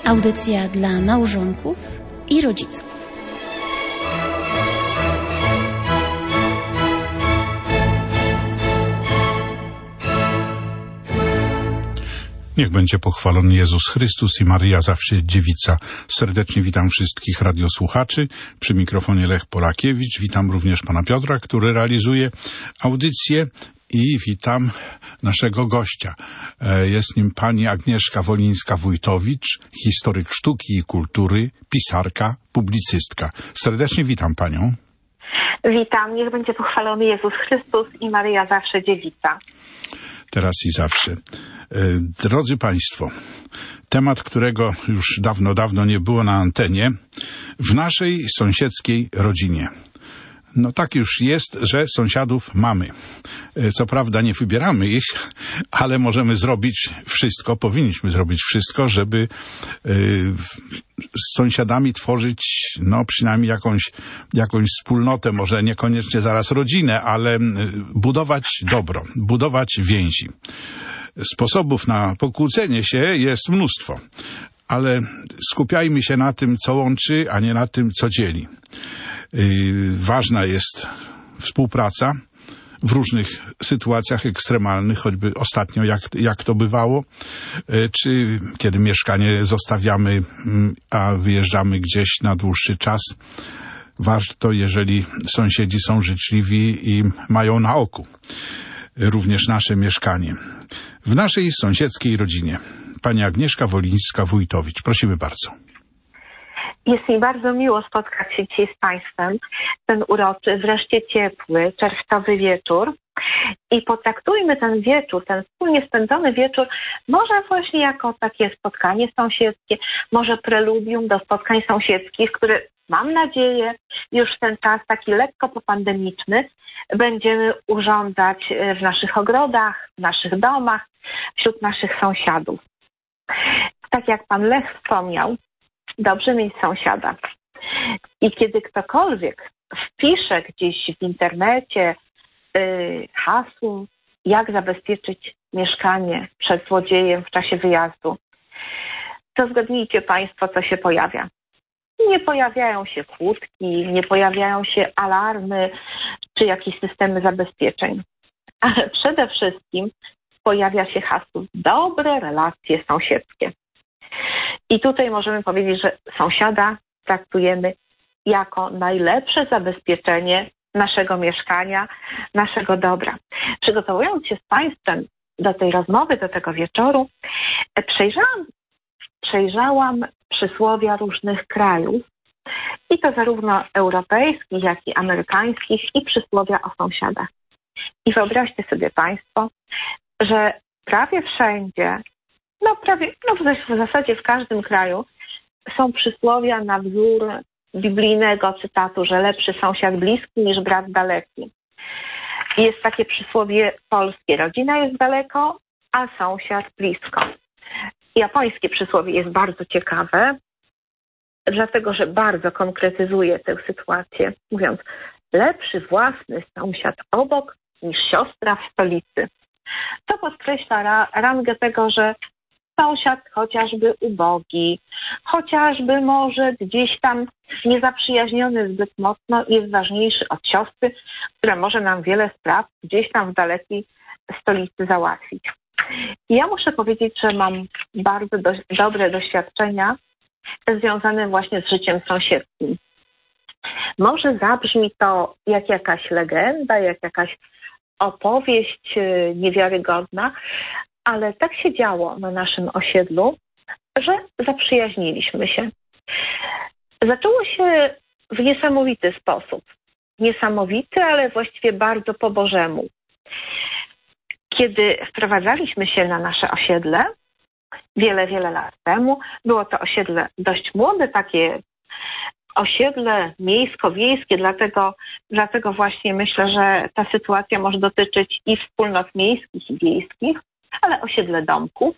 Audycja dla małżonków i rodziców. Niech będzie pochwalony Jezus Chrystus i Maryja zawsze dziewica. Serdecznie witam wszystkich radiosłuchaczy. Przy mikrofonie Lech Polakiewicz. Witam również pana Piotra, który realizuje audycję. I witam naszego gościa. Jest nim pani Agnieszka Wolińska-Wójtowicz, historyk sztuki i kultury, pisarka, publicystka. Serdecznie witam panią. Witam. Niech będzie pochwalony Jezus Chrystus i Maryja zawsze dziewica. Teraz i zawsze. Drodzy państwo, temat, którego już dawno nie było na antenie, w naszej sąsiedzkiej rodzinie. No tak już jest, że sąsiadów mamy. Co prawda nie wybieramy ich, ale możemy zrobić wszystko, powinniśmy zrobić wszystko, żeby z sąsiadami tworzyć przynajmniej jakąś wspólnotę, może niekoniecznie zaraz rodzinę, ale budować dobro, budować więzi. Sposobów na pokłócenie się jest mnóstwo, ale skupiajmy się na tym, co łączy, a nie na tym, co dzieli. Ważna jest współpraca w różnych sytuacjach ekstremalnych, choćby ostatnio jak to bywało, czy kiedy mieszkanie zostawiamy, a wyjeżdżamy gdzieś na dłuższy czas. Warto, jeżeli sąsiedzi są życzliwi i mają na oku również nasze mieszkanie. W naszej sąsiedzkiej rodzinie. Pani Agnieszka Wolińska-Wójtowicz. Prosimy bardzo. Jest mi bardzo miło spotkać się dzisiaj z Państwem. Ten uroczy, wreszcie ciepły, czerwcowy wieczór. I potraktujmy ten wieczór, ten wspólnie spędzony wieczór, może właśnie jako takie spotkanie sąsiedzkie, może preludium do spotkań sąsiedzkich, które mam nadzieję już w ten czas taki lekko popandemiczny będziemy urządzać w naszych ogrodach, w naszych domach, wśród naszych sąsiadów. Tak jak pan Lech wspomniał, dobrze mieć sąsiada. I kiedy ktokolwiek wpisze gdzieś w internecie hasło, jak zabezpieczyć mieszkanie przed złodziejem w czasie wyjazdu, to zgadnijcie państwo, co się pojawia. Nie pojawiają się kłódki, nie pojawiają się alarmy czy jakieś systemy zabezpieczeń. Ale przede wszystkim pojawia się hasło dobre relacje sąsiedzkie. I tutaj możemy powiedzieć, że sąsiada traktujemy jako najlepsze zabezpieczenie naszego mieszkania, naszego dobra. Przygotowując się z Państwem do tej rozmowy, do tego wieczoru, przejrzałam przysłowia różnych krajów, i to zarówno europejskich, jak i amerykańskich, i przysłowia o sąsiadach. I wyobraźcie sobie Państwo, że prawie wszędzie, w zasadzie w każdym kraju są przysłowia na wzór biblijnego cytatu, że lepszy sąsiad bliski niż brat daleki. Jest takie przysłowie polskie: rodzina jest daleko, a sąsiad blisko. Japońskie przysłowie jest bardzo ciekawe, dlatego że bardzo konkretyzuje tę sytuację, mówiąc: lepszy własny sąsiad obok niż siostra w stolicy. To podkreśla rangę tego, że sąsiad chociażby ubogi, chociażby może gdzieś tam niezaprzyjaźniony zbyt mocno, jest ważniejszy od siostry, która może nam wiele spraw gdzieś tam w dalekiej stolicy załatwić. I ja muszę powiedzieć, że mam bardzo dobre doświadczenia związane właśnie z życiem sąsiedzkim. Może zabrzmi to jak jakaś legenda, jak jakaś opowieść niewiarygodna, ale tak się działo na naszym osiedlu, że zaprzyjaźniliśmy się. Zaczęło się w niesamowity sposób. Niesamowity, ale właściwie bardzo po Bożemu. Kiedy wprowadzaliśmy się na nasze osiedle, wiele lat temu, było to osiedle dość młode, takie osiedle miejsko-wiejskie, dlatego właśnie myślę, że ta sytuacja może dotyczyć i wspólnot miejskich i wiejskich, ale osiedle domków.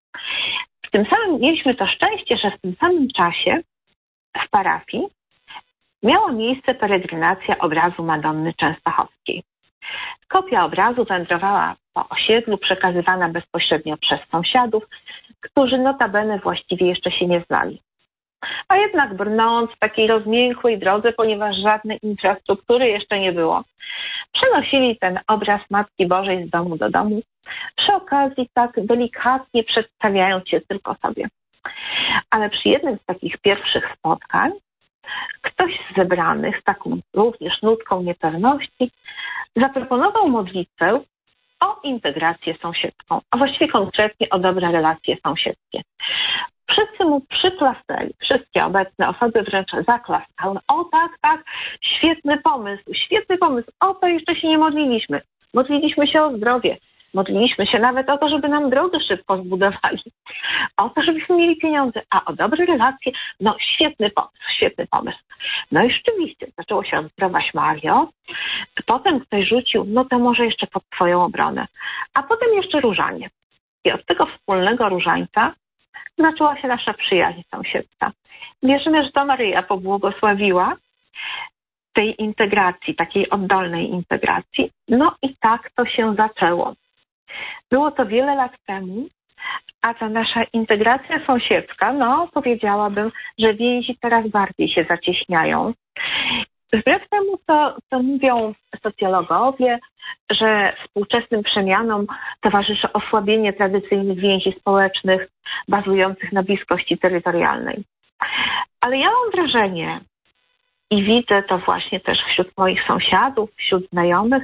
Mieliśmy to szczęście, że w tym samym czasie w parafii miała miejsce peregrinacja obrazu Madonny Częstochowskiej. Kopia obrazu wędrowała po osiedlu, przekazywana bezpośrednio przez sąsiadów którzy notabene właściwie jeszcze się nie znali. A jednak brnąc w takiej rozmiękłej drodze, ponieważ żadnej infrastruktury jeszcze nie było, przenosili ten obraz Matki Bożej z domu do domu, przy okazji tak delikatnie przedstawiając się tylko sobie. Ale przy jednym z takich pierwszych spotkań ktoś z zebranych, z taką również nutką niepewności, zaproponował modlitwę o integrację sąsiedzką, a właściwie konkretnie o dobre relacje sąsiedzkie. Wszyscy mu przyklasnęli, wszystkie obecne osoby wręcz zaklaskały. O tak, świetny pomysł, o to jeszcze się nie modliliśmy. Modliliśmy się o zdrowie, modliliśmy się nawet o to, żeby nam drogi szybko zbudowali, o to, żebyśmy mieli pieniądze, a o dobre relacje, no świetny pomysł. No i rzeczywiście, zaczęło się od zdrowaś Mario, potem ktoś rzucił, no to może jeszcze pod twoją obronę, a potem jeszcze różanie. I od tego wspólnego różańca zaczęła się nasza przyjaźń sąsiedzka. Wierzymy, że to Maryja pobłogosławiła tej integracji, takiej oddolnej integracji. No i tak to się zaczęło. Było to wiele lat temu, a ta nasza integracja sąsiedzka, no powiedziałabym, że więzi coraz bardziej się zacieśniają. Wbrew temu, co mówią socjologowie, że współczesnym przemianom towarzyszy osłabienie tradycyjnych więzi społecznych bazujących na bliskości terytorialnej. Ale ja mam wrażenie i widzę to właśnie też wśród moich sąsiadów, wśród znajomych,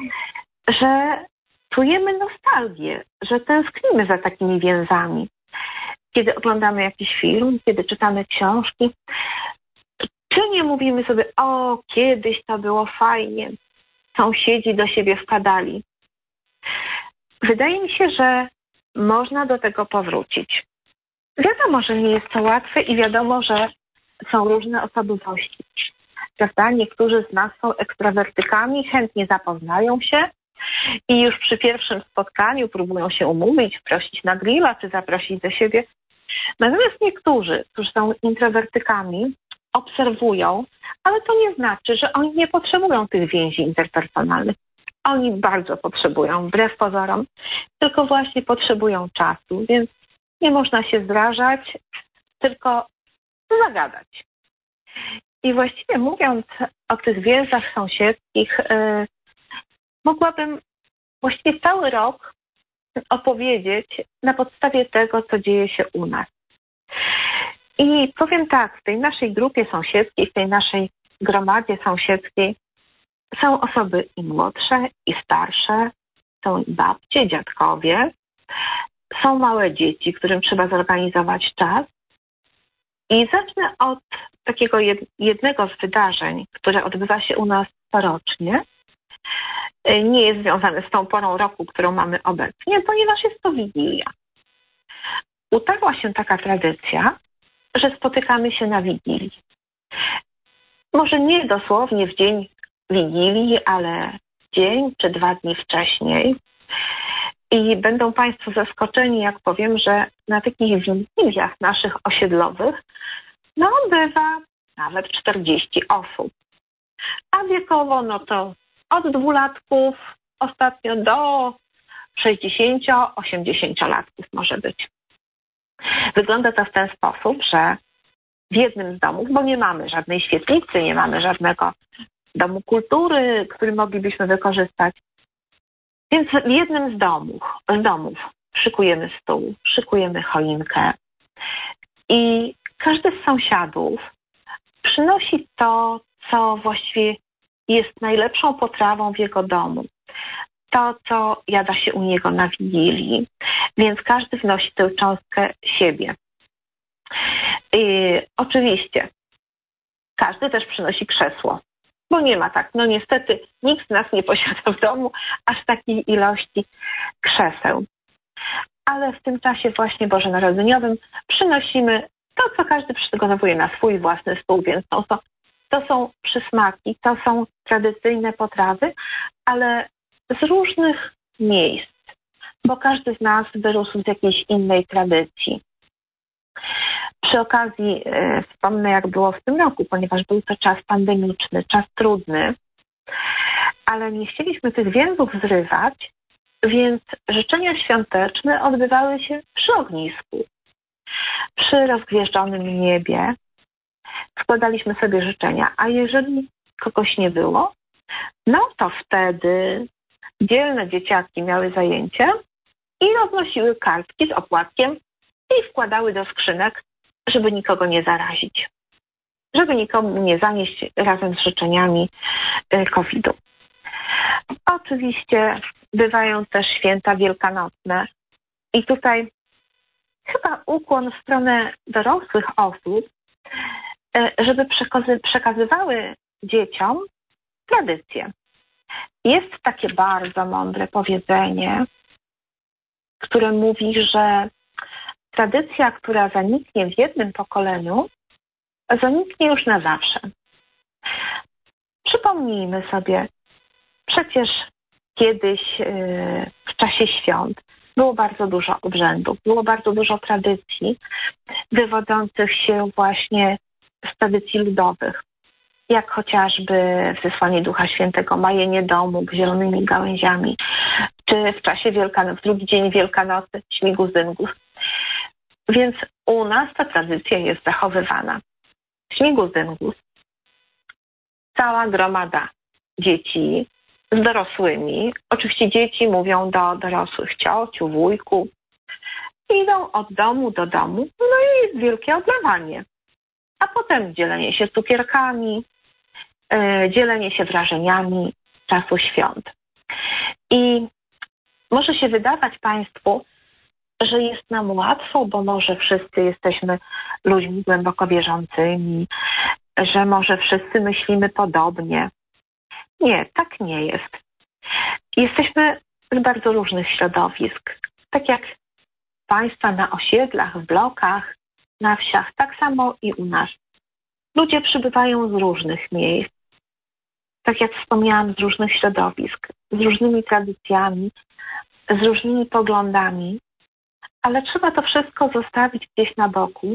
że czujemy nostalgię, że tęsknimy za takimi więzami. Kiedy oglądamy jakiś film, kiedy czytamy książki, czy nie mówimy sobie, o, kiedyś to było fajnie, sąsiedzi do siebie wpadali. Wydaje mi się, że można do tego powrócić. Wiadomo, że nie jest to łatwe i wiadomo, że są różne osobowości. Prawda? Niektórzy z nas są ekstrawertykami, chętnie zapoznają się i już przy pierwszym spotkaniu próbują się umówić, prosić na grilla czy zaprosić do siebie. Natomiast niektórzy, którzy są introwertykami, obserwują, ale to nie znaczy, że oni nie potrzebują tych więzi interpersonalnych. Oni bardzo potrzebują, wbrew pozorom, tylko właśnie potrzebują czasu, więc nie można się zrażać, tylko zagadać. I właściwie mówiąc o tych więzach sąsiedzkich, mogłabym właściwie cały rok opowiedzieć na podstawie tego, co dzieje się u nas. I powiem tak, w tej naszej grupie sąsiedzkiej, w tej naszej gromadzie sąsiedzkiej są osoby i młodsze, i starsze, są i babcie, dziadkowie, są małe dzieci, którym trzeba zorganizować czas. I zacznę od takiego jednego z wydarzeń, które odbywa się u nas corocznie. Nie jest związane z tą porą roku, którą mamy obecnie, ponieważ jest to Wigilia. Utarła się taka tradycja, że spotykamy się na Wigilii. Może nie dosłownie w dzień Wigilii, ale dzień czy 2 dni wcześniej. I będą Państwo zaskoczeni, jak powiem, że na takich wigiliach naszych osiedlowych bywa nawet 40 osób. A wiekowo to od 2-latków ostatnio do 60-80-latków może być. Wygląda to w ten sposób, że w jednym z domów, bo nie mamy żadnej świetlicy, nie mamy żadnego domu kultury, który moglibyśmy wykorzystać, więc w jednym z domów szykujemy stół, szykujemy choinkę i każdy z sąsiadów przynosi to, co właściwie jest najlepszą potrawą w jego domu. To, co jada się u niego na Wigilii, więc każdy wnosi tę cząstkę siebie. I oczywiście każdy też przynosi krzesło, bo nie ma tak, niestety nikt z nas nie posiada w domu aż takiej ilości krzeseł. Ale w tym czasie właśnie bożonarodzeniowym przynosimy to, co każdy przygotowuje na swój własny stół, więc to są przysmaki, to są tradycyjne potrawy, ale z różnych miejsc, bo każdy z nas wyrósł z jakiejś innej tradycji. Przy okazji wspomnę, jak było w tym roku, ponieważ był to czas pandemiczny, czas trudny, ale nie chcieliśmy tych więzów zrywać, więc życzenia świąteczne odbywały się przy przy ognisku, przy rozgwieżdżonym niebie składaliśmy sobie życzenia, a jeżeli kogoś nie było, no to wtedy dzielne dzieciaki miały zajęcie i roznosiły kartki z opłatkiem i wkładały do skrzynek, żeby nikogo nie zarazić, żeby nikomu nie zanieść razem z życzeniami COVID-u. Oczywiście bywają też święta wielkanocne i tutaj chyba ukłon w stronę dorosłych osób, żeby przekazywały dzieciom tradycje. Jest takie bardzo mądre powiedzenie, które mówi, że tradycja, która zaniknie w jednym pokoleniu, zaniknie już na zawsze. Przypomnijmy sobie, przecież kiedyś w czasie świąt było bardzo dużo obrzędów, było bardzo dużo tradycji wywodzących się właśnie z tradycji ludowych, jak chociażby wzysłanie Ducha Świętego, majenie domów zielonymi gałęziami, czy w czasie Wielkanocy, w drugi dzień Wielkanocy, śmiguzyngus. Więc u nas ta tradycja jest zachowywana. Śmiguzyngus, cała gromada dzieci z dorosłymi, oczywiście dzieci mówią do dorosłych ciociu, wujku, idą od domu do domu, no i jest wielkie odlewanie. A potem dzielenie się cukierkami, dzielenie się wrażeniami czasu świąt. I może się wydawać Państwu, że jest nam łatwo, bo może wszyscy jesteśmy ludźmi głęboko wierzącymi, że może wszyscy myślimy podobnie. Nie, tak nie jest. Jesteśmy z bardzo różnych środowisk. Tak jak Państwa na osiedlach, w blokach, na wsiach, tak samo i u nas. Ludzie przybywają z różnych miejsc. Tak jak wspomniałam, z różnych środowisk, z różnymi tradycjami, z różnymi poglądami, ale trzeba to wszystko zostawić gdzieś na boku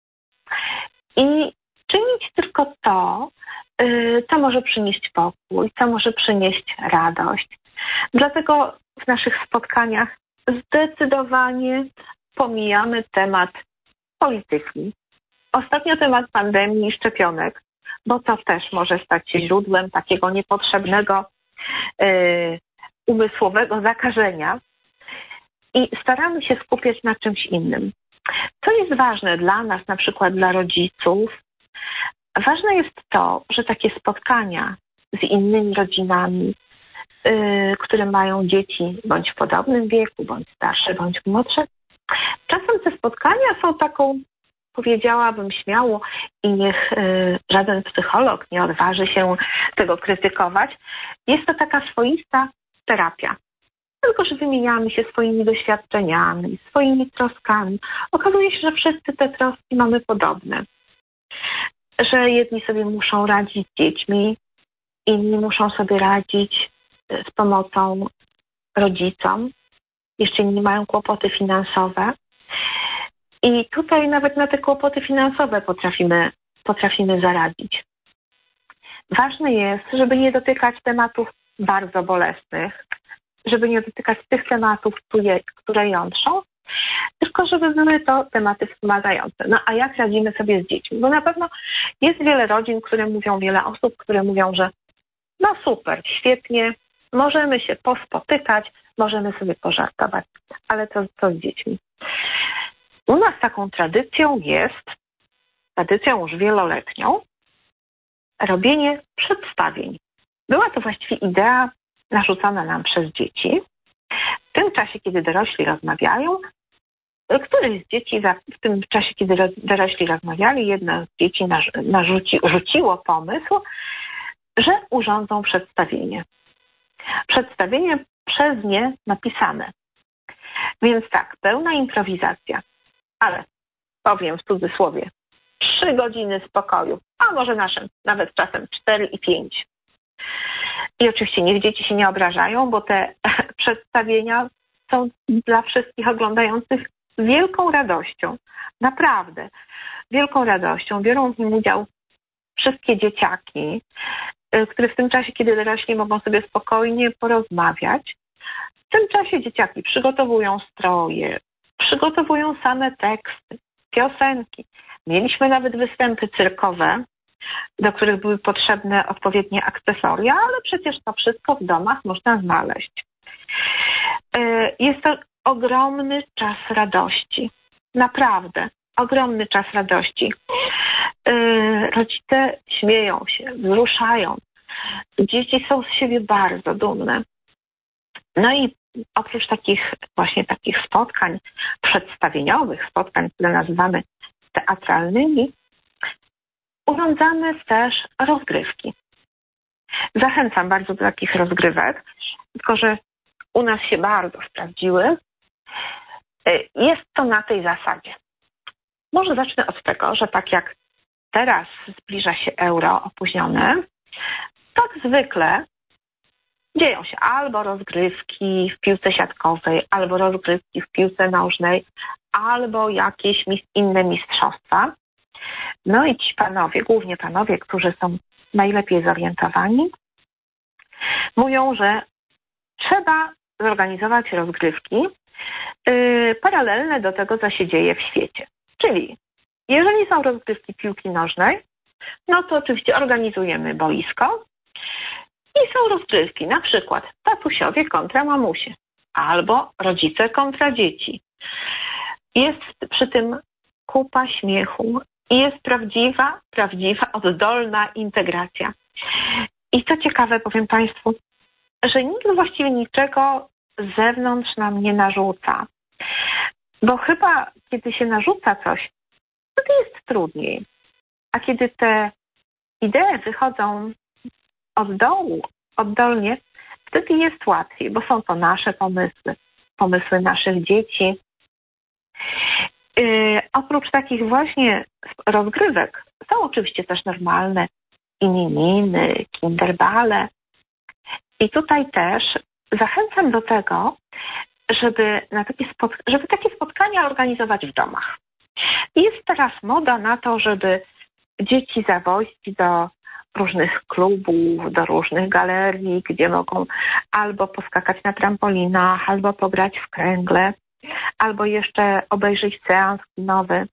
i czynić tylko to, co może przynieść pokój, co może przynieść radość. Dlatego w naszych spotkaniach zdecydowanie pomijamy temat polityki. Ostatnio temat pandemii i szczepionek, bo to też może stać się źródłem takiego niepotrzebnego umysłowego zakażenia. I staramy się skupiać na czymś innym. Co jest ważne dla nas, na przykład dla rodziców? Ważne jest to, że takie spotkania z innymi rodzinami, które mają dzieci bądź w podobnym wieku, bądź starsze, bądź młodsze, czasem te spotkania są taką, powiedziałabym śmiało, i niech żaden psycholog nie odważy się tego krytykować, jest to taka swoista terapia. Tylko że wymieniamy się swoimi doświadczeniami, swoimi troskami. Okazuje się, że wszyscy te troski mamy podobne. Że jedni sobie muszą radzić z dziećmi, inni muszą sobie radzić z pomocą rodzicom. Jeszcze inni mają kłopoty finansowe. I tutaj nawet na te kłopoty finansowe potrafimy zaradzić. Ważne jest, żeby nie dotykać tematów bardzo bolesnych, żeby nie dotykać tych tematów, które jątrzą, tylko żeby były to tematy wspomagające. No a jak radzimy sobie z dziećmi? Bo na pewno jest wiele rodzin, wiele osób, które mówią, że no super, świetnie, możemy się pospotykać, możemy sobie pożartować, ale co z dziećmi? U nas taką tradycją już wieloletnią, robienie przedstawień. Była to właściwie idea narzucana nam przez dzieci. W tym czasie, kiedy dorośli rozmawiają, w tym czasie, kiedy dorośli rozmawiali, jedno z dzieci rzuciło pomysł, że urządzą przedstawienie. Przedstawienie przez nie napisane. Więc tak, pełna improwizacja, ale powiem w cudzysłowie, 3 godziny spokoju, a może naszym, nawet czasem 4 i 5. I oczywiście niech dzieci się nie obrażają, bo te przedstawienia są dla wszystkich oglądających wielką radością. Naprawdę, wielką radością. Biorą w nim udział wszystkie dzieciaki, które w tym czasie, kiedy dorośli mogą sobie spokojnie porozmawiać. W tym czasie dzieciaki przygotowują stroje, przygotowują same teksty, piosenki. Mieliśmy nawet występy cyrkowe, do których były potrzebne odpowiednie akcesoria, ale przecież to wszystko w domach można znaleźć. Jest to ogromny czas radości. Naprawdę, ogromny czas radości. Rodzice śmieją się, wzruszają. Dzieci są z siebie bardzo dumne. No i oprócz takich spotkań przedstawieniowych, spotkań, które nazywamy teatralnymi, urządzamy też rozgrywki. Zachęcam bardzo do takich rozgrywek, tylko że u nas się bardzo sprawdziły. Jest to na tej zasadzie. Może zacznę od tego, że tak jak teraz zbliża się euro opóźnione, tak zwykle dzieją się albo rozgrywki w piłce siatkowej, albo rozgrywki w piłce nożnej, albo jakieś inne mistrzostwa. No i ci panowie, głównie panowie, którzy są najlepiej zorientowani, mówią, że trzeba zorganizować rozgrywki paralelne do tego, co się dzieje w świecie. Czyli jeżeli są rozgrywki piłki nożnej, no to oczywiście organizujemy boisko i są rozgrywki, na przykład tatusiowie kontra mamusie albo rodzice kontra dzieci. Jest przy tym kupa śmiechu i jest prawdziwa, oddolna integracja. I co ciekawe, powiem Państwu, że nikt właściwie niczego z zewnątrz nam nie narzuca. Bo chyba, kiedy się narzuca coś, wtedy jest trudniej. A kiedy te idee wychodzą od dołu, oddolnie, wtedy jest łatwiej, bo są to nasze pomysły naszych dzieci. Oprócz takich właśnie rozgrywek są oczywiście też normalne imieniny, kinderbale. I tutaj też zachęcam do tego, żeby takie spotkania organizować w domach. Jest teraz moda na to, żeby dzieci zawozić do różnych klubów, do różnych galerii, gdzie mogą albo poskakać na trampolinach, albo pograć w kręgle, albo jeszcze obejrzeć seans kinowy.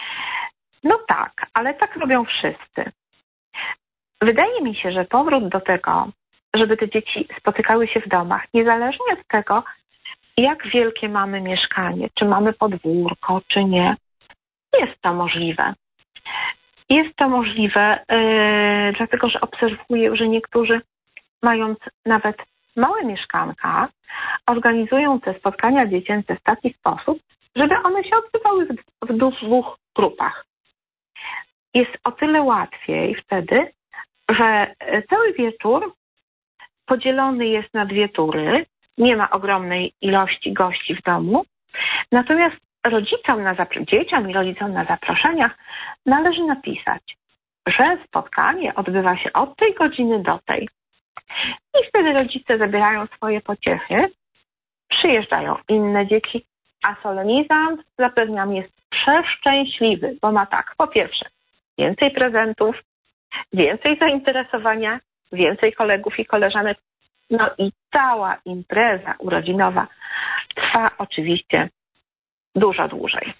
No tak, ale tak robią wszyscy. Wydaje mi się, że powrót do tego, żeby te dzieci spotykały się w domach, niezależnie od tego, jak wielkie mamy mieszkanie, czy mamy podwórko, czy nie, jest to możliwe. Jest to możliwe, dlatego że obserwuję, że niektórzy, mając nawet małe mieszkanka, organizują te spotkania dziecięce w taki sposób, żeby one się odbywały w dwóch grupach. Jest o tyle łatwiej wtedy, że cały wieczór podzielony jest na dwie tury, nie ma ogromnej ilości gości w domu, natomiast dzieciom i rodzicom na zaproszeniach należy napisać, że spotkanie odbywa się od tej godziny do tej. I wtedy rodzice zabierają swoje pociechy, przyjeżdżają inne dzieci, a solenizant, zapewniam, jest przeszczęśliwy, bo ma tak, po pierwsze, więcej prezentów, więcej zainteresowania, więcej kolegów i koleżanek, no i cała impreza urodzinowa trwa oczywiście dużo dłużej.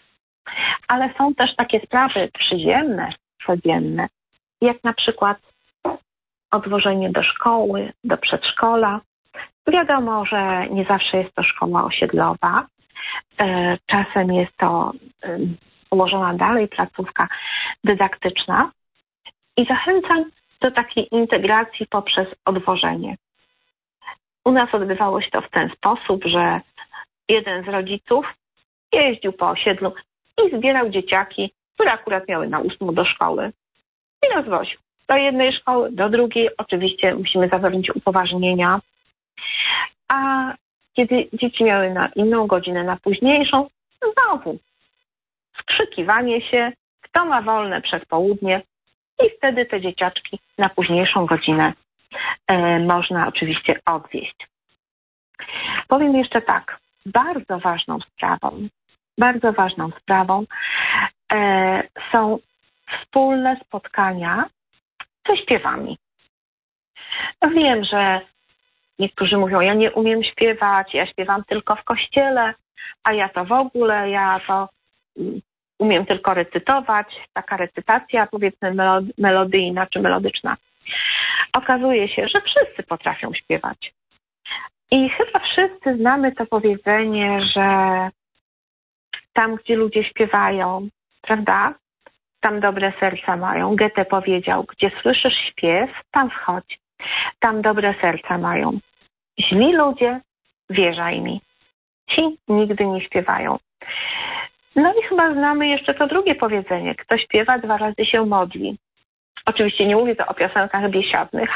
Ale są też takie sprawy przyziemne, codzienne, jak na przykład odwożenie do szkoły, do przedszkola. Wiadomo, że nie zawsze jest to szkoła osiedlowa. Czasem jest to ułożona dalej placówka dydaktyczna. I zachęcam do takiej integracji poprzez odwożenie. U nas odbywało się to w ten sposób, że jeden z rodziców jeździł po osiedlu i zbierał dzieciaki, które akurat miały na 8 do szkoły i rozwoził do jednej szkoły, do drugiej. Oczywiście musimy zapewnić upoważnienia. A kiedy dzieci miały na inną godzinę, na późniejszą, znowu skrzykiwanie się, kto ma wolne przez południe i wtedy te dzieciaczki na późniejszą godzinę można oczywiście odwieźć. Powiem jeszcze tak, bardzo ważną sprawą są wspólne spotkania ze śpiewami. Wiem, że niektórzy mówią, ja nie umiem śpiewać, ja śpiewam tylko w kościele, a ja to w ogóle, ja to umiem tylko recytować, taka recytacja powiedzmy melodyjna czy melodyczna. Okazuje się, że wszyscy potrafią śpiewać. I chyba wszyscy znamy to powiedzenie, że tam, gdzie ludzie śpiewają, prawda, tam dobre serca mają. Goethe powiedział, gdzie słyszysz śpiew, tam wchodź. Tam dobre serca mają. Źli ludzie, wierzaj mi, ci nigdy nie śpiewają. No i chyba znamy jeszcze to drugie powiedzenie. Kto śpiewa, 2 razy się modli. Oczywiście nie mówię to o piosenkach biesiadnych,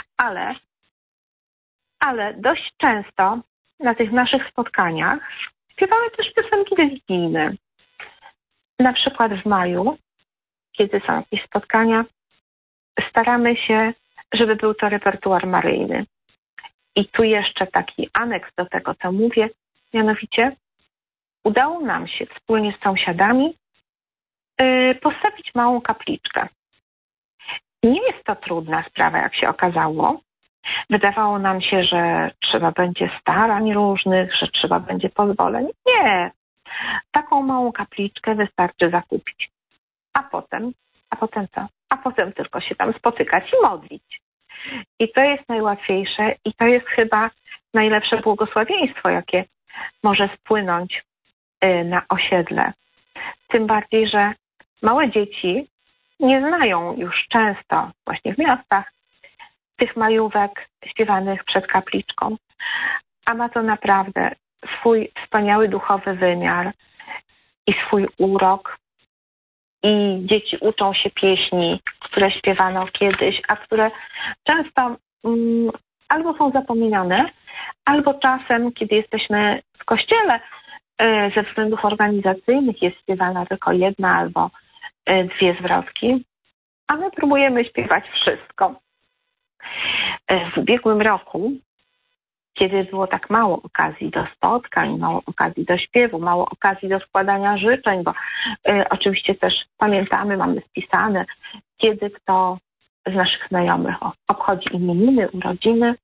ale dość często na tych naszych spotkaniach śpiewamy też piosenki religijne. Na przykład w maju, kiedy są jakieś spotkania, staramy się, żeby był to repertuar maryjny. I tu jeszcze taki aneks do tego, co mówię, mianowicie udało nam się wspólnie z sąsiadami postawić małą kapliczkę. Nie jest to trudna sprawa, jak się okazało. Wydawało nam się, że trzeba będzie starań różnych, że trzeba będzie pozwoleń. Nie. Taką małą kapliczkę wystarczy zakupić. A potem co? A potem tylko się tam spotykać i modlić. I to jest najłatwiejsze i to jest chyba najlepsze błogosławieństwo, jakie może spłynąć na osiedle. Tym bardziej, że małe dzieci nie znają już często właśnie w miastach tych majówek śpiewanych przed kapliczką. A ma to naprawdę swój wspaniały duchowy wymiar i swój urok. I dzieci uczą się pieśni, które śpiewano kiedyś, a które często albo są zapominane, albo czasem, kiedy jesteśmy w kościele, ze względów organizacyjnych jest śpiewana tylko 1 albo 2 zwrotki, a my próbujemy śpiewać wszystko. W ubiegłym roku, kiedy było tak mało okazji do spotkań, mało okazji do śpiewu, mało okazji do składania życzeń, bo oczywiście też pamiętamy, mamy spisane, kiedy kto z naszych znajomych obchodzi imieniny, urodziny,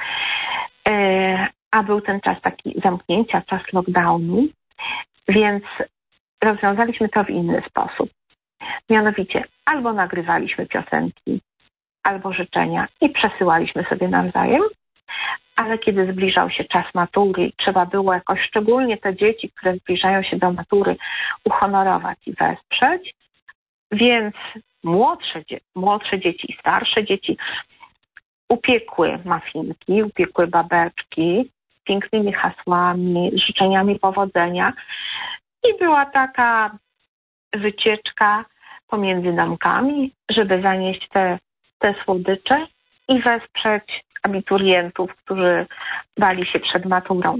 a był ten czas taki zamknięcia, czas lockdownu, więc rozwiązaliśmy to w inny sposób. Mianowicie albo nagrywaliśmy piosenki, albo życzenia i przesyłaliśmy sobie nawzajem, ale kiedy zbliżał się czas matury i trzeba było jakoś szczególnie te dzieci, które zbliżają się do matury, uhonorować i wesprzeć, więc młodsze dzieci i starsze dzieci upiekły mafinki, upiekły babeczki z pięknymi hasłami, z życzeniami powodzenia i była taka wycieczka pomiędzy domkami, żeby zanieść te słodycze i wesprzeć abiturientów, którzy bali się przed maturą.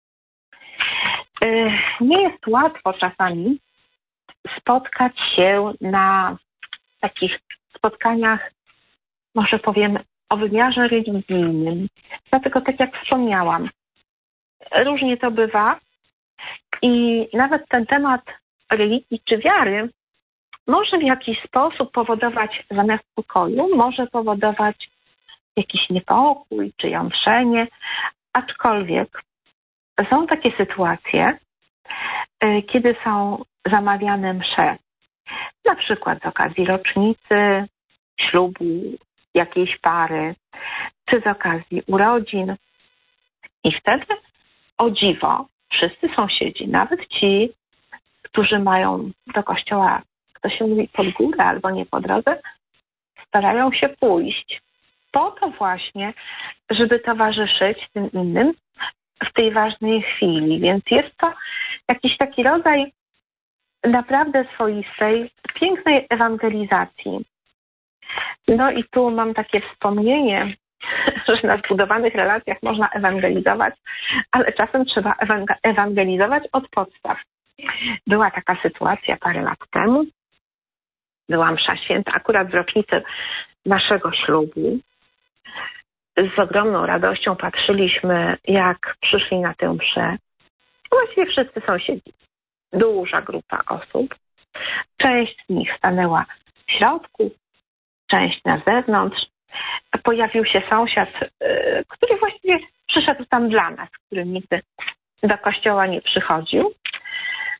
Nie jest łatwo czasami spotkać się na takich spotkaniach, może powiem, o wymiarze religijnym. Dlatego, tak jak wspomniałam, różnie to bywa i nawet ten temat religii czy wiary może w jakiś sposób powodować zamiast pokoju, może powodować jakiś niepokój czy jątrzenie, aczkolwiek są takie sytuacje, kiedy są zamawiane msze, na przykład z okazji rocznicy, ślubu jakiejś pary, czy z okazji urodzin. I wtedy, o dziwo, wszyscy sąsiedzi, nawet ci, którzy mają do kościoła, kto się mówi, pod górę albo nie po drodze, starają się pójść po to właśnie, żeby towarzyszyć tym innym w tej ważnej chwili. Więc jest to jakiś taki rodzaj naprawdę swoistej, pięknej ewangelizacji. No i tu mam takie wspomnienie, że na zbudowanych relacjach można ewangelizować, ale czasem trzeba ewangelizować od podstaw. Była taka sytuacja parę lat temu. Była msza święta, akurat w rocznicę naszego ślubu. Z ogromną radością patrzyliśmy, jak przyszli na tę mszę. Właściwie wszyscy sąsiedzi. Duża grupa osób. Część z nich stanęła w środku, część na zewnątrz. Pojawił się sąsiad, który właściwie przyszedł tam dla nas, który nigdy do kościoła nie przychodził.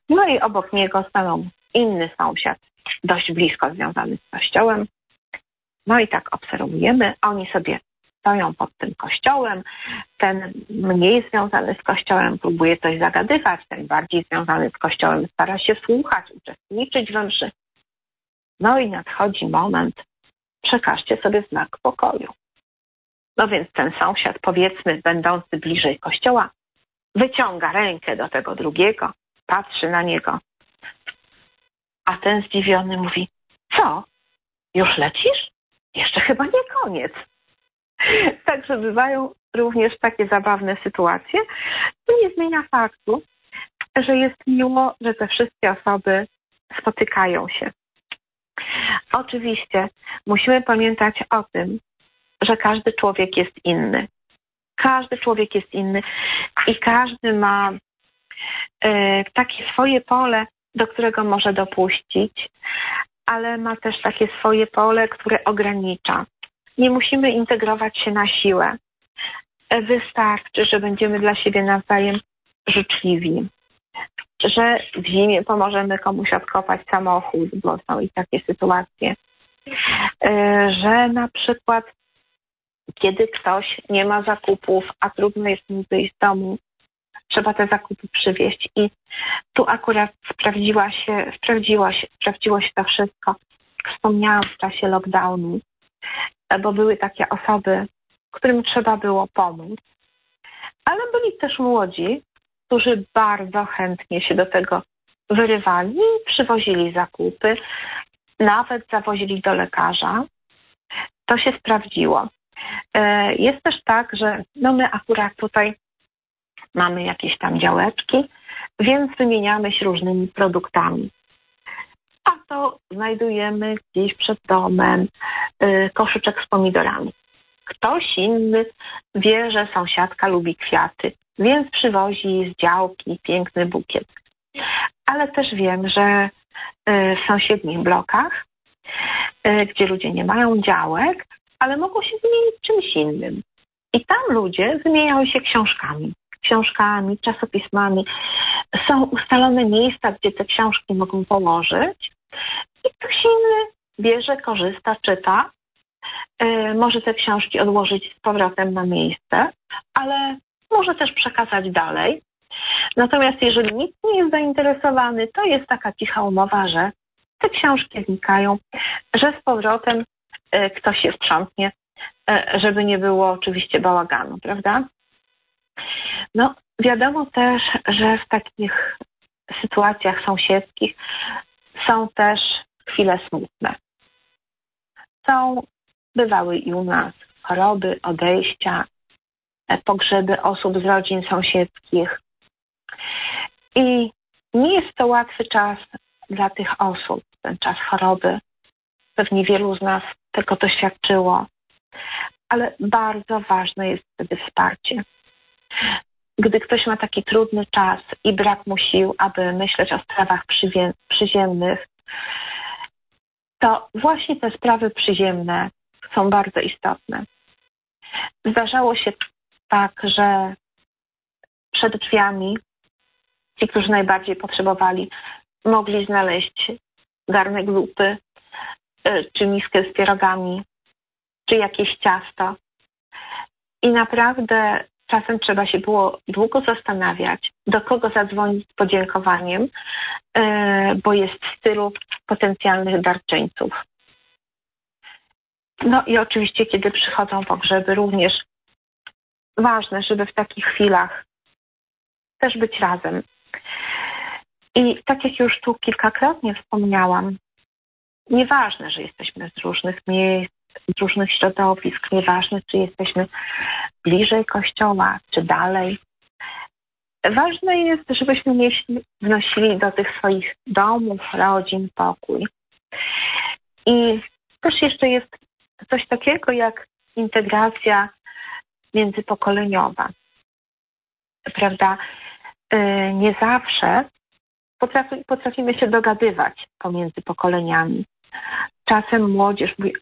No i obok niego stanął inny sąsiad, dość blisko związany z kościołem. No i tak obserwujemy, oni sobie stoją pod tym kościołem, ten mniej związany z kościołem próbuje coś zagadywać, ten bardziej związany z kościołem stara się słuchać, uczestniczyć we mszy. No i nadchodzi moment, przekażcie sobie znak pokoju. No więc ten sąsiad, powiedzmy, będący bliżej kościoła, wyciąga rękę do tego drugiego, patrzy na niego, a ten zdziwiony mówi: co? Już lecisz? Jeszcze chyba nie koniec. Także bywają również takie zabawne sytuacje. To nie zmienia faktu, że jest miło, że te wszystkie osoby spotykają się. Oczywiście musimy pamiętać o tym, że każdy człowiek jest inny. Każdy człowiek jest inny i każdy ma takie swoje pole, do którego może dopuścić, ale ma też takie swoje pole, które ogranicza. Nie musimy integrować się na siłę. Wystarczy, że będziemy dla siebie nawzajem życzliwi, że w zimie pomożemy komuś odkopać samochód, bo są i takie sytuacje, że na przykład kiedy ktoś nie ma zakupów, a trudno jest mu wyjść z domu, trzeba te zakupy przywieźć. I tu akurat sprawdziło się to wszystko. Wspomniałam w czasie lockdownu, bo były takie osoby, którym trzeba było pomóc, ale byli też młodzi, którzy bardzo chętnie się do tego wyrywali, przywozili zakupy, nawet zawozili do lekarza. To się sprawdziło. Jest też tak, że my akurat tutaj mamy jakieś tam działeczki, więc wymieniamy się różnymi produktami. A to znajdujemy gdzieś przed domem koszyczek z pomidorami. Ktoś inny wie, że sąsiadka lubi kwiaty, więc przywozi z działki piękny bukiet. Ale też wiem, że w sąsiednich blokach, gdzie ludzie nie mają działek, ale mogą się wymienić czymś innym. I tam ludzie wymieniają się książkami, czasopismami. Są ustalone miejsca, gdzie te książki mogą położyć i ktoś inny bierze, korzysta, czyta. Może te książki odłożyć z powrotem na miejsce, ale może też przekazać dalej. Natomiast jeżeli nikt nie jest zainteresowany, to jest taka cicha umowa, że te książki znikają, że z powrotem ktoś się sprzątnie, żeby nie było oczywiście bałaganu, prawda? Wiadomo też, że w takich sytuacjach sąsiedzkich są też chwile smutne. Bywały i u nas choroby, odejścia, pogrzeby osób z rodzin sąsiedzkich. I nie jest to łatwy czas dla tych osób, ten czas choroby. Pewnie wielu z nas tego doświadczyło, ale bardzo ważne jest wtedy wsparcie. Gdy ktoś ma taki trudny czas i brak mu sił, aby myśleć o sprawach przyziemnych, to właśnie te sprawy przyziemne są bardzo istotne. Zdarzało się tak, że przed drzwiami ci, którzy najbardziej potrzebowali, mogli znaleźć garnek zupy, czy miskę z pierogami, czy jakieś ciasto. I naprawdę czasem trzeba się było długo zastanawiać, do kogo zadzwonić z podziękowaniem, bo jest w stylu potencjalnych darczyńców. I oczywiście, kiedy przychodzą pogrzeby, również ważne, żeby w takich chwilach też być razem. I tak jak już tu kilkakrotnie wspomniałam, nieważne, że jesteśmy z różnych miejsc, z różnych środowisk, nieważne, czy jesteśmy bliżej kościoła, czy dalej. Ważne jest, żebyśmy wnosili do tych swoich domów, rodzin pokój. I też jeszcze jest coś takiego jak integracja międzypokoleniowa. Prawda? Nie zawsze potrafimy się dogadywać pomiędzy pokoleniami. Czasem młodzież mówi,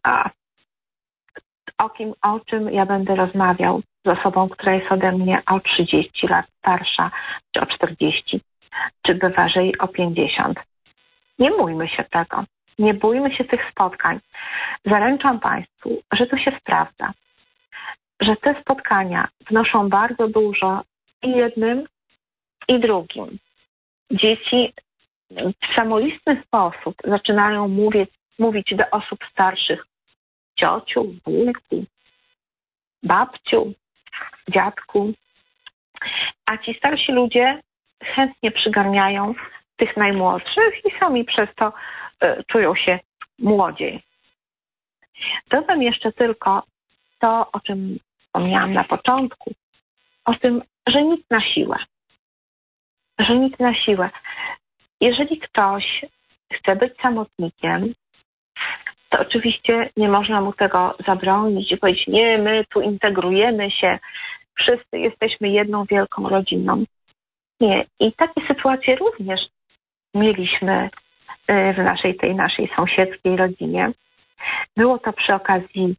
o czym ja będę rozmawiał z osobą, która jest ode mnie o 30 lat starsza, czy o 40. czy bywa, że i o 50. Nie bójmy się tego. Nie bójmy się tych spotkań. Zaręczam Państwu, że to się sprawdza. Że te spotkania wnoszą bardzo dużo i jednym, i drugim. Dzieci w samoistny sposób zaczynają mówić do osób starszych: ciociu, wujku, babciu, dziadku. A ci starsi ludzie chętnie przygarniają tych najmłodszych i sami przez to czują się młodziej. Dodam jeszcze tylko to, o czym wspomniałam na początku, o tym, że nic na siłę. Że nic na siłę. Jeżeli ktoś chce być samotnikiem, to oczywiście nie można mu tego zabronić i powiedzieć: nie, my tu integrujemy się, wszyscy jesteśmy jedną wielką rodziną. Nie. I takie sytuacje również mieliśmy w tej naszej sąsiedzkiej rodzinie. Było to przy okazji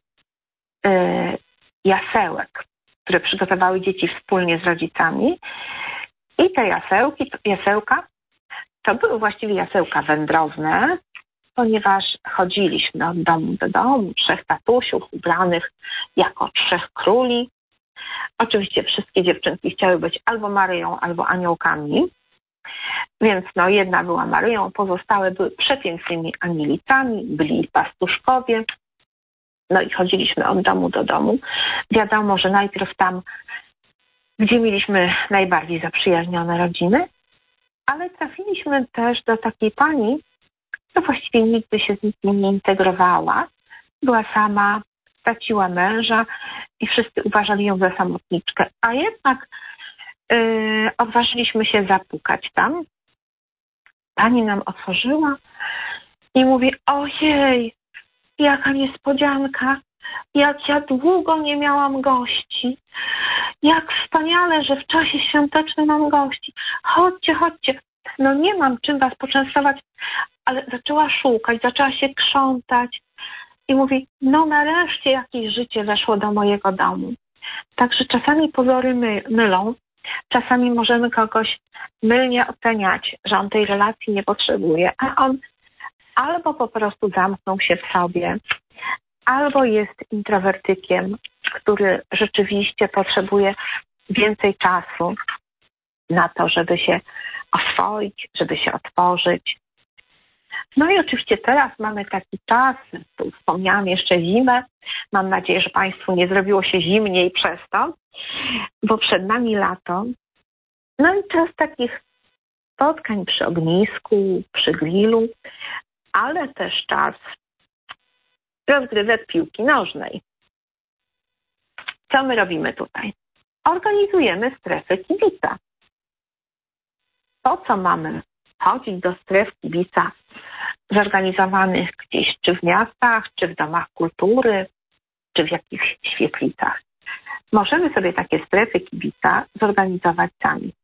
jasełek, które przygotowały dzieci wspólnie z rodzicami. I te jasełka to były właściwie jasełka wędrowne, ponieważ chodziliśmy od domu do domu, 3 tatusiów ubranych jako 3 króli. Oczywiście wszystkie dziewczynki chciały być albo Maryją, albo aniołkami, więc jedna była Maryją, pozostałe były przepięknymi anielicami, byli pastuszkowie. I chodziliśmy od domu do domu. Wiadomo, że najpierw tam, gdzie mieliśmy najbardziej zaprzyjaźnione rodziny, ale trafiliśmy też do takiej pani, która właściwie nigdy się z nikim nie integrowała. Była sama, straciła męża i wszyscy uważali ją za samotniczkę. A jednak odważyliśmy się zapukać tam. Pani nam otworzyła i mówi: ojej, jaka niespodzianka, jak ja długo nie miałam gości. Jak wspaniale, że w czasie świątecznym mam gości. Chodźcie, chodźcie. Nie mam czym was poczęstować, ale zaczęła szukać, zaczęła się krzątać i mówi: nareszcie jakieś życie weszło do mojego domu. Także czasami pozory mylą, czasami możemy kogoś mylnie oceniać, że on tej relacji nie potrzebuje, a on albo po prostu zamknął się w sobie, albo jest introwertykiem, który rzeczywiście potrzebuje więcej czasu na to, żeby się oswoić, żeby się otworzyć. I oczywiście teraz mamy taki czas, tu wspomniałam jeszcze zimę. Mam nadzieję, że Państwu nie zrobiło się zimniej przez to, bo przed nami lato. I czas takich spotkań przy ognisku, przy grillu, ale też czas rozgrywek piłki nożnej. Co my robimy tutaj? Organizujemy strefy kibica. Po co mamy chodzić do stref kibica zorganizowanych gdzieś, czy w miastach, czy w domach kultury, czy w jakichś świetlicach? Możemy sobie takie strefy kibica zorganizować sami.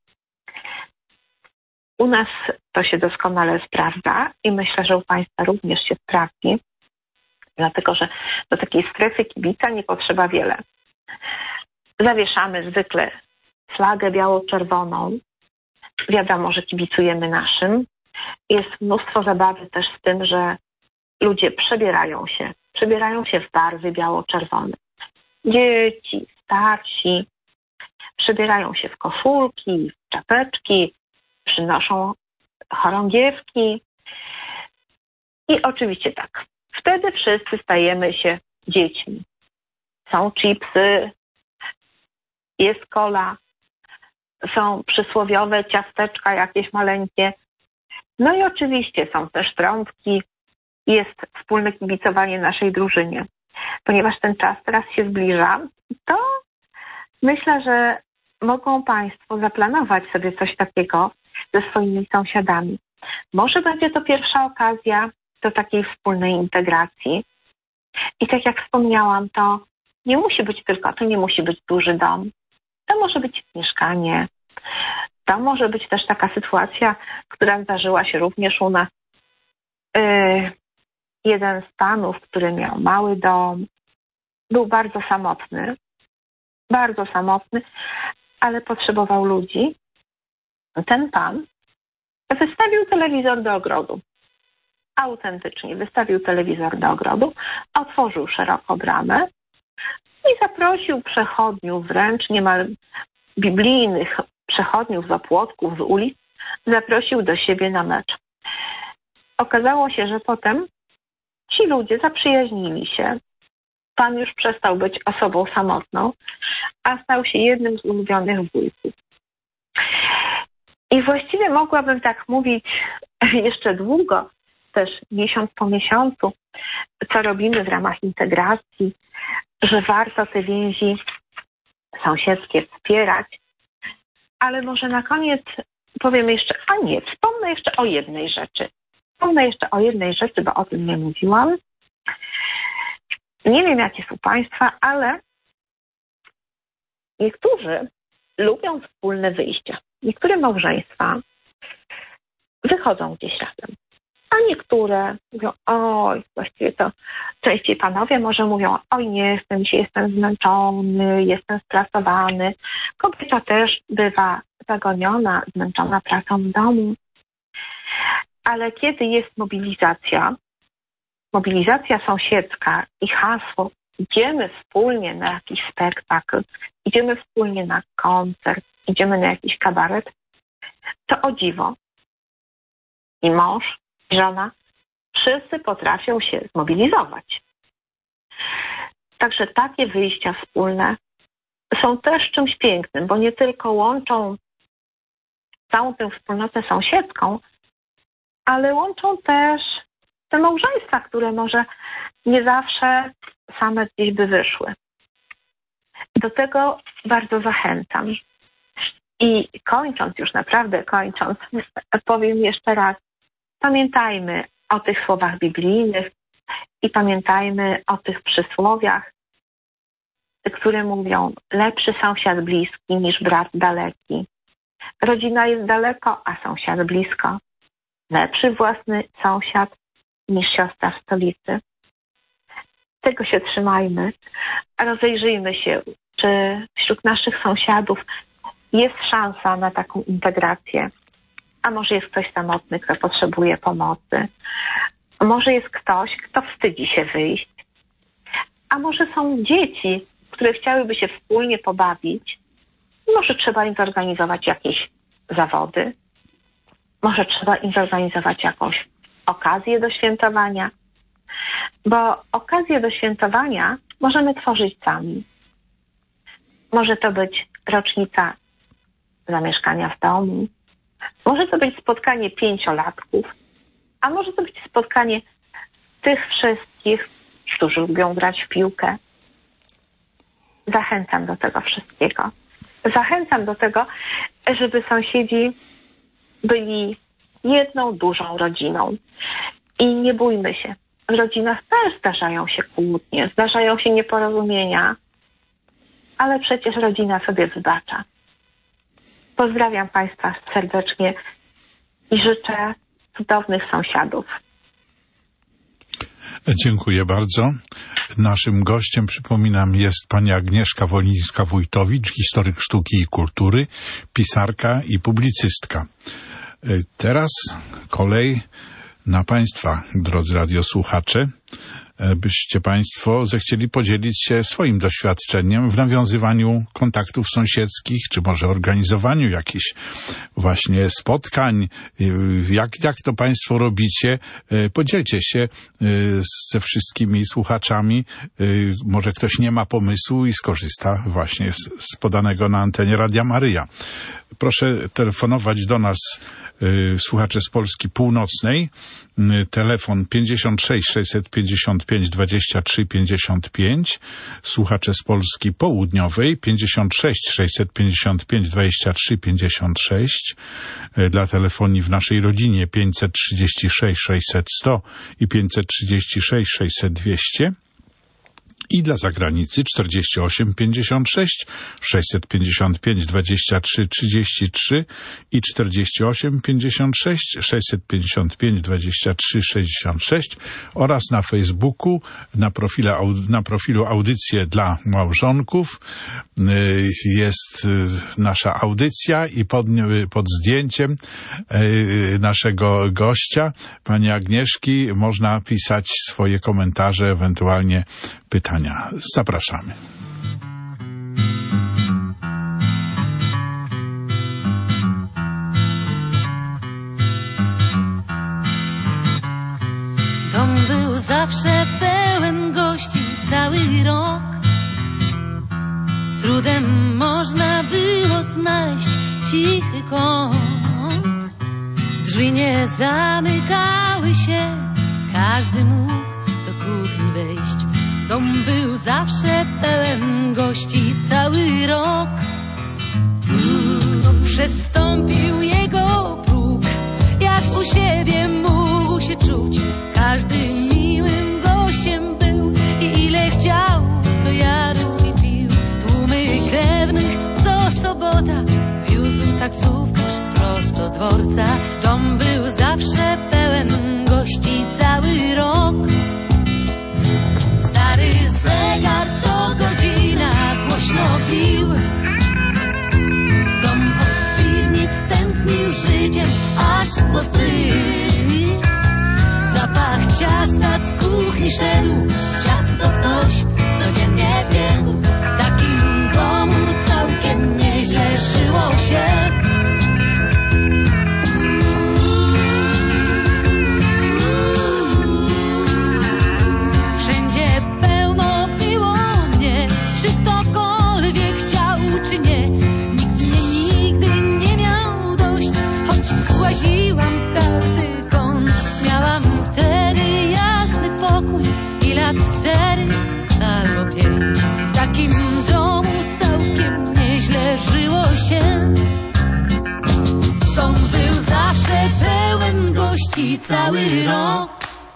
U nas to się doskonale sprawdza i myślę, że u Państwa również się sprawdzi, dlatego że do takiej strefy kibica nie potrzeba wiele. Zawieszamy zwykle flagę biało-czerwoną. Wiadomo, że kibicujemy naszym. Jest mnóstwo zabawy też z tym, że ludzie przebierają się w barwy biało-czerwone. Dzieci, starsi przebierają się w koszulki, w czapeczki, przynoszą chorągiewki. I oczywiście tak, wtedy wszyscy stajemy się dziećmi. Są chipsy, jest cola, są przysłowiowe ciasteczka jakieś maleńkie. I oczywiście są też trąbki, jest wspólne kibicowanie naszej drużynie. Ponieważ ten czas teraz się zbliża, to myślę, że mogą Państwo zaplanować sobie coś takiego ze swoimi sąsiadami. Może będzie to pierwsza okazja do takiej wspólnej integracji. I tak jak wspomniałam, to nie musi być duży dom. To może być mieszkanie. To może być też taka sytuacja, która zdarzyła się również u nas. Jeden z panów, który miał mały dom, był bardzo samotny, ale potrzebował ludzi. Ten pan wystawił telewizor do ogrodu. Autentycznie wystawił telewizor do ogrodu, otworzył szeroko bramę i zaprosił przechodniów, wręcz niemal biblijnych przechodniów z opłotków, z ulic, zaprosił do siebie na mecz. Okazało się, że potem ci ludzie zaprzyjaźnili się. Pan już przestał być osobą samotną, a stał się jednym z ulubionych wujków. I właściwie mogłabym tak mówić jeszcze długo, też miesiąc po miesiącu, co robimy w ramach integracji, że warto te więzi sąsiedzkie wspierać. Ale może na koniec powiem jeszcze, wspomnę jeszcze o jednej rzeczy. Bo o tym nie mówiłam. Nie wiem, jakie są Państwa, ale niektórzy lubią wspólne wyjścia. Niektóre małżeństwa wychodzą gdzieś razem, a niektóre mówią, właściwie to częściej panowie może mówią, nie chcę, dzisiaj jestem zmęczony, jestem spracowany. Kobieta też bywa zagoniona, zmęczona pracą w domu. Ale kiedy jest mobilizacja sąsiedzka i hasło, idziemy wspólnie na jakiś spektakl, idziemy wspólnie na koncert, idziemy na jakiś kabaret, to o dziwo i mąż, i żona, wszyscy potrafią się zmobilizować. Także takie wyjścia wspólne są też czymś pięknym, bo nie tylko łączą całą tę wspólnotę sąsiedzką, ale łączą też te małżeństwa, które może nie zawsze same gdzieś by wyszły. Do tego bardzo zachęcam. I kończąc, powiem jeszcze raz, pamiętajmy o tych słowach biblijnych i pamiętajmy o tych przysłowiach, które mówią, lepszy sąsiad bliski niż brat daleki. Rodzina jest daleko, a sąsiad blisko. Lepszy własny sąsiad niż siostra w stolicy. Tego się trzymajmy. Rozejrzyjmy się, czy wśród naszych sąsiadów jest szansa na taką integrację. A może jest ktoś samotny, kto potrzebuje pomocy. Może jest ktoś, kto wstydzi się wyjść. A może są dzieci, które chciałyby się wspólnie pobawić. Może trzeba im zorganizować jakieś zawody. Może trzeba im zorganizować jakąś okazję do świętowania. Bo okazję do świętowania możemy tworzyć sami. Może to być rocznica zamieszkania w domu. Może to być spotkanie 5-latków, a może to być spotkanie tych wszystkich, którzy lubią grać w piłkę. Zachęcam do tego wszystkiego. Zachęcam do tego, żeby sąsiedzi byli jedną dużą rodziną. I nie bójmy się. W rodzinach też zdarzają się kłótnie, zdarzają się nieporozumienia, ale przecież rodzina sobie wybacza. Pozdrawiam Państwa serdecznie i życzę cudownych sąsiadów. Dziękuję bardzo. Naszym gościem, przypominam, jest pani Agnieszka Wolińska-Wójtowicz, historyk sztuki i kultury, pisarka i publicystka. Teraz kolej na Państwa, drodzy radiosłuchacze, byście Państwo zechcieli podzielić się swoim doświadczeniem w nawiązywaniu kontaktów sąsiedzkich, czy może organizowaniu jakichś właśnie spotkań. Jak to Państwo robicie? Podzielcie się ze wszystkimi słuchaczami. Może ktoś nie ma pomysłu i skorzysta właśnie z podanego na antenie Radia Maryja. Proszę telefonować do nas, słuchacze z Polski Północnej. Telefon 56 655 23 55. Słuchacze z Polski Południowej 56 655 23 56. Dla telefonii w naszej rodzinie 536 600 100 i 536 600 200. I dla zagranicy 48 56 655 23 33 i 48 56 655 23 66 oraz na Facebooku na profilu Audycje dla Małżonków jest nasza audycja i pod zdjęciem naszego gościa, pani Agnieszki, można pisać swoje komentarze, ewentualnie pytania. Zapraszamy. Dom był zawsze pełen gości cały rok. Z trudem można było znaleźć cichy kąt. Drzwi nie zamykały się, każdy mógł do kuchni wejść. Dom był zawsze pełen gości cały rok. Przestąpił jego próg, jak u siebie mógł się czuć. Każdy miłym gościem był i ile chciał, to jadł i pił. Tłumy krewnych co sobota wiózł taksówkarz prosto z dworca. Dom był zawsze pełen gości cały rok. Stary zegar co godzina głośno bił. Dom od piwnic tętnił życiem aż po strych. Zapach ciasta z kuchni szedł, ciasto ktoś codziennie piekł. W takim domu całkiem nieźle żyło się. Wszędzie pełno było mnie, czy ktokolwiek chciał, czy nie. Nikt mnie nigdy nie miał dość, choć łaziłam w każdy kąt. Miałam wtedy jasny pokój i lat 4 albo 5. W takim domu całkiem nieźle żyło się. Dom był zawsze pełen gości cały rok.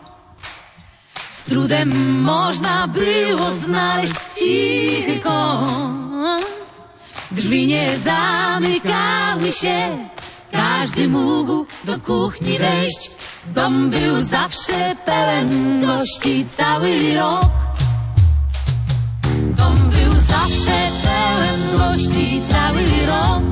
Z trudem można było znaleźć cichy kąt. Drzwi nie zamykały się, każdy mógł do kuchni wejść. Dom był zawsze pełen gości cały rok. Dom był zawsze pełen gości cały rok.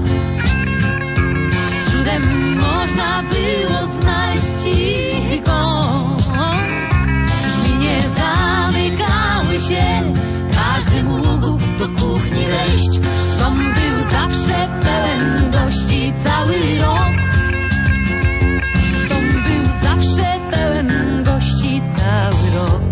Z trudem można było znaleźć cichy kąt. Drzwi nie zamykały się, każdy mógł do kuchni wejść. Dom był zawsze pełen gości cały rok. Dom był zawsze pełen gości cały rok.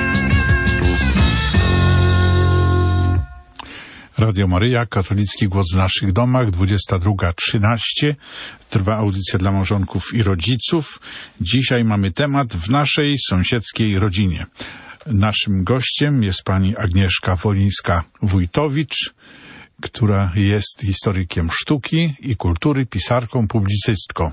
Radio Maryja, katolicki głos w naszych domach, 22:13. Trwa audycja dla małżonków i rodziców. Dzisiaj mamy temat w naszej sąsiedzkiej rodzinie. Naszym gościem jest pani Agnieszka Wolińska-Wójtowicz, która jest historykiem sztuki i kultury, pisarką, publicystką.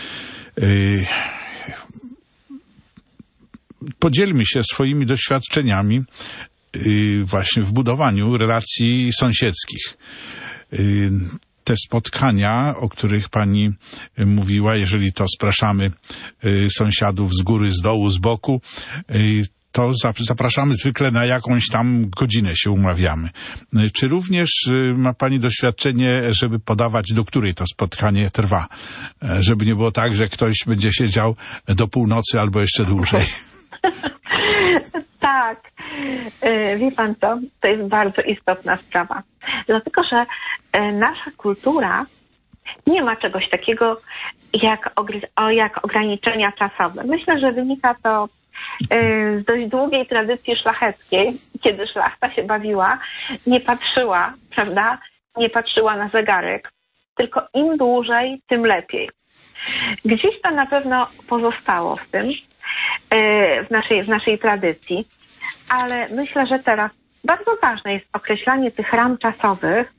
Podzielmy się swoimi doświadczeniami właśnie w budowaniu relacji sąsiedzkich. Te spotkania, o których pani mówiła, jeżeli to spraszamy sąsiadów z góry, z dołu, z boku, to zapraszamy zwykle na jakąś tam godzinę się umawiamy. Czy również ma pani doświadczenie, żeby podawać, do której to spotkanie trwa? Żeby nie było tak, że ktoś będzie siedział do północy albo jeszcze dłużej. Tak. Wie pan co? To jest bardzo istotna sprawa. Dlatego, że nasza kultura nie ma czegoś takiego jak ograniczenia czasowe. Myślę, że wynika to z dość długiej tradycji szlacheckiej, kiedy szlachta się bawiła, nie patrzyła, prawda? Nie patrzyła na zegarek, tylko im dłużej, tym lepiej. Gdzieś to na pewno pozostało w tym, w naszej tradycji, ale myślę, że teraz bardzo ważne jest określanie tych ram czasowych,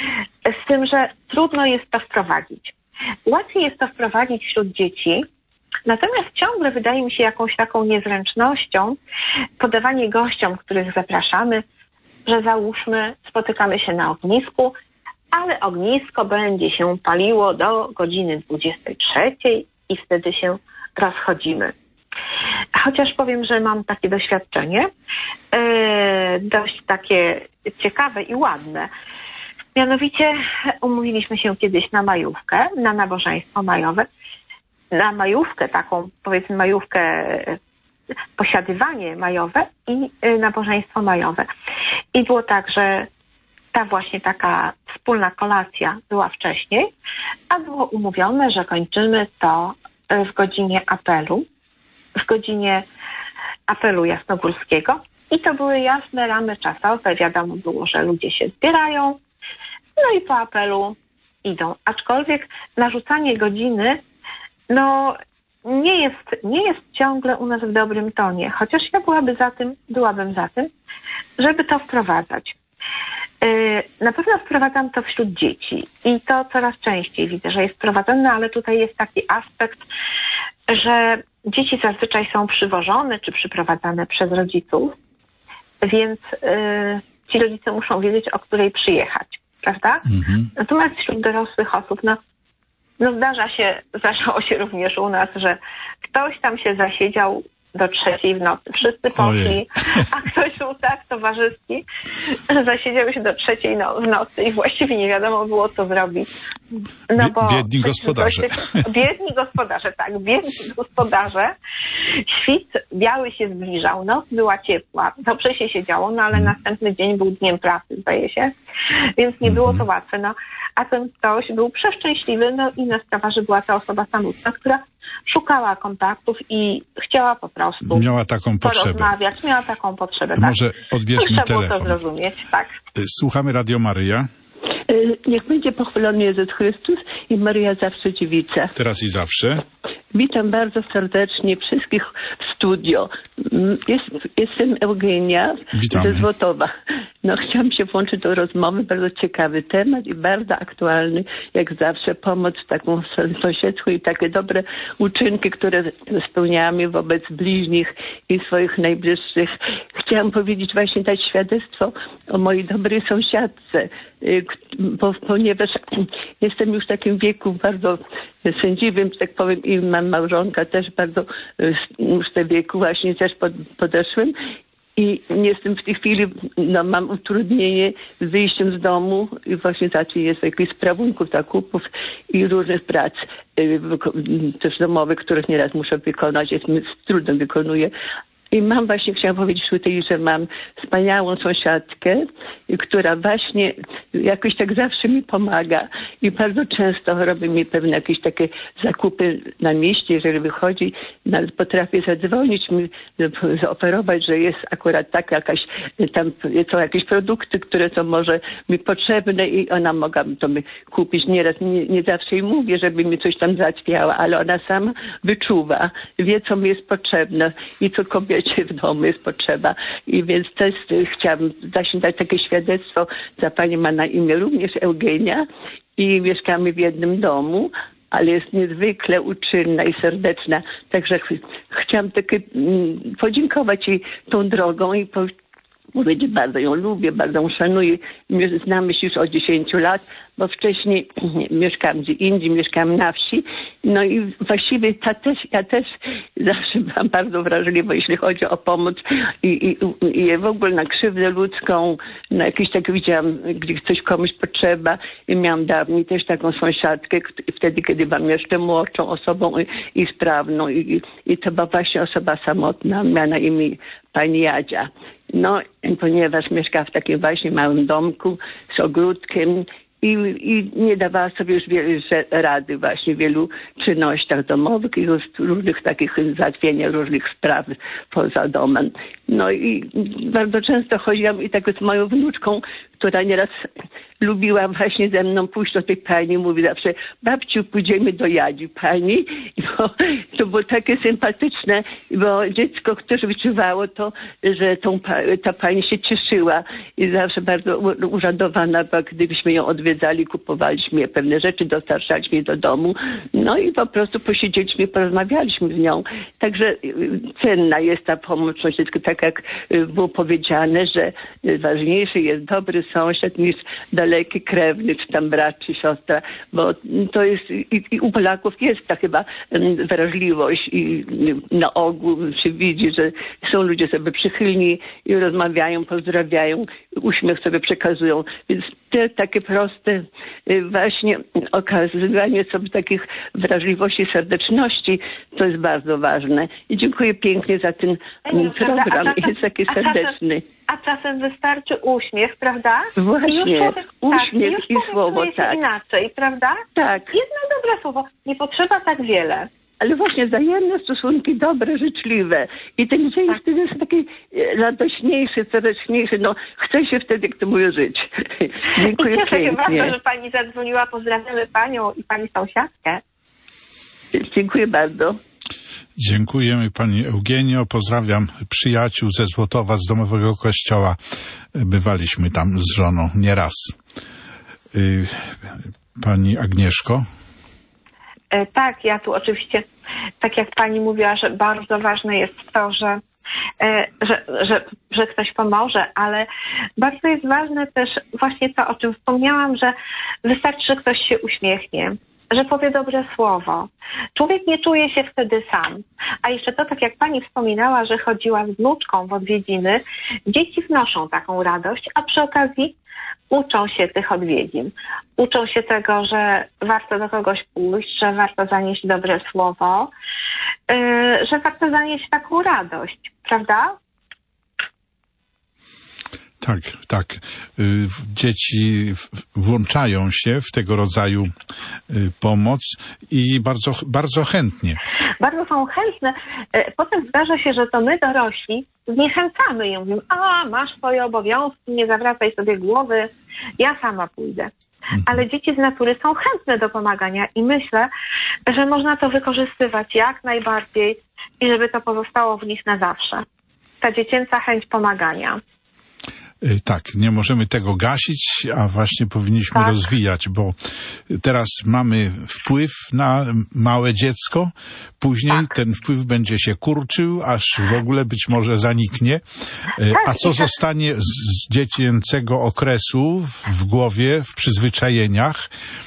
z tym, że trudno jest to wprowadzić. Łatwiej jest to wprowadzić wśród dzieci, Natomiast ciągle wydaje mi się jakąś taką niezręcznością podawanie gościom, których zapraszamy, że załóżmy, spotykamy się na ognisku, ale ognisko będzie się paliło do godziny 23 i wtedy się rozchodzimy. Chociaż powiem, że mam takie doświadczenie, dość takie ciekawe i ładne. Mianowicie umówiliśmy się kiedyś na majówkę, na nabożeństwo majowe. Na majówkę, taką powiedzmy majówkę, posiadywanie majowe i nabożeństwo majowe. I było tak, że ta właśnie taka wspólna kolacja była wcześniej, a było umówione, że kończymy to w godzinie apelu jasnogórskiego. I to były jasne ramy czasowe. Wiadomo było, że ludzie się zbierają, no i po apelu idą. Aczkolwiek narzucanie godziny, no nie jest ciągle u nas w dobrym tonie. Chociaż ja byłabym za tym, żeby to wprowadzać. Na pewno wprowadzam to wśród dzieci i to coraz częściej widzę, że jest wprowadzane, ale tutaj jest taki aspekt, że dzieci zazwyczaj są przywożone czy przyprowadzane przez rodziców, więc ci rodzice muszą wiedzieć, o której przyjechać, prawda? Mhm. Natomiast wśród dorosłych osób, zdarzało się również u nas, że ktoś tam się zasiedział do 3 w nocy. Wszyscy poszli, a ktoś był tak towarzyski, że zasiedział się do 3 w nocy i właściwie nie wiadomo było, co zrobić. No bo biedni gospodarze. Biedni gospodarze. Świt biały się zbliżał, noc była ciepła, dobrze się siedziało, no ale następny dzień był dniem pracy, zdaje się, więc nie było to łatwe. No, a ten ktoś był przeszczęśliwy, no inna sprawa, że była to osoba samotna, która szukała kontaktów i chciała po prostu miała taką porozmawiać, miała taką potrzebę. Może odbierzmy telefon. Trzeba było to zrozumieć, tak. Słuchamy Radio Maryja. Niech będzie pochwalony Jezus Chrystus i Maryja zawsze dziewica. Teraz i zawsze. Witam bardzo serdecznie wszystkich w studio. Jestem Eugenia ze Złotowa. Chciałam się włączyć do rozmowy. Bardzo ciekawy temat i bardzo aktualny. Jak zawsze pomoc taką sąsiedzką i takie dobre uczynki, które spełniamy wobec bliźnich i swoich najbliższych. Chciałam powiedzieć, właśnie dać świadectwo o mojej dobrej sąsiadce, ponieważ jestem już w takim wieku bardzo sędziwym, że tak powiem, i mam małżonka też bardzo już w tym wieku właśnie też podeszłym. I jestem w tej chwili, mam utrudnienie z wyjściem z domu i właśnie jest jakichś sprawunków, zakupów i różnych prac też domowych, których nieraz muszę wykonać, z trudem wykonuję. I chciałam powiedzieć tutaj, że mam wspaniałą sąsiadkę, która właśnie jakoś tak zawsze mi pomaga i bardzo często robi mi pewne jakieś takie zakupy na mieście, jeżeli wychodzi, potrafię zadzwonić, mi zaoferować, że jest akurat są jakieś produkty, które są może mi potrzebne i ona mogłaby to mi kupić. Nieraz nie zawsze jej mówię, żeby mi coś tam załatwiała, ale ona sama wyczuwa, wie, co mi jest potrzebne i co kobiecie w domu jest potrzeba. I więc też chciałam dać takie świadectwo. Ta pani ma na imię również Eugenia i mieszkamy w jednym domu, ale jest niezwykle uczynna i serdeczna. Także chciałam podziękować jej tą drogą i powiedzieć, bardzo ją lubię, bardzo ją szanuję. Znamy się już od 10 lat, bo wcześniej mieszkałam gdzie indziej, mieszkałam na wsi. No i właściwie ja też zawsze byłam bardzo wrażliwa, jeśli chodzi o pomoc i w ogóle na krzywdę ludzką, na jakieś widziałam, gdzie coś komuś potrzeba. I miałam dawniej też taką sąsiadkę, wtedy, kiedy byłam jeszcze młodszą osobą i sprawną. I to była właśnie osoba samotna, miała na imię pani Jadzia. No, ponieważ mieszkała w takim właśnie małym domku z ogródkiem i nie dawała sobie już rady właśnie w wielu czynnościach domowych i różnych takich załatwienia różnych spraw poza domem. No i bardzo często chodziłam i tak z moją wnuczką, która nieraz lubiła właśnie ze mną pójść do tej pani, mówi zawsze: babciu, pójdziemy do Jadzi pani, bo to było takie sympatyczne, bo dziecko też wyczuwało to, że ta pani się cieszyła i zawsze bardzo uradowana była, gdybyśmy ją odwiedzali, kupowaliśmy pewne rzeczy, dostarczaliśmy je do domu, no i po prostu posiedzieliśmy, porozmawialiśmy z nią. Także cenna jest ta pomoc, tak jak było powiedziane, że ważniejszy jest dobry sąsiad niż daleki krewny, czy tam brat, czy siostra, bo to jest i u Polaków jest ta chyba wrażliwość i na ogół się widzi, że są ludzie sobie przychylni i rozmawiają, pozdrawiają, uśmiech sobie przekazują. Więc te takie proste właśnie okazywanie sobie takich wrażliwości, serdeczności, to jest bardzo ważne. I dziękuję pięknie za ten program. Jest taki serdeczny. A czasem wystarczy uśmiech, prawda? Właśnie, uśmiech i słowo, tak. Inaczej, prawda? Tak. Jedno dobre słowo. Nie potrzeba tak wiele. Ale właśnie wzajemne stosunki dobre, życzliwe. I ten dzień wtedy jest taki radośniejszy, serdeczniejszy. No, chce się wtedy, jak to mówię, żyć. Dziękuję pięknie. Bardzo, że pani zadzwoniła. Pozdrawiamy panią i pani sąsiadkę. Dziękuję bardzo. Dziękujemy pani Eugenio. Pozdrawiam przyjaciół ze Złotowa, z Domowego Kościoła. Bywaliśmy tam z żoną nieraz. Pani Agnieszko? Tak, ja tu oczywiście, tak jak pani mówiła, że bardzo ważne jest to, że ktoś pomoże, ale bardzo jest ważne też właśnie to, o czym wspomniałam, że wystarczy, że ktoś się uśmiechnie, że powie dobre słowo. Człowiek nie czuje się wtedy sam. A jeszcze to, tak jak pani wspominała, że chodziła z wnuczką w odwiedziny, dzieci wnoszą taką radość, a przy okazji uczą się tych odwiedzin. Uczą się tego, że warto do kogoś pójść, że warto zanieść dobre słowo, że warto zanieść taką radość, prawda? Tak, tak. Dzieci włączają się w tego rodzaju pomoc i bardzo, bardzo chętnie. Bardzo są chętne. Potem zdarza się, że to my dorośli zniechęcamy ją. Mówimy: a, masz swoje obowiązki, nie zawracaj sobie głowy, ja sama pójdę. Ale dzieci z natury są chętne do pomagania i myślę, że można to wykorzystywać jak najbardziej i żeby to pozostało w nich na zawsze. Ta dziecięca chęć pomagania. Tak, nie możemy tego gasić, a właśnie powinniśmy rozwijać, bo teraz mamy wpływ na małe dziecko, później ten wpływ będzie się kurczył, aż w ogóle być może zaniknie. A co zostanie z dziecięcego okresu w głowie, w przyzwyczajeniach,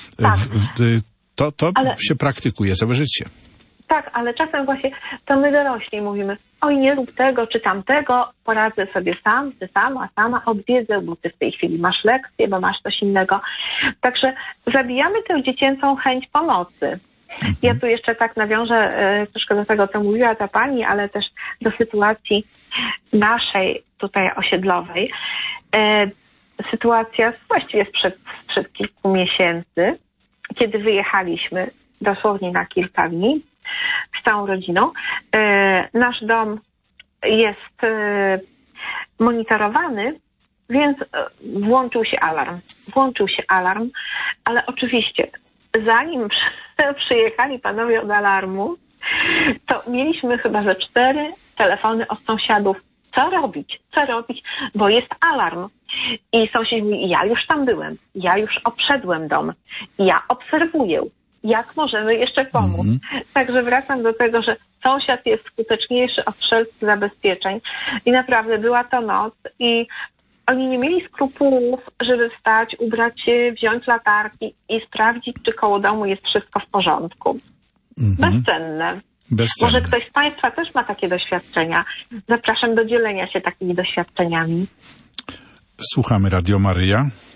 to się praktykuje całe życie. Tak, ale czasem właśnie to my dorośli mówimy: oj, nie rób tego czy tamtego, poradzę sobie sam, czy sama odwiedzę, bo ty w tej chwili masz lekcję, bo masz coś innego. Także zabijamy tę dziecięcą chęć pomocy. Ja tu jeszcze tak nawiążę troszkę do tego, co mówiła ta pani, ale też do sytuacji naszej tutaj osiedlowej. Sytuacja właściwie sprzed kilku miesięcy, kiedy wyjechaliśmy dosłownie na kilka dni z całą rodziną. Nasz dom jest monitorowany, więc włączył się alarm, ale oczywiście zanim przyjechali panowie od alarmu, to mieliśmy chyba ze 4 telefony od sąsiadów. Co robić, bo jest alarm. I sąsiedzi mówi: ja już tam byłem, ja już obszedłem dom, ja obserwuję, jak możemy jeszcze pomóc. Także wracam do tego, że sąsiad jest skuteczniejszy od wszelkich zabezpieczeń i naprawdę była to noc i oni nie mieli skrupułów, żeby wstać, ubrać się, wziąć latarki i sprawdzić, czy koło domu jest wszystko w porządku. Bezcenne. Może ktoś z państwa też ma takie doświadczenia. Zapraszam do dzielenia się takimi doświadczeniami. Słuchamy Radio Maryja.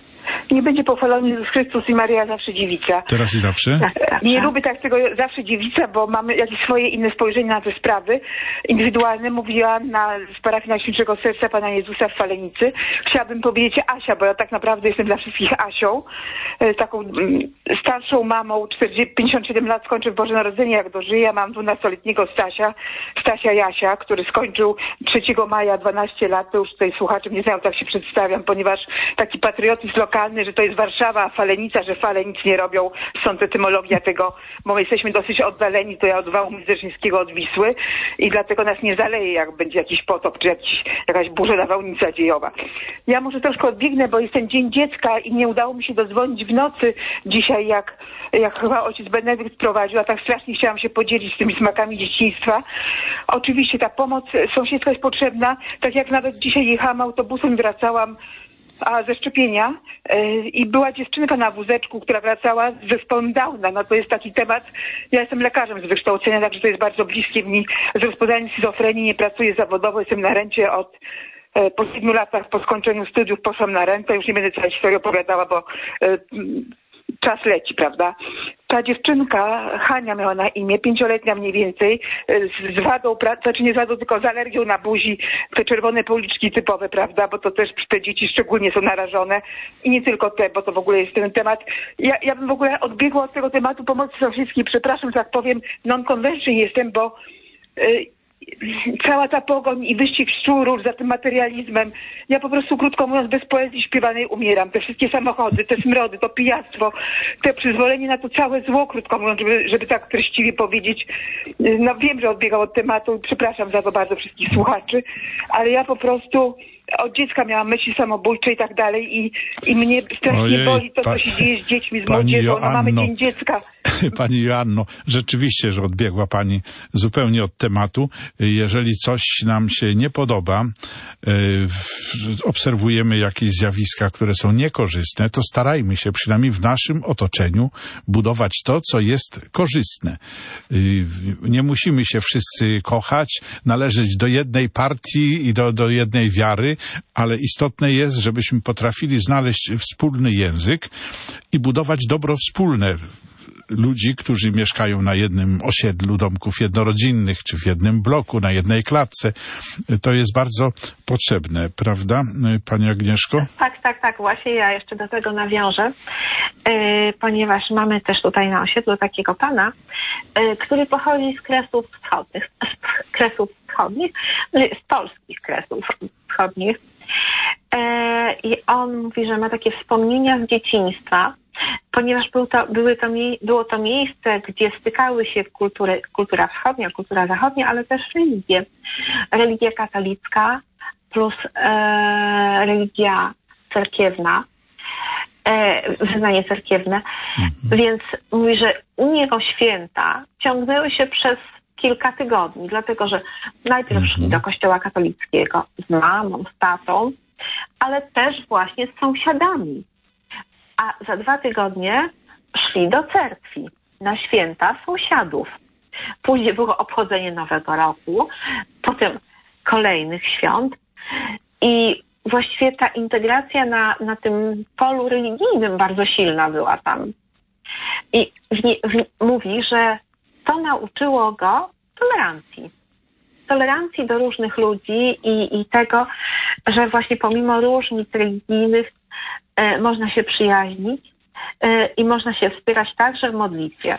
Nie będzie pochwalony Jezus Chrystus i Maria zawsze dziewica. Teraz i zawsze? Nie lubię tak tego zawsze dziewica, bo mamy jakieś swoje inne spojrzenie na te sprawy indywidualne. Mówiłam z parafii Najświętszego Serca Pana Jezusa w Falenicy. Chciałabym powiedzieć Asia, bo ja tak naprawdę jestem dla wszystkich Asią. Taką starszą mamą, 57 lat, skończę w Boże Narodzenie, jak dożyję. Mam 12-letniego Stasia Jasia, który skończył 3 maja 12 lat. To już tutaj słuchacze mnie znają, tak się przedstawiam, ponieważ taki patriotyzm lokalny, że to jest Warszawa, a Falenica, że Fale nic nie robią. Stąd etymologia tego, bo my jesteśmy dosyć oddaleni, to ja od wału Mizdrzyńskiego, od Wisły i dlatego nas nie zaleje, jak będzie jakiś potop, czy jakaś burza nawałnica dziejowa. Ja może troszkę odbiegnę, bo jest ten Dzień Dziecka i nie udało mi się dodzwonić w nocy dzisiaj, jak chyba ojciec Benedykt prowadził, a tak strasznie chciałam się podzielić z tymi smakami dzieciństwa. Oczywiście ta pomoc sąsiedzka jest potrzebna, tak jak nawet dzisiaj jechałam autobusem, wracałam ze szczepienia i była dziewczynka na wózeczku, która wracała z zespołem Downa. No to jest taki temat, ja jestem lekarzem z wykształcenia, także to jest bardzo bliskie mi z rozpoznaniem schizofrenii, nie pracuję zawodowo, jestem na rencie po 7 latach po skończeniu studiów poszłam na rentę, już nie będę całej historii opowiadała, bo czas leci, prawda? Ta dziewczynka, Hania miała na imię, 5-letnia mniej więcej, z wadą, znaczy nie z wadą, tylko z alergią na buzi, te czerwone policzki typowe, prawda? Bo to też te dzieci szczególnie są narażone i nie tylko te, bo to w ogóle jest ten temat. Ja bym w ogóle odbiegła od tego tematu pomocy sąsiedzkiej, przepraszam, że tak powiem, non-convention jestem, bo cała ta pogoń i wyścig szczurów za tym materializmem. Ja po prostu, krótko mówiąc, bez poezji śpiewanej umieram. Te wszystkie samochody, te smrody, to pijactwo, te przyzwolenie na to całe zło, krótko mówiąc, żeby tak treściwie powiedzieć. No wiem, że odbiegam od tematu i przepraszam za to bardzo wszystkich słuchaczy, ale ja po prostu od dziecka miałam myśli samobójcze i tak dalej i mnie strasznie boli to, co się dzieje z dziećmi, z młodzieżą. No mamy Dzień Dziecka. Pani Joanno, rzeczywiście, że odbiegła Pani zupełnie od tematu. Jeżeli coś nam się nie podoba, obserwujemy jakieś zjawiska, które są niekorzystne, to starajmy się przynajmniej w naszym otoczeniu budować to, co jest korzystne. Nie musimy się wszyscy kochać, należeć do jednej partii i do jednej wiary, ale istotne jest, żebyśmy potrafili znaleźć wspólny język i budować dobro wspólne ludzi, którzy mieszkają na jednym osiedlu domków jednorodzinnych, czy w jednym bloku, na jednej klatce. To jest bardzo potrzebne, prawda, Pani Agnieszko? Tak. Właśnie ja jeszcze do tego nawiążę, ponieważ mamy też tutaj na osiedlu takiego pana, który pochodzi z Kresów Wschodnich, z polskich Kresów Wschodnich. I on mówi, że ma takie wspomnienia z dzieciństwa, ponieważ było to miejsce, gdzie stykały się kultura wschodnia, kultura zachodnia, ale też religie. Religia katolicka plus religia cerkiewna, wyznanie cerkiewne. Więc mówi, że u niego święta ciągnęły się przez kilka tygodni, dlatego że najpierw szli do kościoła katolickiego z mamą, z tatą, ale też właśnie z sąsiadami. A za 2 tygodnie szli do cerkwi na święta sąsiadów. Później było obchodzenie Nowego Roku, potem kolejnych świąt i właściwie ta integracja na tym polu religijnym bardzo silna była tam. I mówi, że to nauczyło go tolerancji. Tolerancji do różnych ludzi i tego, że właśnie pomimo różnic religijnych można się przyjaźnić i można się wspierać także w modlitwie.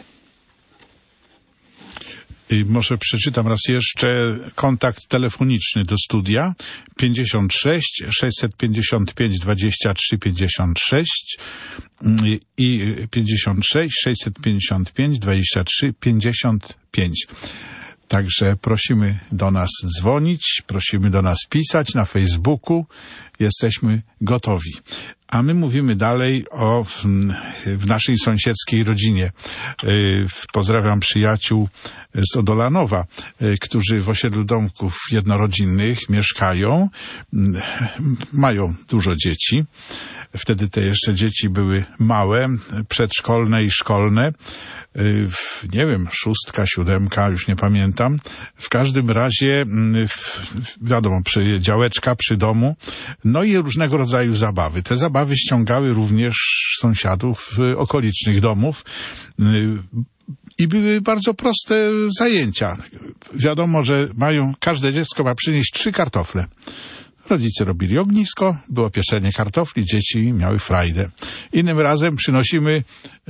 I może przeczytam raz jeszcze kontakt telefoniczny do studia 56 655 23 56 i 56 655 23 55. Także prosimy do nas dzwonić, prosimy do nas pisać na Facebooku. Jesteśmy gotowi. A my mówimy dalej w naszej sąsiedzkiej rodzinie. Pozdrawiam przyjaciół z Odolanowa, którzy w osiedlu domków jednorodzinnych mieszkają, mają dużo dzieci. Wtedy te jeszcze dzieci były małe, przedszkolne i szkolne. Nie wiem, 6., 7, już nie pamiętam. W każdym razie, wiadomo, przy działeczka, przy domu, no i różnego rodzaju zabawy. Te zabawy ściągały również sąsiadów okolicznych domów i były bardzo proste zajęcia. Wiadomo, że każde dziecko ma przynieść 3 kartofle. Rodzice robili ognisko, było pieczenie kartofli, dzieci miały frajdę. Innym razem przynosimy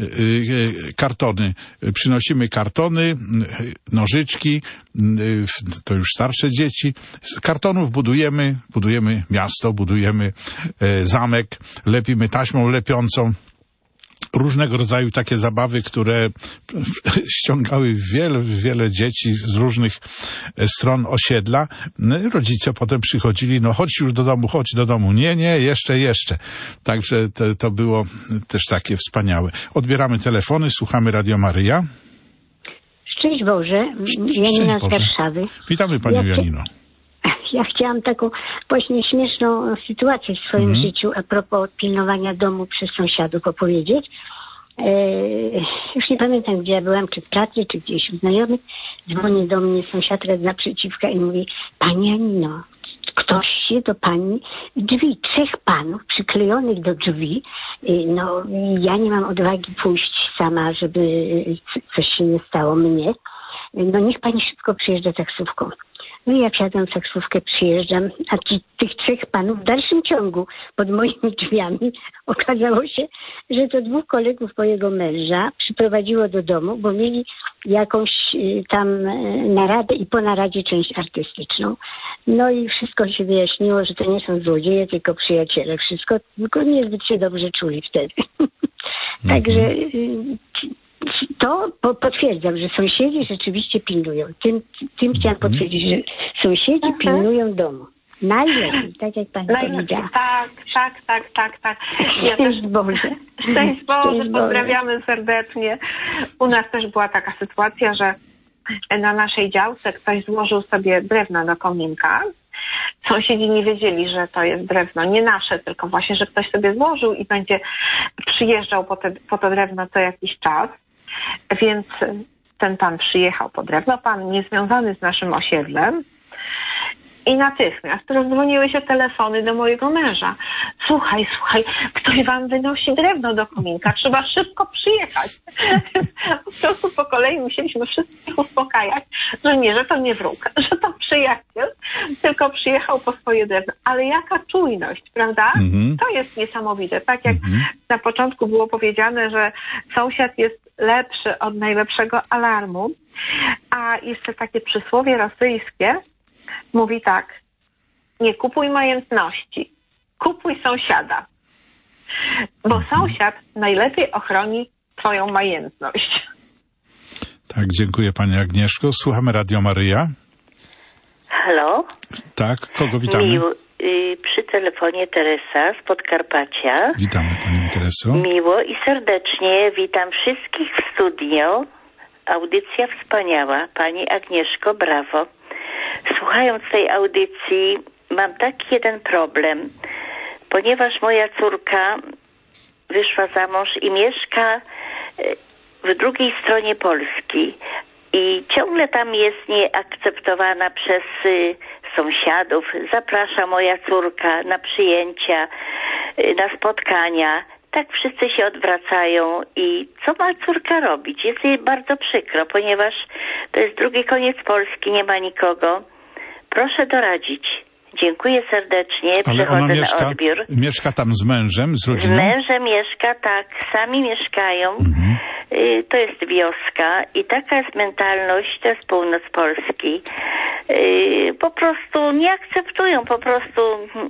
kartony, nożyczki, to już starsze dzieci. Z kartonów budujemy miasto, budujemy zamek, lepimy taśmą lepiącą. Różnego rodzaju takie zabawy, które ściągały wiele dzieci z różnych stron osiedla. Rodzice potem przychodzili, no chodź już do domu. Nie, jeszcze. Także to było też takie wspaniałe. Odbieramy telefony, słuchamy Radio Maryja. Szczęść Boże, Janina z Warszawy. Witamy Panią Janino. Ja chciałam taką właśnie śmieszną sytuację w swoim życiu a propos pilnowania domu przez sąsiadów opowiedzieć. Już nie pamiętam, gdzie ja byłam, czy w pracy, czy gdzieś u znajomych. Dzwoni do mnie sąsiadka z naprzeciwka i mówi: Pani Janino, ktoś się do pani drzwi, 3 panów przyklejonych do drzwi. No, ja nie mam odwagi pójść sama, żeby coś się nie stało mnie. No, niech pani szybko przyjeżdża taksówką. No i ja wsiadam w taksówkę, przyjeżdżam, a tych 3 panów w dalszym ciągu pod moimi drzwiami okazało się, że to 2 kolegów mojego męża przyprowadziło do domu, bo mieli jakąś tam naradę i po naradzie część artystyczną. No i wszystko się wyjaśniło, że to nie są złodzieje, tylko przyjaciele. Wszystko, tylko niezbyt się dobrze czuli wtedy. Także to potwierdzam, że sąsiedzi rzeczywiście pilnują. Tym chciałam potwierdzić, że sąsiedzi pilnują domu. Najlepiej, tak jak pani powiedziała. Tak. Ja Szczęść Boże. Szczęść Boże, pozdrawiamy serdecznie. U nas też była taka sytuacja, że na naszej działce ktoś złożył sobie drewno do kominka. Sąsiedzi nie wiedzieli, że to jest drewno nie nasze, tylko właśnie, że ktoś sobie złożył i będzie przyjeżdżał po to drewno co jakiś czas. Więc ten pan przyjechał po drewno, pan niezwiązany z naszym osiedlem, i natychmiast rozdzwoniły się telefony do mojego męża. Słuchaj, ktoś wam wynosi drewno do kominka, trzeba szybko przyjechać. Po prostu po kolei musieliśmy wszystkich uspokajać, że nie, że to nie wróg, że to przyjaciel, tylko przyjechał po swoje drewno. Ale jaka czujność, prawda? To jest niesamowite. Tak jak na początku było powiedziane, że sąsiad jest lepszy od najlepszego alarmu, a jeszcze takie przysłowie rosyjskie mówi tak: nie kupuj majętności, kupuj sąsiada, bo sąsiad najlepiej ochroni twoją majętność. Tak, dziękuję Pani Agnieszko. Słuchamy Radio Maryja. Halo? Tak, kogo witamy? Przy telefonie Teresa z Podkarpacia. Witamy Panią Tereso. Miło i serdecznie witam wszystkich w studio. Audycja wspaniała. Pani Agnieszko, brawo. Słuchając tej audycji mam taki jeden problem, ponieważ moja córka wyszła za mąż i mieszka w drugiej stronie Polski i ciągle tam jest nieakceptowana przez sąsiadów. Zaprasza moja córka na przyjęcia, na spotkania. Tak wszyscy się odwracają i co ma córka robić? Jest jej bardzo przykro, ponieważ to jest drugi koniec Polski, nie ma nikogo. Proszę doradzić. Dziękuję serdecznie. Ale ona mieszka tam z mężem, z rodziną? Z mężem mieszka, tak. Sami mieszkają. To jest wioska i taka jest mentalność, to jest północ Polski. Po prostu nie akceptują, po prostu,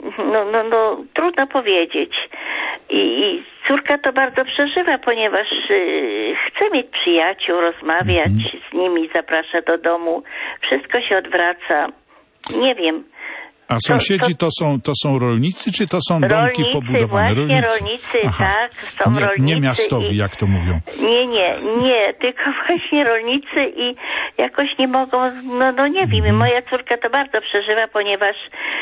trudno powiedzieć. I córka to bardzo przeżywa, ponieważ chce mieć przyjaciół, rozmawiać z nimi, zaprasza do domu. Wszystko się odwraca. Nie wiem. A sąsiedzi to są rolnicy, czy to są domki pobudowane? Rolnicy, aha. Tak, są rolnicy. Nie miastowi, jak to mówią. Nie, tylko właśnie rolnicy i jakoś nie mogą, no nie wiem, moja córka to bardzo przeżywa, ponieważ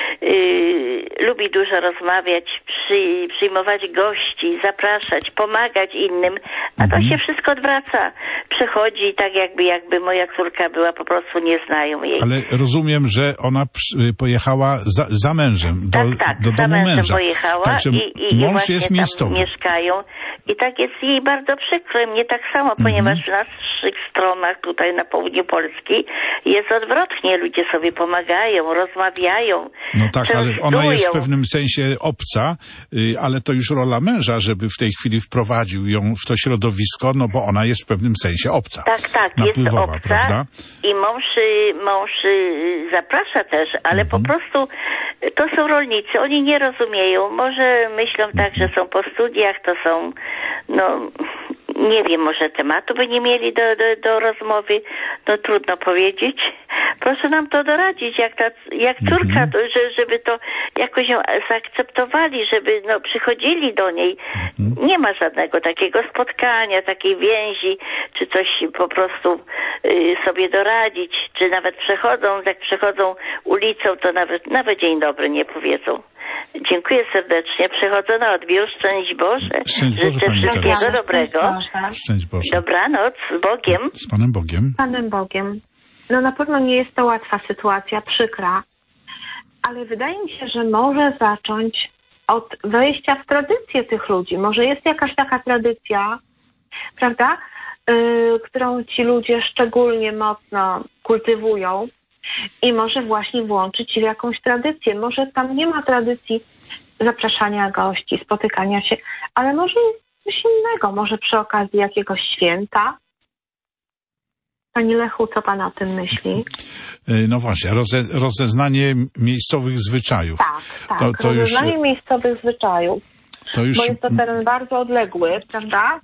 lubi dużo rozmawiać, przyjmować gości, zapraszać, pomagać innym, a to się wszystko odwraca. Przechodzi tak jakby moja córka była, po prostu nie znają jej. Ale rozumiem, że ona pojechała za mężem, do domu męża. Mężem pojechała. Także i mąż jest miejscowy. Mieszkają. I tak jest jej bardzo przykro, mnie tak samo, ponieważ w naszych stronach tutaj na południu Polski jest odwrotnie. Ludzie sobie pomagają, rozmawiają. No tak, ale ona jest w pewnym sensie obca, ale to już rola męża, żeby w tej chwili wprowadził ją w to środowisko, no bo ona jest w pewnym sensie obca. Tak, jest obca. Prawda? I mąż zaprasza też, ale po prostu to są rolnicy, oni nie rozumieją. Może myślą tak, że są po studiach, to są, nie wiem, może tematu by nie mieli do rozmowy, trudno powiedzieć. Proszę nam to doradzić, jak córka, żeby to jakoś ją zaakceptowali, żeby przychodzili do niej. Nie ma żadnego takiego spotkania, takiej więzi, czy coś po prostu sobie doradzić, czy nawet jak przechodzą ulicą, to nawet dzień dobry nie powiedzą. Dziękuję serdecznie. Przechodzę na odbiór. Szczęść Boże. Życzę wszystkiego dobrego. Szczęść Boże. Dobranoc. Z Bogiem. Z Panem Bogiem. Z Panem Bogiem. Na pewno nie jest to łatwa sytuacja, przykra, ale wydaje mi się, że może zacząć od wejścia w tradycję tych ludzi. Może jest jakaś taka tradycja, prawda, którą ci ludzie szczególnie mocno kultywują i może właśnie włączyć w jakąś tradycję. Może tam nie ma tradycji zapraszania gości, spotykania się, ale może jest coś innego, może przy okazji jakiegoś święta. Panie Lechu, co Pan o tym myśli? No właśnie, rozeznanie miejscowych zwyczajów. Tak, rozeznanie miejscowych zwyczajów. Bo jest to teren bardzo odległy, prawda?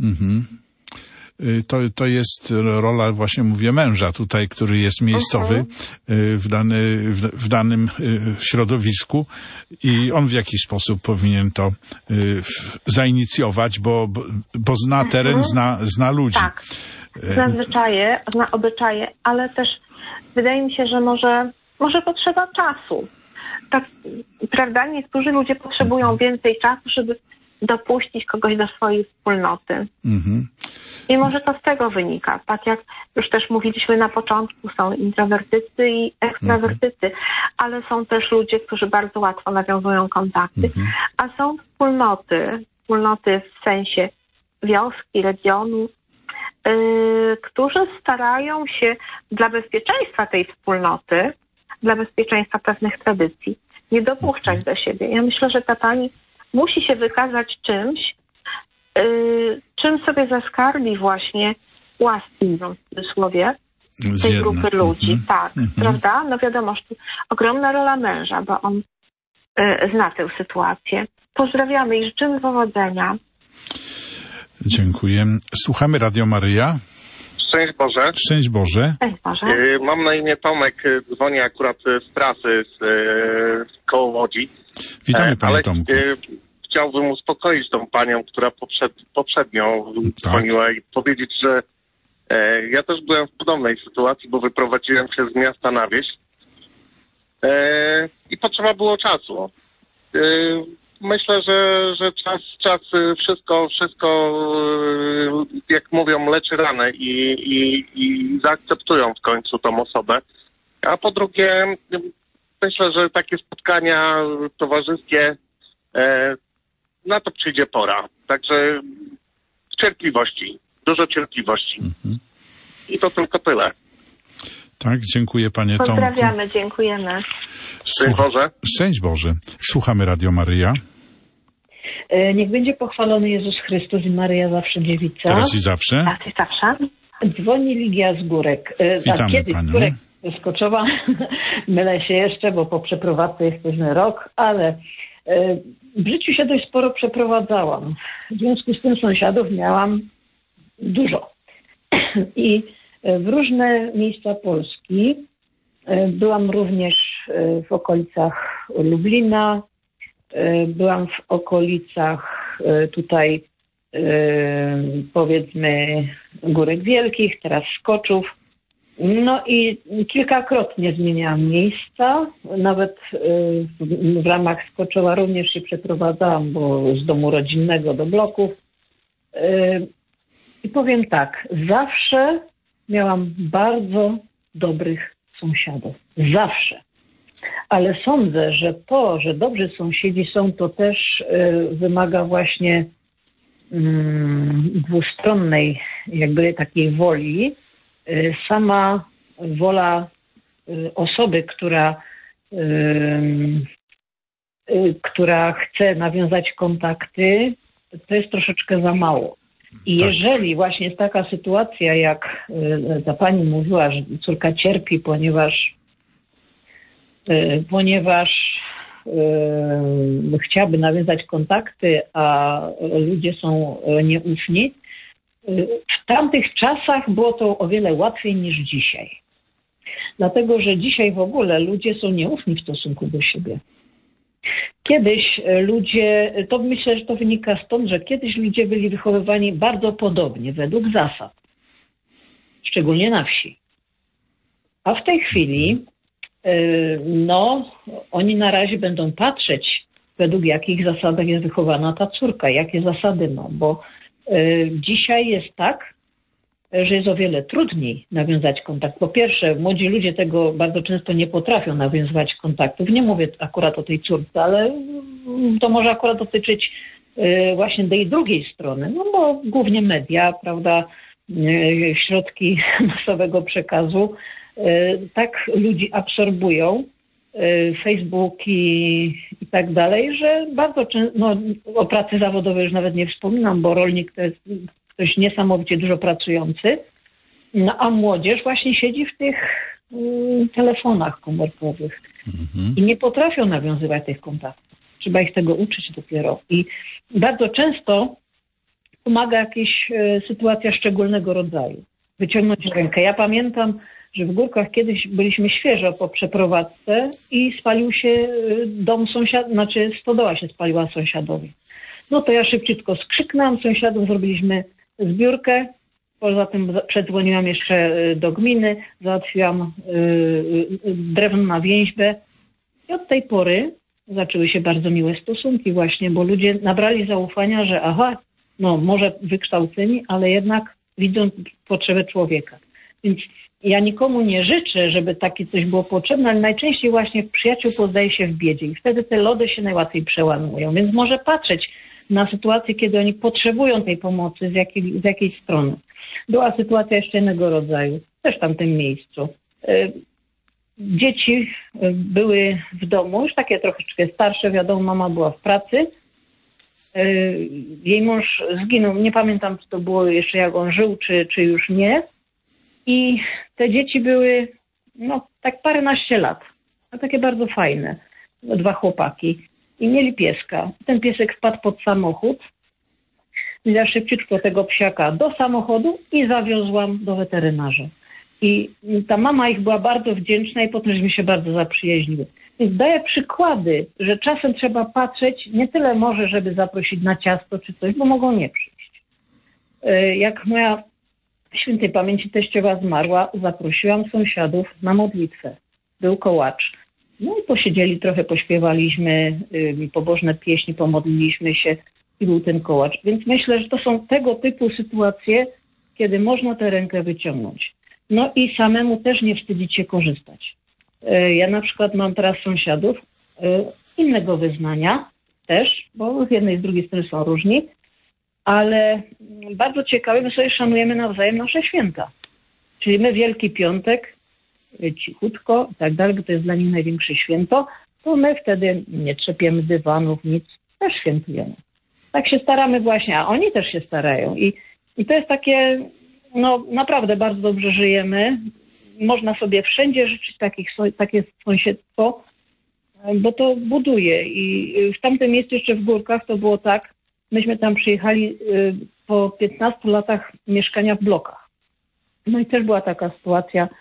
To jest rola, właśnie mówię, męża tutaj, który jest miejscowy w danym środowisku i on w jakiś sposób powinien to zainicjować, bo zna teren, zna ludzi. Tak. Zna zwyczaje, zna obyczaje, ale też wydaje mi się, że może potrzeba czasu. Tak, prawda? Niektórzy ludzie potrzebują więcej czasu, żeby dopuścić kogoś do swojej wspólnoty. I może to z tego wynika. Tak jak już też mówiliśmy na początku, są introwertycy i ekstrawertycy, ale są też ludzie, którzy bardzo łatwo nawiązują kontakty, a są wspólnoty w sensie wioski, regionu, którzy starają się dla bezpieczeństwa tej wspólnoty, dla bezpieczeństwa pewnych tradycji, nie dopuszczać do siebie. Ja myślę, że ta pani musi się wykazać czymś, czym sobie zaskarbi właśnie łaski, w cudzysłowie, tej grupy ludzi. Tak, prawda? No wiadomo, że ogromna rola męża, bo on zna tę sytuację. Pozdrawiamy i życzymy powodzenia. Dziękuję. Słuchamy Radio Maryja. Szczęść Boże. Szczęść Boże. Szczęść Boże. Mam na imię Tomek, dzwonię akurat z trasy koło Łodzi. Witamy Panie Tomku. Chciałbym uspokoić tą panią, która poprzednio dzwoniła i powiedzieć, że ja też byłem w podobnej sytuacji, bo wyprowadziłem się z miasta na wieś i potrzeba było czasu. Myślę, że czas wszystko jak mówią, leczy ranę i zaakceptują w końcu tą osobę. A po drugie, myślę, że takie spotkania towarzyskie, na to przyjdzie pora. Także cierpliwości, dużo cierpliwości. I to tylko tyle. Tak, dziękuję Panie Tomku. Pozdrawiamy, dziękujemy. Szczęść Boże. Szczęść Boże. Słuchamy Radio Maryja. Niech będzie pochwalony Jezus Chrystus i Maryja zawsze dziewica. Teraz i zawsze. Tak, i zawsze. Dzwoni Ligia z Górek. Witamy kiedyś Panią. z Górek Skoczowa. Mylę się jeszcze, bo po przeprowadzce jesteśmy rok, ale w życiu się dość sporo przeprowadzałam. W związku z tym sąsiadów miałam dużo. I w różne miejsca Polski Byłam również w okolicach Lublina, byłam w okolicach tutaj powiedzmy Górek Wielkich, teraz Skoczów. No i kilkakrotnie zmieniałam miejsca, nawet w ramach Skoczowa również się przeprowadzałam, bo z domu rodzinnego do bloków. I powiem tak, zawsze miałam bardzo dobrych sąsiadów. Zawsze. Ale sądzę, że to, że dobrzy sąsiedzi są, to też wymaga właśnie dwustronnej jakby takiej woli. Sama wola osoby, która chce nawiązać kontakty, to jest troszeczkę za mało. I jeżeli właśnie jest taka sytuacja, jak ta pani mówiła, że córka cierpi, ponieważ chciałaby nawiązać kontakty, a ludzie są nieufni, w tamtych czasach było to o wiele łatwiej niż dzisiaj. Dlatego, że dzisiaj w ogóle ludzie są nieufni w stosunku do siebie. Kiedyś ludzie, to myślę, że to wynika stąd, że kiedyś ludzie byli wychowywani bardzo podobnie, według zasad. Szczególnie na wsi. A w tej chwili, oni na razie będą patrzeć, według jakich zasadach jest wychowana ta córka, jakie zasady ma, bo dzisiaj jest tak, że jest o wiele trudniej nawiązać kontakt. Po pierwsze, młodzi ludzie tego bardzo często nie potrafią nawiązywać kontaktów. Nie mówię akurat o tej córce, ale to może akurat dotyczyć właśnie tej drugiej strony, no bo głównie media, prawda, środki masowego przekazu tak ludzi absorbują, Facebook i tak dalej, że bardzo często, o pracy zawodowej już nawet nie wspominam, bo rolnik to jest ktoś niesamowicie dużo pracujący, a młodzież właśnie siedzi w tych telefonach komórkowych i nie potrafią nawiązywać tych kontaktów. Trzeba ich tego uczyć dopiero. I bardzo często pomaga jakaś sytuacja szczególnego rodzaju. Wyciągnąć rękę. Ja pamiętam, że w Górkach kiedyś byliśmy świeżo po przeprowadzce i spalił się dom stodoła się spaliła sąsiadowi. No to ja szybciutko skrzyknęłam sąsiadom, zrobiliśmy zbiórkę. Poza tym przedzwoniłam jeszcze do gminy, załatwiłam drewno na więźbę. I od tej pory zaczęły się bardzo miłe stosunki właśnie, bo ludzie nabrali zaufania, że może wykształceni, ale jednak widzą potrzebę człowieka. Więc ja nikomu nie życzę, żeby takie coś było potrzebne, ale najczęściej właśnie przyjaciół poznaje się w biedzie i wtedy te lody się najłatwiej przełamują. Więc może patrzeć na sytuację, kiedy oni potrzebują tej pomocy z jakiej strony. Była sytuacja jeszcze innego rodzaju, też w tamtym miejscu. Dzieci były w domu, już takie troszeczkę starsze, wiadomo, mama była w pracy. Jej mąż zginął, nie pamiętam, czy to było jeszcze jak on żył, czy już nie. I te dzieci były, tak paręnaście lat, a takie bardzo fajne, 2 chłopaki. I mieli pieska. Ten piesek wpadł pod samochód. Ja szybciutko tego psiaka do samochodu i zawiozłam do weterynarza. I ta mama ich była bardzo wdzięczna i potem żeśmy się bardzo zaprzyjaźniły. Więc daję przykłady, że czasem trzeba patrzeć nie tyle może, żeby zaprosić na ciasto czy coś, bo mogą nie przyjść. Jak moja świętej pamięci teściowa zmarła, zaprosiłam sąsiadów na modlitwę. Był kołacz. No i posiedzieli trochę, pośpiewaliśmy pobożne pieśni, pomodliliśmy się i był ten kołacz. Więc myślę, że to są tego typu sytuacje, kiedy można tę rękę wyciągnąć. No i samemu też nie wstydzić się korzystać. Ja na przykład mam teraz sąsiadów innego wyznania też, bo z jednej i z drugiej strony są różni, ale bardzo ciekawe, my sobie szanujemy nawzajem nasze święta. Czyli my Wielki Piątek, cichutko i tak dalej, bo to jest dla nich największe święto, to my wtedy nie trzepiemy dywanów, nic, też świętujemy. Tak się staramy właśnie, a oni też się starają. I to jest takie, naprawdę bardzo dobrze żyjemy. Można sobie wszędzie życzyć takie sąsiedztwo, bo to buduje. I w tamtym miejscu jeszcze w Górkach to było tak, myśmy tam przyjechali po 15 latach mieszkania w blokach. No i też była taka sytuacja,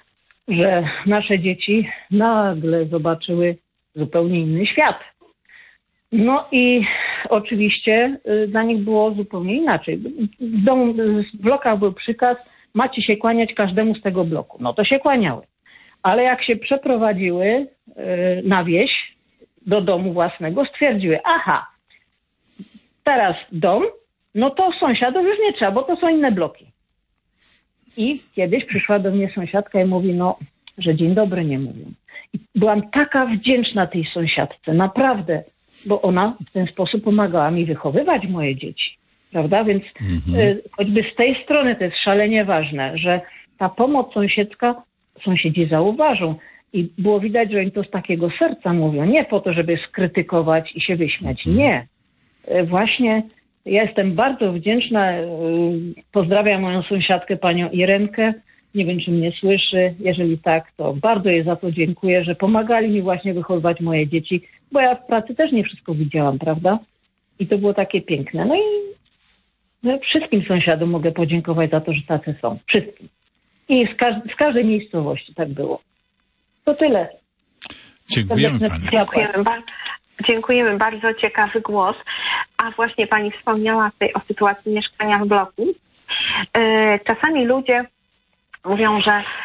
że nasze dzieci nagle zobaczyły zupełnie inny świat. No i oczywiście dla nich było zupełnie inaczej. W blokach był przykaz, macie się kłaniać każdemu z tego bloku. No to się kłaniały. Ale jak się przeprowadziły na wieś, do domu własnego, stwierdziły, aha, teraz dom, no to sąsiadów już nie trzeba, bo to są inne bloki. I kiedyś przyszła do mnie sąsiadka i mówi, no, że dzień dobry nie mówią. I byłam taka wdzięczna tej sąsiadce, naprawdę, bo ona w ten sposób pomagała mi wychowywać moje dzieci, prawda? Więc choćby z tej strony to jest szalenie ważne, że ta pomoc sąsiedzka, sąsiedzi zauważą. I było widać, że oni to z takiego serca mówią, nie po to, żeby skrytykować i się wyśmiać, nie. Właśnie ja jestem bardzo wdzięczna, pozdrawiam moją sąsiadkę, panią Irenkę, nie wiem, czy mnie słyszy, jeżeli tak, to bardzo jej za to dziękuję, że pomagali mi właśnie wychowywać moje dzieci, bo ja w pracy też nie wszystko widziałam, prawda? I to było takie piękne. No i wszystkim sąsiadom mogę podziękować za to, że tacy są. Wszystkim. I z każdej miejscowości tak było. To tyle. Dziękujemy pani. Dziękujemy bardzo. Ciekawy głos. A właśnie pani wspomniała o sytuacji mieszkania w bloku. Czasami ludzie mówią,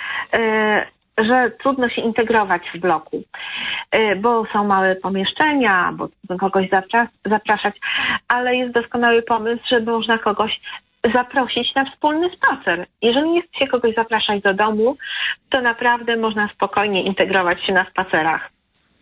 że trudno się integrować w bloku, bo są małe pomieszczenia, bo kogoś zapraszać, ale jest doskonały pomysł, żeby można kogoś zaprosić na wspólny spacer. Jeżeli nie chce się kogoś zapraszać do domu, to naprawdę można spokojnie integrować się na spacerach.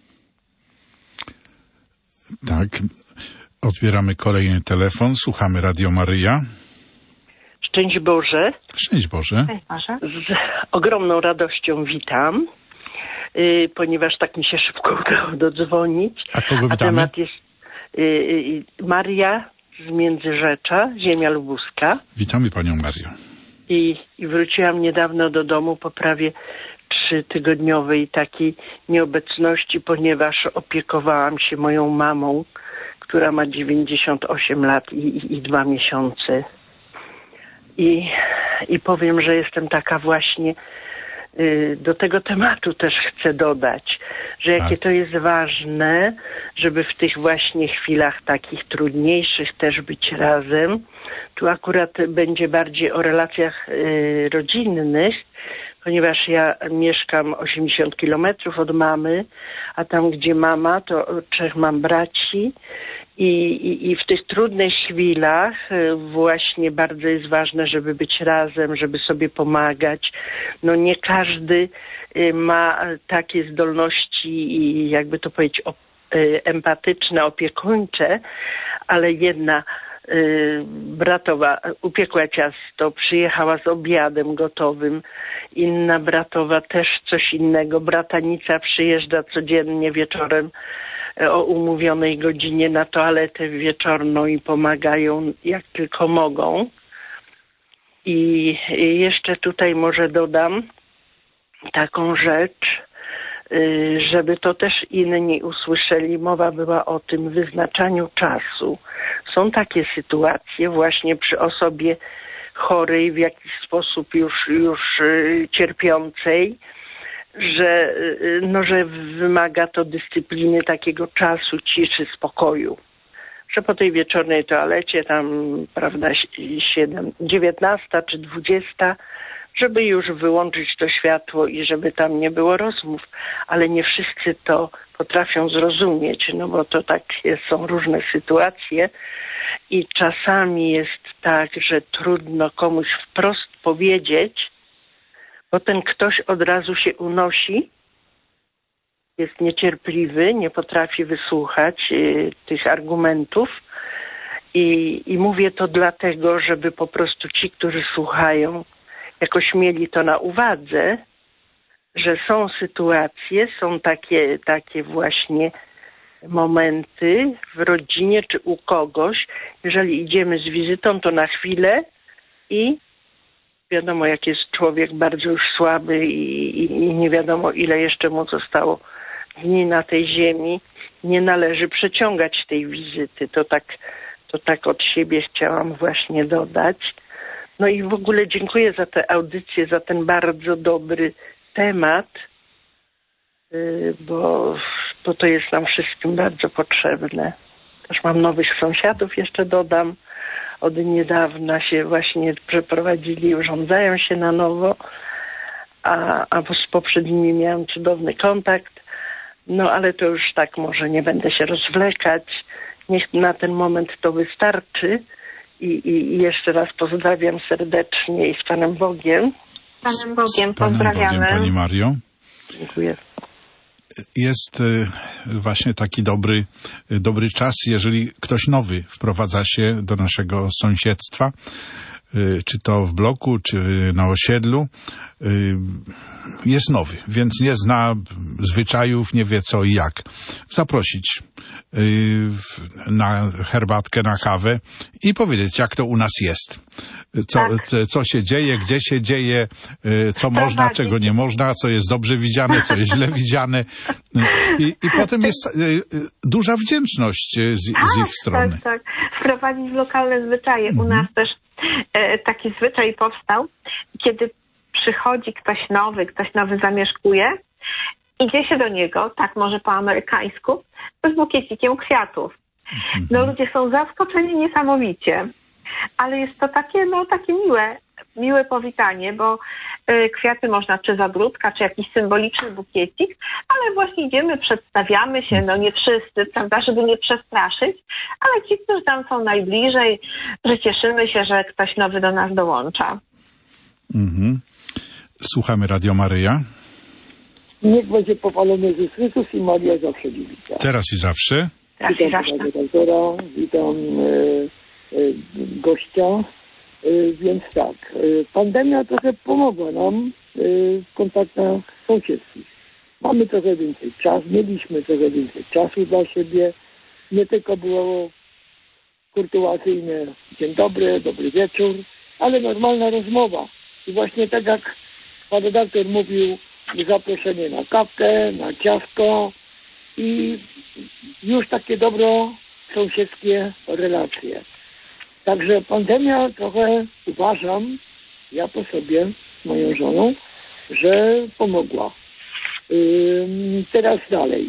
Tak. Odbieramy kolejny telefon. Słuchamy Radio Maryja. Szczęść Boże. Szczęść Boże. Szczęść Boże. Z ogromną radością witam, ponieważ tak mi się szybko udało dodzwonić. A kogo witamy? A temat jest Maria z Międzyrzecza, ziemia lubuska. Witamy panią Marię. I wróciłam niedawno do domu po prawie 3-tygodniowej takiej nieobecności, ponieważ opiekowałam się moją mamą, która ma 98 lat i 2 miesiące. I powiem, że jestem taka właśnie, do tego tematu też chcę dodać, że jakie to jest ważne, żeby w tych właśnie chwilach takich trudniejszych też być razem. Tu akurat będzie bardziej o relacjach rodzinnych, ponieważ ja mieszkam 80 kilometrów od mamy, a tam, gdzie mama, to 3 mam braci. I w tych trudnych chwilach właśnie bardzo jest ważne, żeby być razem, żeby sobie pomagać. No nie każdy ma takie zdolności, jakby to powiedzieć, empatyczne, opiekuńcze, ale jedna bratowa upiekła ciasto, przyjechała z obiadem gotowym, inna bratowa też coś innego. Bratanica przyjeżdża codziennie wieczorem o umówionej godzinie na toaletę wieczorną i pomagają jak tylko mogą. I jeszcze tutaj może dodam taką rzecz, żeby to też inni usłyszeli. Mowa była o tym wyznaczaniu czasu. Są takie sytuacje właśnie przy osobie chorej, w jakiś sposób już cierpiącej, że wymaga to dyscypliny, takiego czasu, ciszy, spokoju. Że po tej wieczornej toalecie tam, prawda, 19 czy 20, żeby już wyłączyć to światło i żeby tam nie było rozmów. Ale nie wszyscy to potrafią zrozumieć, no bo to tak jest, są różne sytuacje i czasami jest tak, że trudno komuś wprost powiedzieć, bo ten ktoś od razu się unosi, jest niecierpliwy, nie potrafi wysłuchać tych argumentów i mówię to dlatego, żeby po prostu ci, którzy słuchają, jakoś mieli to na uwadze, że są sytuacje, są takie właśnie momenty w rodzinie czy u kogoś, jeżeli idziemy z wizytą, to na chwilę i wiadomo, jak jest człowiek bardzo już słaby i nie wiadomo, ile jeszcze mu zostało dni na tej ziemi, nie należy przeciągać tej wizyty. To tak od siebie chciałam właśnie dodać. No i w ogóle dziękuję za tę audycję, za ten bardzo dobry temat, bo to jest nam wszystkim bardzo potrzebne. Też mam nowych sąsiadów, jeszcze dodam. Od niedawna się właśnie przeprowadzili, urządzają się na nowo, a z poprzednimi miałam cudowny kontakt. No ale to już tak, może nie będę się rozwlekać. Niech na ten moment to wystarczy. I jeszcze raz pozdrawiam serdecznie i z Panem Bogiem. Z Panem Bogiem pozdrawiamy. Bogiem, Pani Mario. Dziękuję. Jest właśnie taki dobry czas, jeżeli ktoś nowy wprowadza się do naszego sąsiedztwa, czy to w bloku, czy na osiedlu, jest nowy, więc nie zna zwyczajów, nie wie co i jak. Zaprosić na herbatkę, na kawę i powiedzieć, jak to u nas jest. Co się dzieje, gdzie się dzieje, co można, czego nie można, co jest dobrze widziane, co jest źle widziane. I potem jest duża wdzięczność z ich strony. Tak. Wprowadzić lokalne zwyczaje. U nas też taki zwyczaj powstał, kiedy przychodzi ktoś nowy zamieszkuje, idzie się do niego, tak może po amerykańsku, z bukiecikiem kwiatów. No ludzie są zaskoczeni niesamowicie, ale jest to takie miłe powitanie, bo kwiaty można czy z ogródka, czy jakiś symboliczny bukiecik, ale właśnie idziemy, przedstawiamy się, no nie wszyscy, prawda, żeby nie przestraszyć, ale ci, którzy tam są najbliżej, że cieszymy się, że ktoś nowy do nas dołącza. Słuchamy Radio Maryja. Niech będzie pochwalony Jezus Chrystus i Maria zawsze dziwica. Teraz i zawsze. Witam pana redaktora, witam gościa. Więc tak, pandemia trochę pomogła nam w kontaktach sąsiedzkich. Mamy trochę więcej czasu, mieliśmy trochę więcej czasu dla siebie. Nie tylko było kurtuazyjne dzień dobry, dobry wieczór, ale normalna rozmowa. I właśnie tak jak pan redaktor mówił, zaproszenie na kawkę, na ciastko i już takie dobro sąsiedzkie relacje. Także pandemia trochę uważam, ja po sobie z moją żoną, że pomogła. Teraz dalej.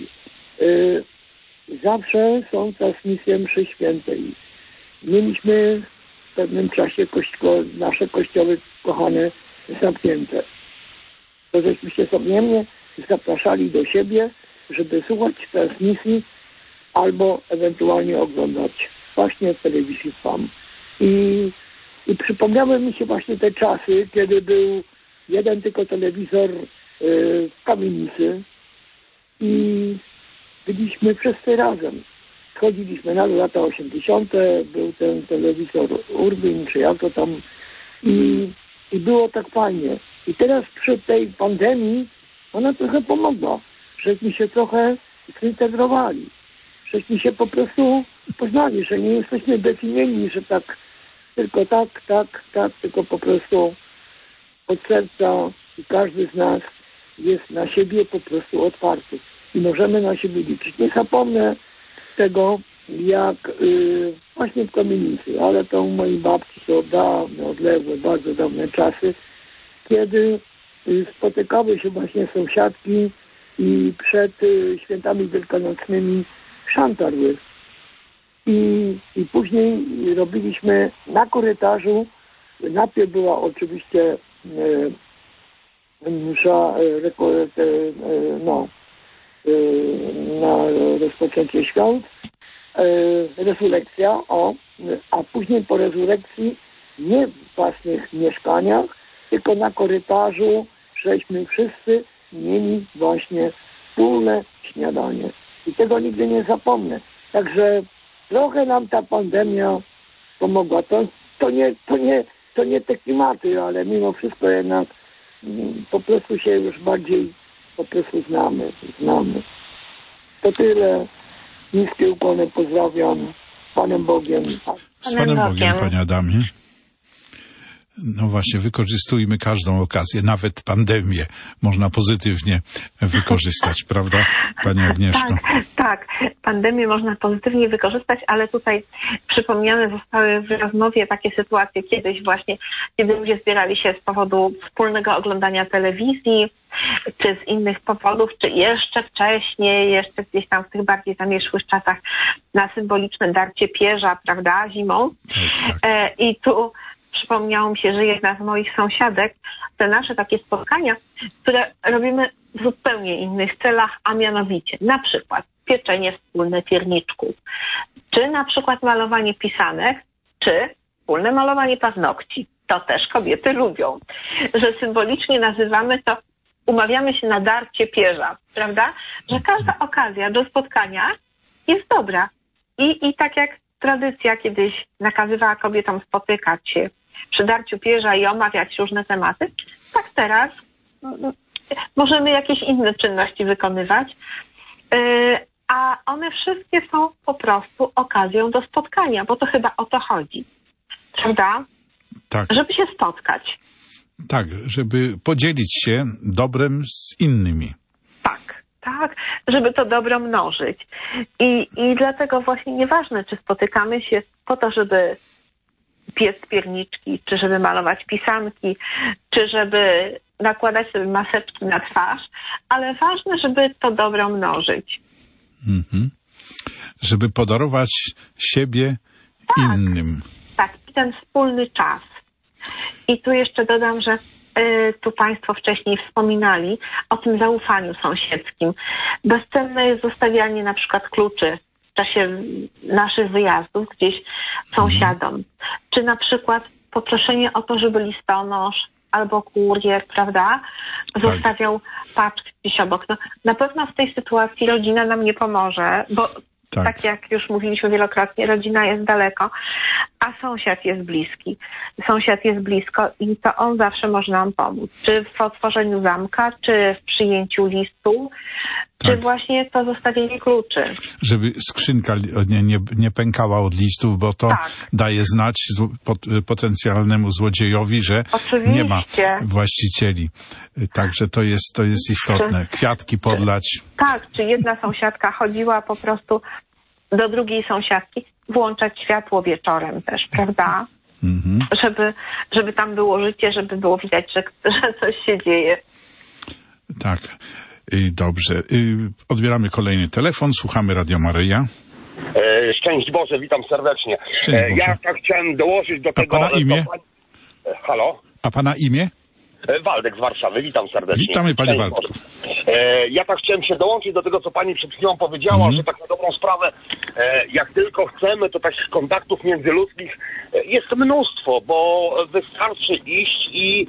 Zawsze są transmisje mszy świętej. Mieliśmy w pewnym czasie nasze kościoły kochane zamknięte. To żeśmy się sobie zapraszali do siebie, żeby słuchać transmisji albo ewentualnie oglądać właśnie telewizji FAM. I przypomniały mi się właśnie te czasy, kiedy był jeden tylko telewizor w kamienicy i byliśmy wszyscy razem. Schodziliśmy na lata 80., był ten telewizor Urbin, czy jak to tam i było tak fajnie. I teraz przy tej pandemii ona trochę pomogła, żeśmy się trochę zintegrowali, żeśmy się po prostu poznali, że nie jesteśmy bezimienni, że tak, tylko tak, tylko po prostu od serca i każdy z nas jest na siebie po prostu otwarty i możemy na siebie liczyć. Nie zapomnę tego, jak właśnie w kamienicy, ale to u mojej babci to dawne, odległe, bardzo dawne czasy, kiedy spotykały się właśnie sąsiadki i przed świętami wielkanocnymi szantarły. I później robiliśmy na korytarzu, najpierw była oczywiście msza na rozpoczęcie świąt, resurrekcja, a później po resurrekcji nie w własnych mieszkaniach, tylko na korytarzu, żeśmy wszyscy mieli właśnie wspólne śniadanie. I tego nigdy nie zapomnę. Także trochę nam ta pandemia pomogła. To nie te klimaty, ale mimo wszystko jednak po prostu się już bardziej po prostu znamy. To tyle. Niskie ukłony, pozdrawiam. Z Panem Bogiem. Z Panem Bogiem, Panie Adamie. No właśnie, wykorzystujmy każdą okazję, nawet pandemię można pozytywnie wykorzystać, prawda, Pani Agnieszko? Tak, pandemię można pozytywnie wykorzystać, ale tutaj przypomniane zostały w rozmowie takie sytuacje kiedyś właśnie, kiedy ludzie zbierali się z powodu wspólnego oglądania telewizji, czy z innych powodów, czy jeszcze wcześniej, jeszcze gdzieś tam w tych bardziej zamierzchłych czasach na symboliczne darcie pierza, prawda, zimą. Tak. I tu przypomniało mi się, że jedna z moich sąsiadek, te nasze takie spotkania, które robimy w zupełnie innych celach, a mianowicie na przykład pieczenie wspólne pierniczków, czy na przykład malowanie pisanek, czy wspólne malowanie paznokci. To też kobiety lubią, że symbolicznie nazywamy to, umawiamy się na darcie pierza, prawda? Że każda okazja do spotkania jest dobra. I tak jak tradycja kiedyś nakazywała kobietom spotykać się przy darciu pierza i omawiać różne tematy, tak teraz możemy jakieś inne czynności wykonywać, a one wszystkie są po prostu okazją do spotkania, bo to chyba o to chodzi, prawda? Tak. Żeby się spotkać. Tak, żeby podzielić się dobrem z innymi. Tak, żeby to dobro mnożyć. I dlatego właśnie nieważne, czy spotykamy się po to, żeby piec pierniczki, czy żeby malować pisanki, czy żeby nakładać sobie maseczki na twarz, ale ważne, żeby to dobro mnożyć. Żeby podarować siebie innym. Tak, i ten wspólny czas. I tu jeszcze dodam, że tu Państwo wcześniej wspominali o tym zaufaniu sąsiedzkim. Bezcenne jest zostawianie na przykład kluczy w czasie naszych wyjazdów gdzieś sąsiadom. Czy na przykład poproszenie o to, żeby listonosz albo kurier, prawda, zostawiał paczkę gdzieś obok. No, na pewno w tej sytuacji rodzina nam nie pomoże, bo tak jak już mówiliśmy wielokrotnie, rodzina jest daleko, a sąsiad jest bliski. Sąsiad jest blisko i to on zawsze może nam pomóc. Czy w otworzeniu zamka, czy w przyjęciu listu, czy właśnie to zostawienie kluczy. Żeby skrzynka nie pękała od listów, bo to daje znać potencjalnemu złodziejowi, że nie ma właścicieli. Także to jest istotne. Kwiatki podlać. Tak, czy jedna sąsiadka chodziła po prostu do drugiej sąsiadki, włączać światło wieczorem też, prawda? Żeby tam było życie, żeby było widać, że coś się dzieje. Tak. Dobrze. Odbieramy kolejny telefon. Słuchamy Radio Maryja. Szczęść Boże, witam serdecznie. Ja tak chciałem dołożyć do tego... A pana imię? Halo? A pana imię? Waldek z Warszawy, witam serdecznie. Witamy, panie Waldku. Ja tak chciałem się dołączyć do tego, co pani przed chwilą powiedziała, że tak na dobrą sprawę, jak tylko chcemy, to takich kontaktów międzyludzkich jest mnóstwo, bo wystarczy iść i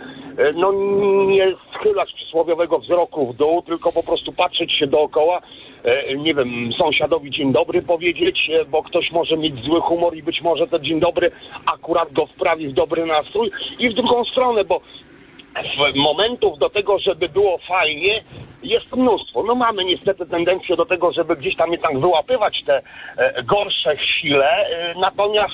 nie schylać przysłowiowego wzroku w dół, tylko po prostu patrzeć się dookoła, nie wiem, sąsiadowi dzień dobry powiedzieć, bo ktoś może mieć zły humor i być może ten dzień dobry akurat go wprawi w dobry nastrój i w drugą stronę, bo momentów do tego, żeby było fajnie, jest mnóstwo. No mamy niestety tendencję do tego, żeby gdzieś tam jednak wyłapywać te gorsze chwile, natomiast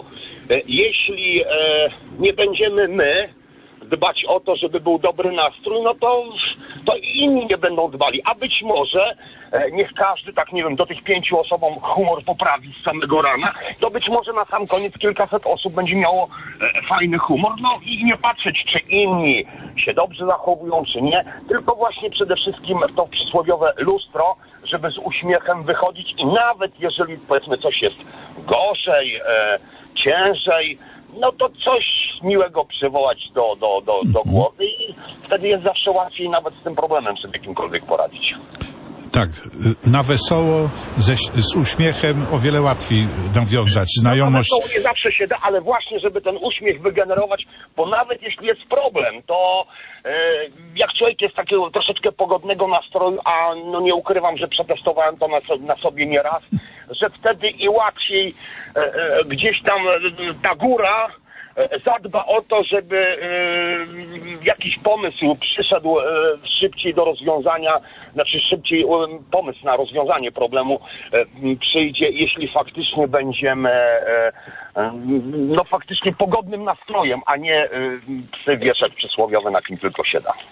jeśli nie będziemy my dbać o to, żeby był dobry nastrój, no to inni nie będą dbali. A być może niech każdy, tak nie wiem, do tych 5 osobom humor poprawi z samego rana, to być może na sam koniec kilkaset osób będzie miało fajny humor. No i nie patrzeć, czy inni się dobrze zachowują, czy nie, tylko właśnie przede wszystkim to przysłowiowe lustro, żeby z uśmiechem wychodzić i nawet jeżeli, powiedzmy, coś jest gorzej, ciężej, no to coś miłego przywołać do głowy i wtedy jest zawsze łatwiej nawet z tym problemem sobie jakimkolwiek poradzić. Tak, na wesoło, z uśmiechem o wiele łatwiej nawiązać znajomość. No, nie zawsze się da, ale właśnie, żeby ten uśmiech wygenerować, bo nawet jeśli jest problem, to jak człowiek jest takiego troszeczkę pogodnego nastroju, a nie ukrywam, że przetestowałem to na sobie nieraz, że wtedy i łatwiej gdzieś tam ta góra zadba o to, żeby jakiś pomysł przyszedł szybciej do rozwiązania, znaczy szybciej pomysł na rozwiązanie problemu przyjdzie, jeśli faktycznie będziemy no faktycznie pogodnym nastrojem, a nie psy wieszać przysłowiowe na kim tylko się da.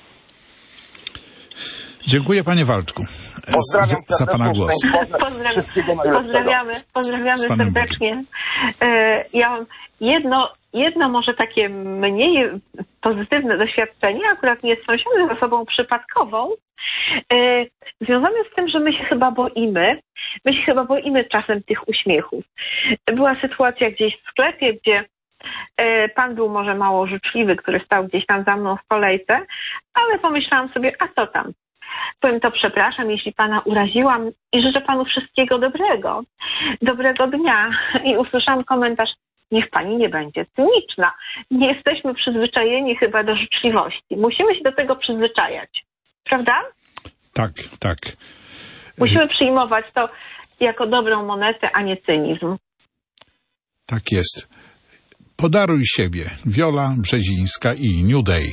Dziękuję panie Waldku za pana głos. Pozdrawiamy serdecznie. Ja mam jedno może takie mniej pozytywne doświadczenie, akurat nie z sąsiadem, z osobą przypadkową, związane z tym, że my się chyba boimy czasem tych uśmiechów. Była sytuacja gdzieś w sklepie, gdzie pan był może mało życzliwy, który stał gdzieś tam za mną w kolejce, ale pomyślałam sobie, a co tam? Powiem to, przepraszam, jeśli pana uraziłam i życzę panu wszystkiego dobrego dnia. I usłyszałam komentarz, niech pani nie będzie cyniczna. Nie jesteśmy przyzwyczajeni chyba do życzliwości. Musimy się do tego przyzwyczajać. Prawda? Tak. Musimy przyjmować to jako dobrą monetę, a nie cynizm. Tak jest. Podaruj siebie. Wiola Brzezińska i New Day.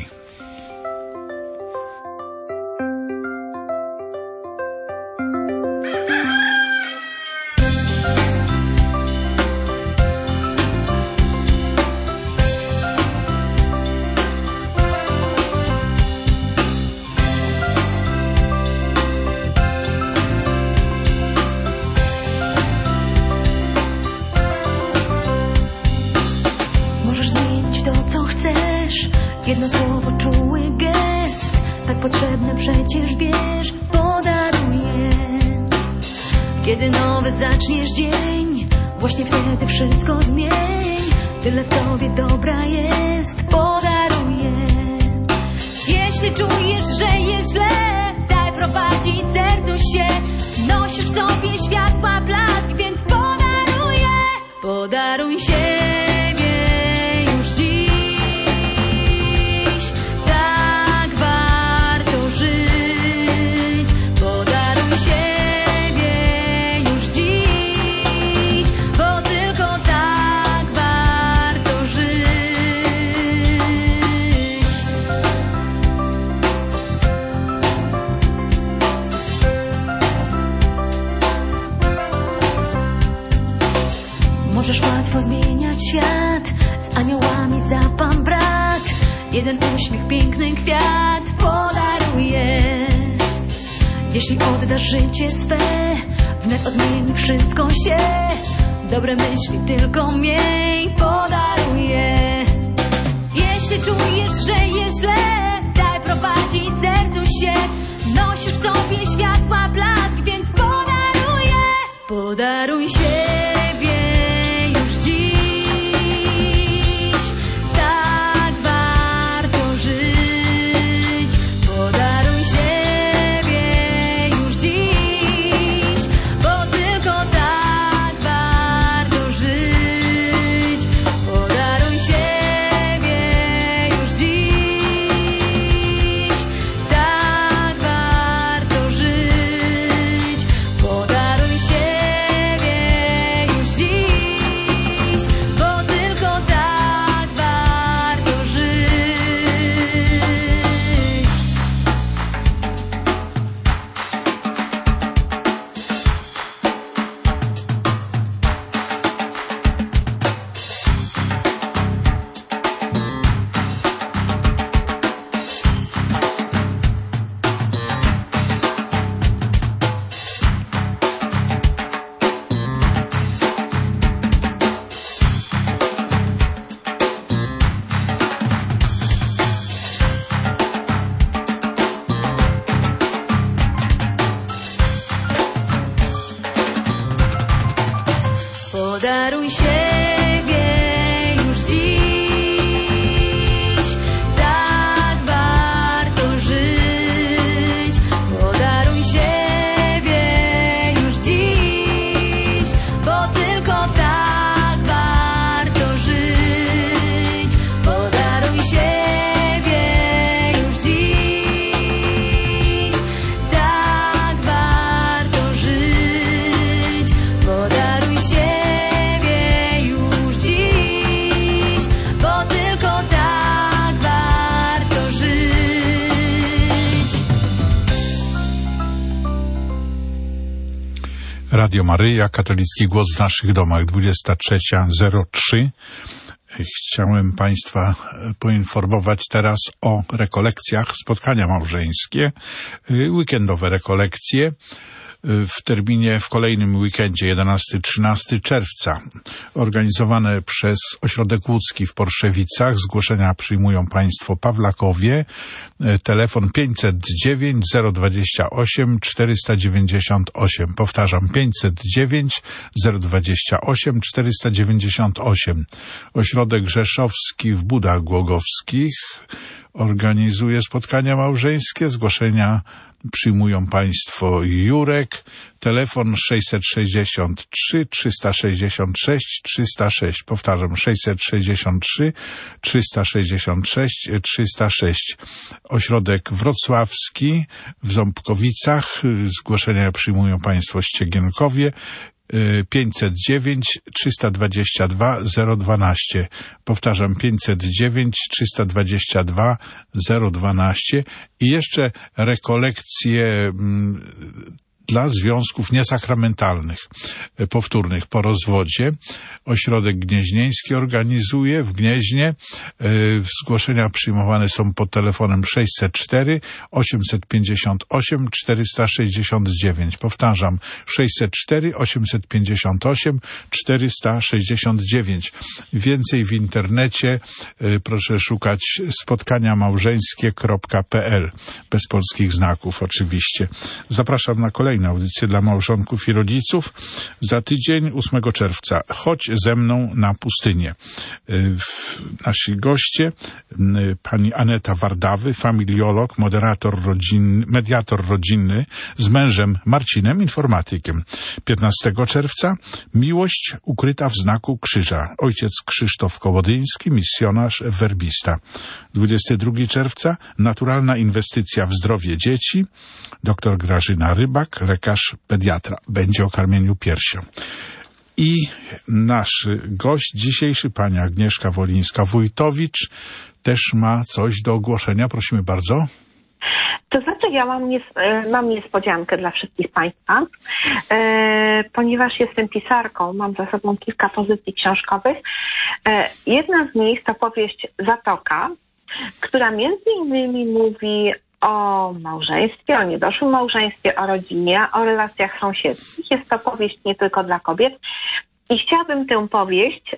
Jedno słowo, czuły gest, tak potrzebne przecież, wiesz, podaruję. Kiedy nowy zaczniesz dzień, właśnie wtedy wszystko zmień. Tyle w tobie dobra jest, podaruję. Jeśli czujesz, że jest źle, daj prowadzić sercu się. Nosisz w sobie światła blask, więc podaruję. Podaruj siebie już dziś. Możesz łatwo zmieniać świat, z aniołami za pan brat. Jeden uśmiech, piękny kwiat podaruję. Jeśli oddasz życie swe, wnet odmieni wszystko się. Dobre myśli tylko miej, podaruję. Jeśli czujesz, że jest źle, daj prowadzić sercu się. Nosisz w sobie światła blask, więc podaruję. Podaruj siebie już dziś. Tak warto żyć. Podaruj siebie już dziś, bo tylko tak warto żyć. Podaruj siebie już dziś. Tak warto żyć. Podaruj siebie już dziś, bo tylko tak warto żyć. Podaruj siebie już dziś. Tak warto żyć. Podaruj siebie już dziś, bo tylko tak warto żyć. Podaruj siebie już dziś. Tak warto żyć. Podaruj siebie Radio Maryja, katolicki głos w naszych domach, 23:03. Chciałem Państwa poinformować teraz o rekolekcjach, spotkania małżeńskie, weekendowe rekolekcje w kolejnym weekendzie 11-13 czerwca, organizowane przez Ośrodek Łódzki w Porszewicach. Zgłoszenia przyjmują Państwo Pawlakowie. Telefon 509 028 498. Powtarzam, 509 028 498. Ośrodek Rzeszowski w Budach Głogowskich organizuje spotkania małżeńskie. Zgłoszenia przyjmują Państwo Jurek. Telefon 663 366 306. Powtarzam, 663 366 306. Ośrodek wrocławski w Ząbkowicach. Zgłoszenia przyjmują Państwo Ściegienkowie. 509 322 012. Powtarzam, 509 322 012. I jeszcze rekolekcje dla związków niesakramentalnych, powtórnych po rozwodzie. Ośrodek Gnieźnieński organizuje w Gnieźnie. Zgłoszenia przyjmowane są pod telefonem 604 858 469. Powtarzam, 604 858 469. Więcej w internecie proszę szukać spotkaniamałżeńskie.pl, bez polskich znaków oczywiście. Zapraszam na kolejną audycję dla małżonków i rodziców. Za tydzień, 8 czerwca. Chodź ze mną na pustynię. Nasi goście, pani Aneta Wardawy, familiolog, mediator rodzinny z mężem Marcinem, informatykiem. 15 czerwca miłość ukryta w znaku krzyża. Ojciec Krzysztof Kołodyński, misjonarz, werbista. 22 czerwca naturalna inwestycja w zdrowie dzieci. Dr Grażyna Rybak, lekarz pediatra. Będzie o karmieniu piersią. I nasz gość dzisiejszy, pani Agnieszka Wolińska-Wójtowicz, też ma coś do ogłoszenia. Prosimy bardzo. To znaczy, ja mam niespodziankę dla wszystkich Państwa, ponieważ jestem pisarką, mam za sobą kilka pozycji książkowych. Jedna z nich to powieść Zatoka, która między innymi mówi o małżeństwie, o niedoszłym małżeństwie, o rodzinie, o relacjach sąsiedzkich. Jest to powieść nie tylko dla kobiet. I chciałabym tę powieść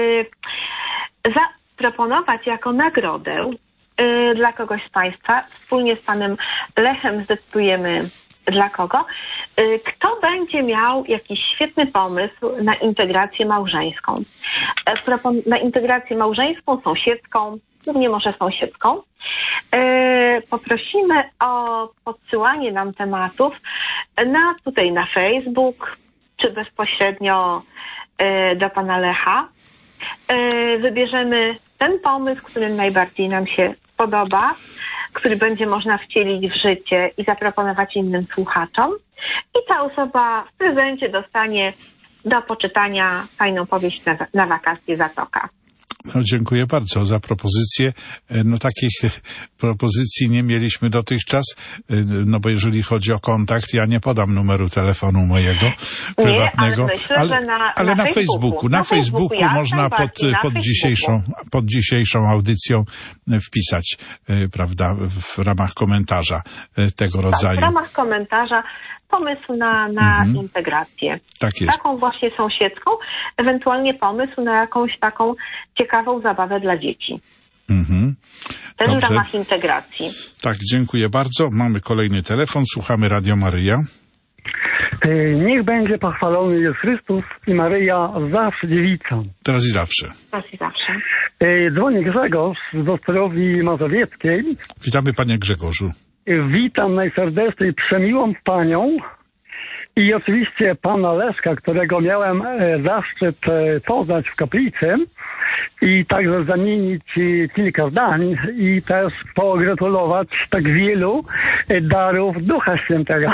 zaproponować jako nagrodę dla kogoś z Państwa. Wspólnie z panem Lechem zdecydujemy dla kogo. Kto będzie miał jakiś świetny pomysł na integrację małżeńską. Na integrację małżeńską, sąsiedzką, głównie może sąsiedzką. Poprosimy o podsyłanie nam tematów na Facebook, czy bezpośrednio do pana Lecha. Wybierzemy ten pomysł, który najbardziej nam się podoba, który będzie można wcielić w życie i zaproponować innym słuchaczom. I ta osoba w prezencie dostanie do poczytania fajną powieść na wakacje Zatoka. No, dziękuję bardzo za propozycję. No, takich propozycji nie mieliśmy dotychczas, no bo jeżeli chodzi o kontakt, ja nie podam numeru telefonu mojego prywatnego. Nie, ale myślę, że na Facebooku. Na Facebooku można pod dzisiejszą audycją wpisać, prawda, w ramach komentarza tego rodzaju. Tak, w ramach komentarza pomysł na integrację. Tak jest. Taką właśnie sąsiedzką, ewentualnie pomysł na jakąś taką ciekawą zabawę dla dzieci. Też w ramach integracji. Tak, dziękuję bardzo. Mamy kolejny telefon. Słuchamy Radio Maryja. Niech będzie pochwalony Jezus Chrystus i Maryja zawsze dziewicą. Teraz i zawsze. Teraz i zawsze. Dzwoni Grzegorz z Ostrowi Mazowieckiej. Witamy, panie Grzegorzu. Witam najserdeczniej przemiłą panią i oczywiście pana Leszka, którego miałem zaszczyt poznać w kaplicy i także zamienić kilka zdań i też pogratulować tak wielu darów Ducha Świętego.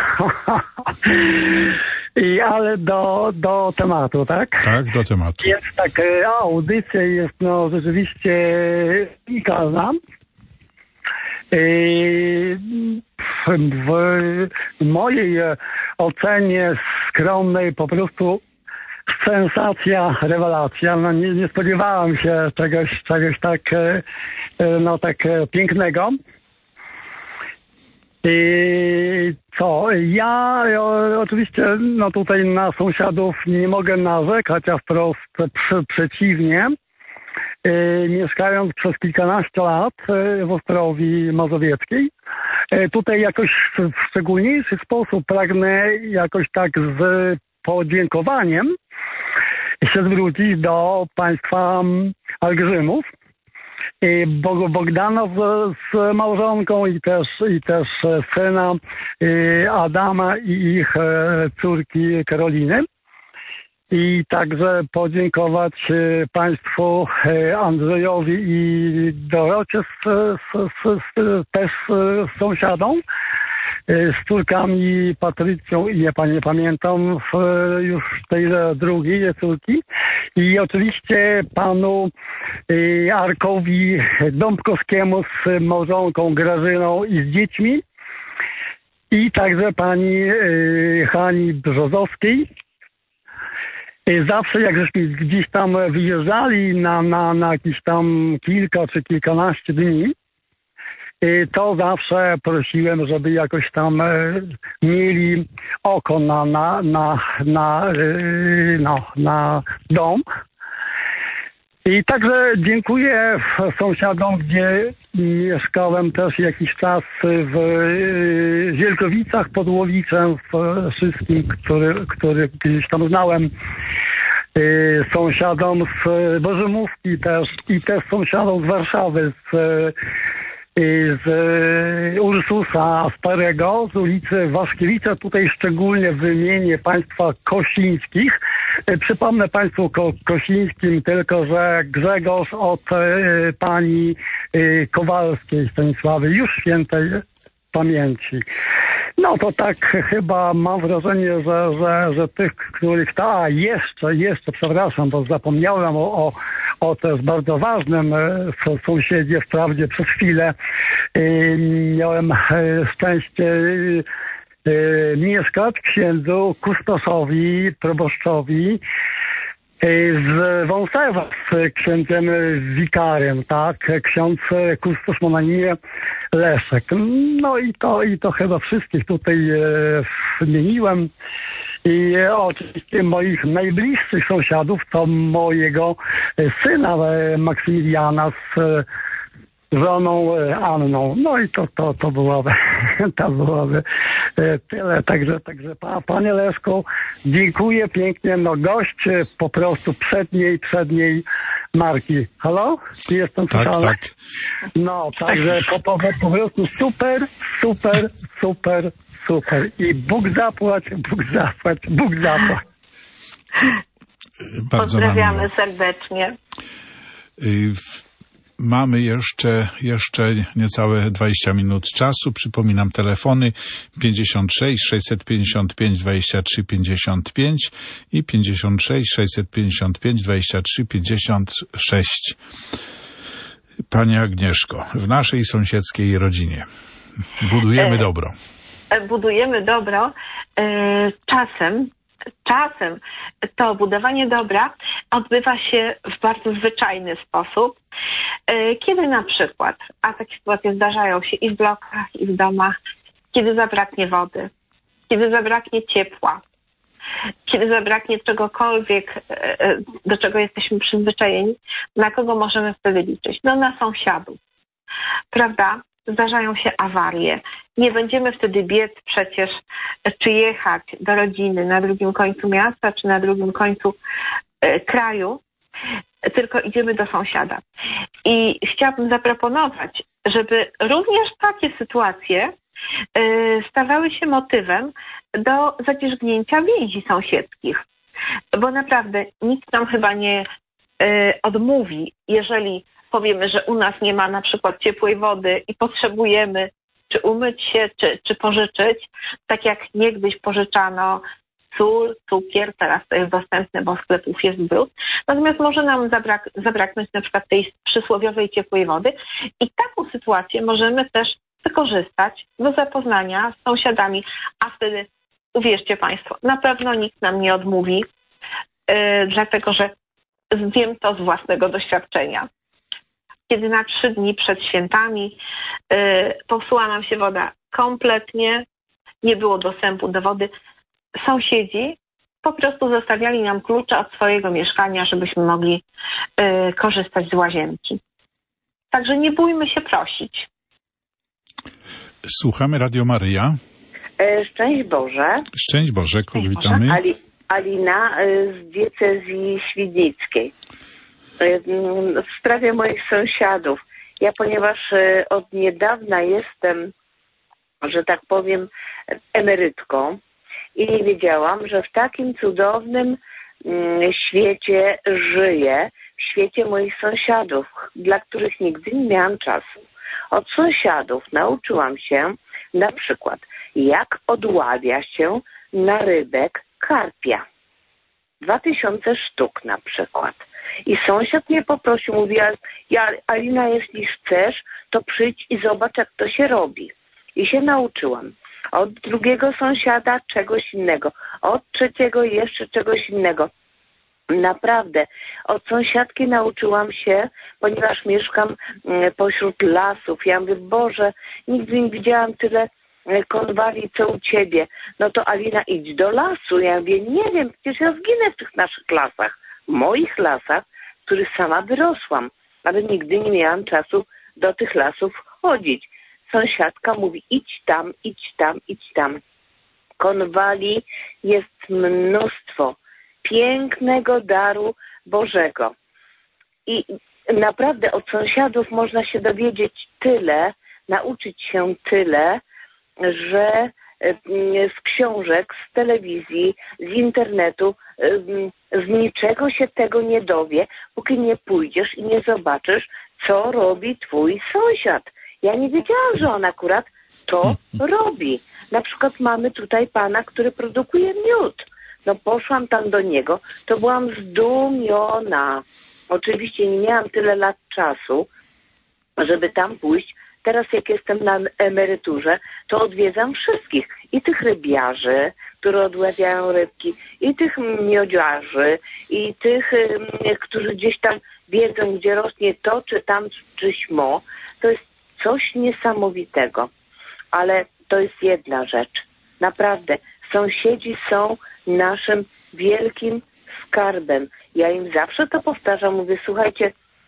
Ale do tematu, tak? Tak, do tematu. Jest tak, audycja jest rzeczywiście unikalna. W mojej ocenie skromnej po prostu sensacja, rewelacja. No nie spodziewałem się czegoś tak pięknego. Ja oczywiście tutaj na sąsiadów nie mogę narzekać, a wprost przeciwnie. Mieszkając przez kilkanaście lat w Ostrowi Mazowieckiej, tutaj jakoś w szczególniejszy sposób pragnę jakoś tak z podziękowaniem się zwrócić do państwa Algrzymów, Bogdana z małżonką i też syna Adama i ich córki Karoliny. I także podziękować państwu Andrzejowi i Dorocie też sąsiadom, z córkami Patrycją i nie pamiętam już tej drugiej córki. I oczywiście panu Arkowi Dąbkowskiemu z małżonką Grażyną i z dziećmi. I także pani Hani Brzozowskiej. Zawsze jak żeśmy gdzieś tam wyjeżdżali na jakieś tam kilka czy kilkanaście dni, to zawsze prosiłem, żeby jakoś tam mieli oko na dom. I także dziękuję sąsiadom, gdzie mieszkałem też jakiś czas w Zielkowicach pod Łowiczem, wszystkim, który gdzieś tam znałem, sąsiadom z Bożymówki też i też sąsiadom z Warszawy, z Ursusa Starego, z ulicy Waszkiewicza. Tutaj szczególnie wymienię państwa Kosińskich. Przypomnę państwu Kosińskim tylko, że Grzegorz od pani Kowalskiej Stanisławy, już świętej pamięci. No to tak chyba mam wrażenie, że tych, których jeszcze, przepraszam, bo zapomniałem o też bardzo ważnym sąsiedzie, wprawdzie przez chwilę miałem szczęście mieszkać księdzu kustoszowi, proboszczowi z Wąsewa, z księdzem wikarym, tak? Ksiądz kustosz ma na imię Leszek. No i to chyba wszystkich tutaj wymieniłem. I oczywiście moich najbliższych sąsiadów to mojego syna Maksymiliana z żoną Anną. No i to byłoby tyle. Także panie Leszku, dziękuję pięknie. No gość po prostu przedniej marki. Halo? Jestem słyszalny? Tak. No, także po prostu super. I Bóg zapłać. Pozdrawiamy serdecznie. Mamy jeszcze niecałe 20 minut czasu. Przypominam telefony 56 655 23 55 i 56 655 23 56. Pani Agnieszko, w naszej sąsiedzkiej rodzinie budujemy dobro. Budujemy dobro. Czasem to budowanie dobra odbywa się w bardzo zwyczajny sposób, kiedy na przykład, a takie sytuacje zdarzają się i w blokach, i w domach, kiedy zabraknie wody, kiedy zabraknie ciepła, kiedy zabraknie czegokolwiek, do czego jesteśmy przyzwyczajeni, na kogo możemy wtedy liczyć? No na sąsiadów, prawda? Zdarzają się awarie. Nie będziemy wtedy biec przecież, czy jechać do rodziny na drugim końcu miasta, czy na drugim końcu kraju, tylko idziemy do sąsiada. I chciałabym zaproponować, żeby również takie sytuacje stawały się motywem do zacieśnienia więzi sąsiedzkich. Bo naprawdę nikt nam chyba nie odmówi, jeżeli powiemy, że u nas nie ma na przykład ciepłej wody i potrzebujemy czy umyć się, czy pożyczyć, tak jak niegdyś pożyczano sól, cukier, teraz to jest dostępne, bo w sklepów jest brud. Natomiast może nam zabraknąć na przykład tej przysłowiowej ciepłej wody i taką sytuację możemy też wykorzystać do zapoznania z sąsiadami, a wtedy, uwierzcie Państwo, na pewno nikt nam nie odmówi, dlatego że wiem to z własnego doświadczenia. Kiedy na 3 dni przed świętami popsuła nam się woda kompletnie, nie było dostępu do wody, sąsiedzi po prostu zostawiali nam klucze od swojego mieszkania, żebyśmy mogli korzystać z łazienki. Także nie bójmy się prosić. Słuchamy Radio Maryja. Szczęść Boże. Szczęść Boże, kogo witamy? Alina z diecezji świdnickiej. W sprawie moich sąsiadów. Ja, ponieważ od niedawna jestem, że tak powiem, emerytką i nie wiedziałam, że w takim cudownym świecie żyję, w świecie moich sąsiadów, dla których nigdy nie miałam czasu. Od sąsiadów nauczyłam się na przykład, jak odławia się na rybek karpia. 2000 sztuk na przykład. I sąsiad mnie poprosił, mówi, Alina, jeśli chcesz, to przyjdź i zobacz, jak to się robi. I się nauczyłam. Od drugiego sąsiada czegoś innego. Od trzeciego jeszcze czegoś innego. Naprawdę. Od sąsiadki nauczyłam się, ponieważ mieszkam pośród lasów. Ja mówię, Boże, nigdy nie widziałam tyle konwali, co u ciebie. No to Alina, idź do lasu. Ja mówię, nie wiem, przecież ja zginę w tych naszych lasach. Moich lasach, w których sama wyrosłam. Ale nigdy nie miałam czasu do tych lasów chodzić. Sąsiadka mówi, idź tam, idź tam, idź tam. Konwali jest mnóstwo. Pięknego daru Bożego. I naprawdę od sąsiadów można się dowiedzieć tyle, nauczyć się tyle, że z książek, z telewizji, z internetu, z niczego się tego nie dowie, póki nie pójdziesz i nie zobaczysz, co robi twój sąsiad. Ja nie wiedziałam, że on akurat to robi. Na przykład mamy tutaj pana, który produkuje miód. No poszłam tam do niego, to byłam zdumiona. Oczywiście nie miałam tyle lat czasu, żeby tam pójść. Teraz jak jestem na emeryturze, to odwiedzam wszystkich. I tych rybiarzy, którzy odławiają rybki, i tych miodziarzy, i tych, którzy gdzieś tam wiedzą, gdzie rośnie to, czy tam, czy śmo. To jest coś niesamowitego. Ale to jest jedna rzecz. Naprawdę, sąsiedzi są naszym wielkim skarbem. Ja im zawsze to powtarzam, mówię, słuchajcie,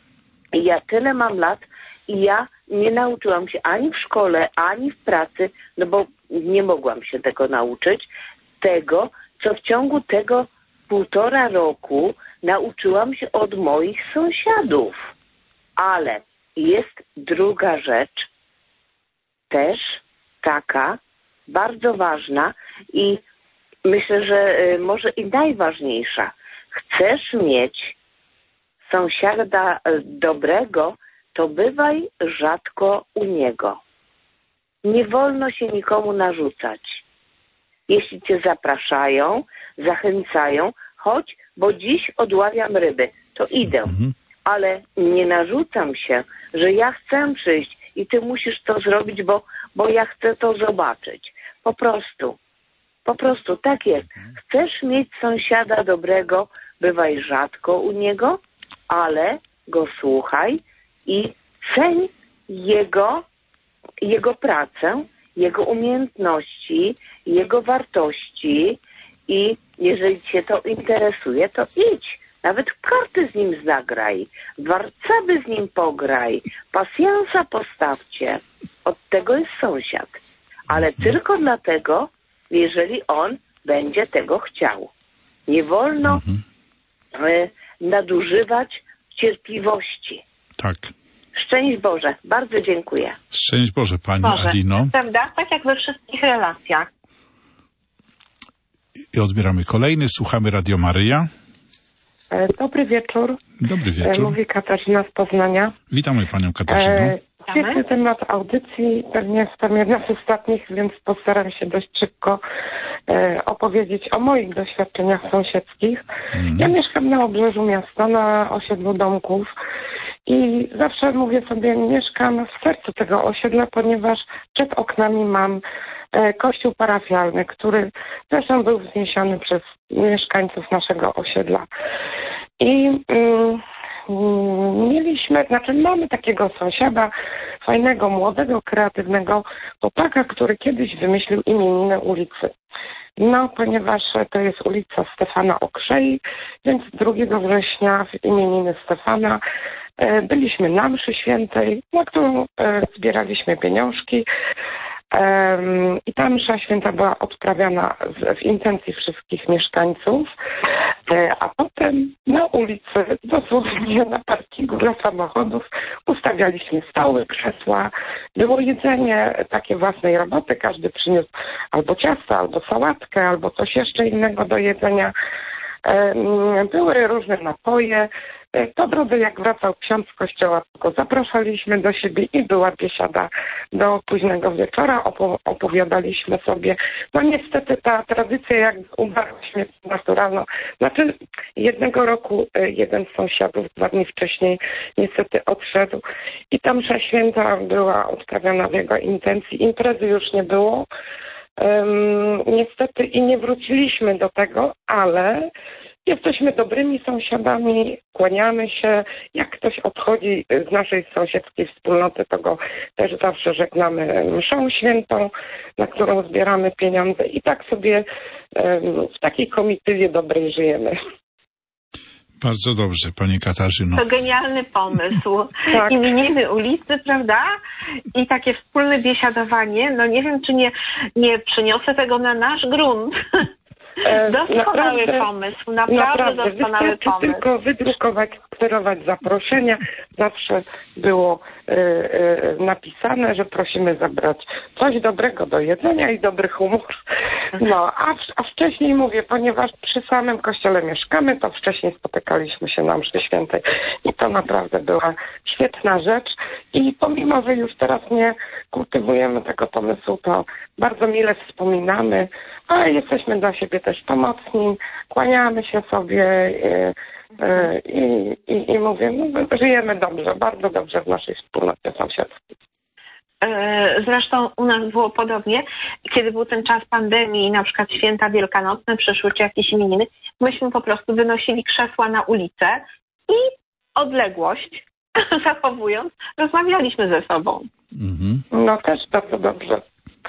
ja tyle mam lat i ja nie nauczyłam się ani w szkole, ani w pracy, no bo nie mogłam się tego nauczyć, tego, co w ciągu tego 1,5 roku nauczyłam się od moich sąsiadów. Ale jest druga rzecz, też taka bardzo ważna i myślę, że może i najważniejsza. Chcesz mieć sąsiada dobrego, to bywaj rzadko u niego. Nie wolno się nikomu narzucać. Jeśli cię zapraszają, zachęcają, chodź, bo dziś odławiam ryby, to idę. Ale nie narzucam się, że ja chcę przyjść i ty musisz to zrobić, bo ja chcę to zobaczyć. Po prostu tak jest. Chcesz mieć sąsiada dobrego, bywaj rzadko u niego, ale go słuchaj i ceń jego pracę, jego umiejętności, jego wartości i jeżeli cię to interesuje, to idź. Nawet w karty z nim zagraj, w warcaby z nim pograj, pasjansa postawcie. Od tego jest sąsiad. Ale tylko dlatego, jeżeli on będzie tego chciał. Nie wolno nadużywać cierpliwości. Tak. Szczęść Boże. Bardzo dziękuję. Szczęść Boże, Pani Alino. Prawda? Tak jak we wszystkich relacjach. I odbieramy kolejny. Słuchamy Radio Maryja. Dobry wieczór. Dobry wieczór. Mówi Katarzyna z Poznania. Witamy Panią Katarzynę. Świetny temat audycji, pewnie jedna z ostatnich, więc postaram się dość szybko. opowiedzieć o moich doświadczeniach sąsiedzkich. Ja mieszkam na obrzeżu miasta, na osiedlu domków i zawsze mówię sobie, mieszkam w sercu tego osiedla, ponieważ przed oknami mam kościół parafialny, który zresztą był wzniesiony przez mieszkańców naszego osiedla. I mamy takiego sąsiada, fajnego, młodego, kreatywnego chłopaka, który kiedyś wymyślił imieniny ulicy. No, ponieważ to jest ulica Stefana Okrzei, więc 2 września w imieniny Stefana byliśmy na mszy świętej, na którą zbieraliśmy pieniążki. I ta msza święta była odprawiana w intencji wszystkich mieszkańców, a potem na ulicy, dosłownie na parkingu dla samochodów, ustawialiśmy stoły, krzesła, było jedzenie takie własnej roboty, każdy przyniósł albo ciasto, albo sałatkę, albo coś jeszcze innego do jedzenia. Były różne napoje. Po drodze, jak wracał ksiądz z kościoła, go zapraszaliśmy do siebie i była biesiada do późnego wieczora. Opowiadaliśmy sobie. No niestety ta tradycja jak umarła śmierć naturalną. Znaczy jednego roku jeden z sąsiadów 2 dni wcześniej niestety odszedł i ta msza święta była odprawiana w jego intencji. Imprezy już nie było. Niestety i nie wróciliśmy do tego, ale jesteśmy dobrymi sąsiadami, kłaniamy się. Jak ktoś odchodzi z naszej sąsiedzkiej wspólnoty, to go też zawsze żegnamy mszą świętą, na którą zbieramy pieniądze i tak sobie w takiej komitywie dobrej żyjemy. Bardzo dobrze, pani Katarzyno. To genialny pomysł. Tak. Imieniny ulicy, prawda? I takie wspólne biesiadowanie. No nie wiem, czy nie przyniosę tego na nasz grunt. Doskonały pomysł, naprawdę doskonały pomysł. Tylko wydrukować, skierować zaproszenia. Zawsze było napisane, że prosimy zabrać coś dobrego do jedzenia i dobry humor. No, a wcześniej mówię, ponieważ przy samym kościele mieszkamy, to wcześniej spotykaliśmy się na mszy świętej i to naprawdę była świetna rzecz. I pomimo, że już teraz nie kultywujemy tego pomysłu, to bardzo mile wspominamy, a jesteśmy dla siebie też pomocni, kłaniamy się sobie i mówię, no, żyjemy dobrze, bardzo dobrze w naszej wspólnocie sąsiedzkiej. Zresztą u nas było podobnie, kiedy był ten czas pandemii, na przykład święta wielkanocne przyszły, czy jakieś imieniny, myśmy po prostu wynosili krzesła na ulicę i odległość zachowując, rozmawialiśmy ze sobą. No też bardzo dobrze.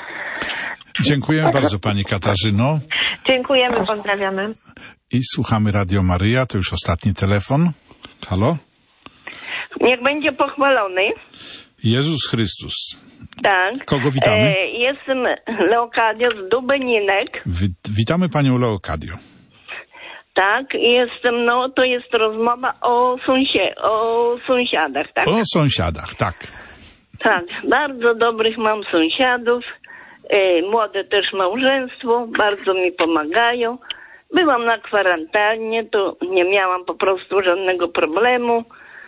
Dziękuję bardzo pani Katarzyno. Dziękujemy, pozdrawiamy. I słuchamy Radio Maryja, to już ostatni telefon. Halo? Niech będzie pochwalony Jezus Chrystus. Tak. Kogo witamy? Jestem Leokadio z Dubeninek. Witamy panią Leokadio. Tak, jestem, no to jest rozmowa o sąsiadach, tak? O sąsiadach, tak. Tak, bardzo dobrych mam sąsiadów, młode też małżeństwo, bardzo mi pomagają. Byłam na kwarantannie, to nie miałam po prostu żadnego problemu.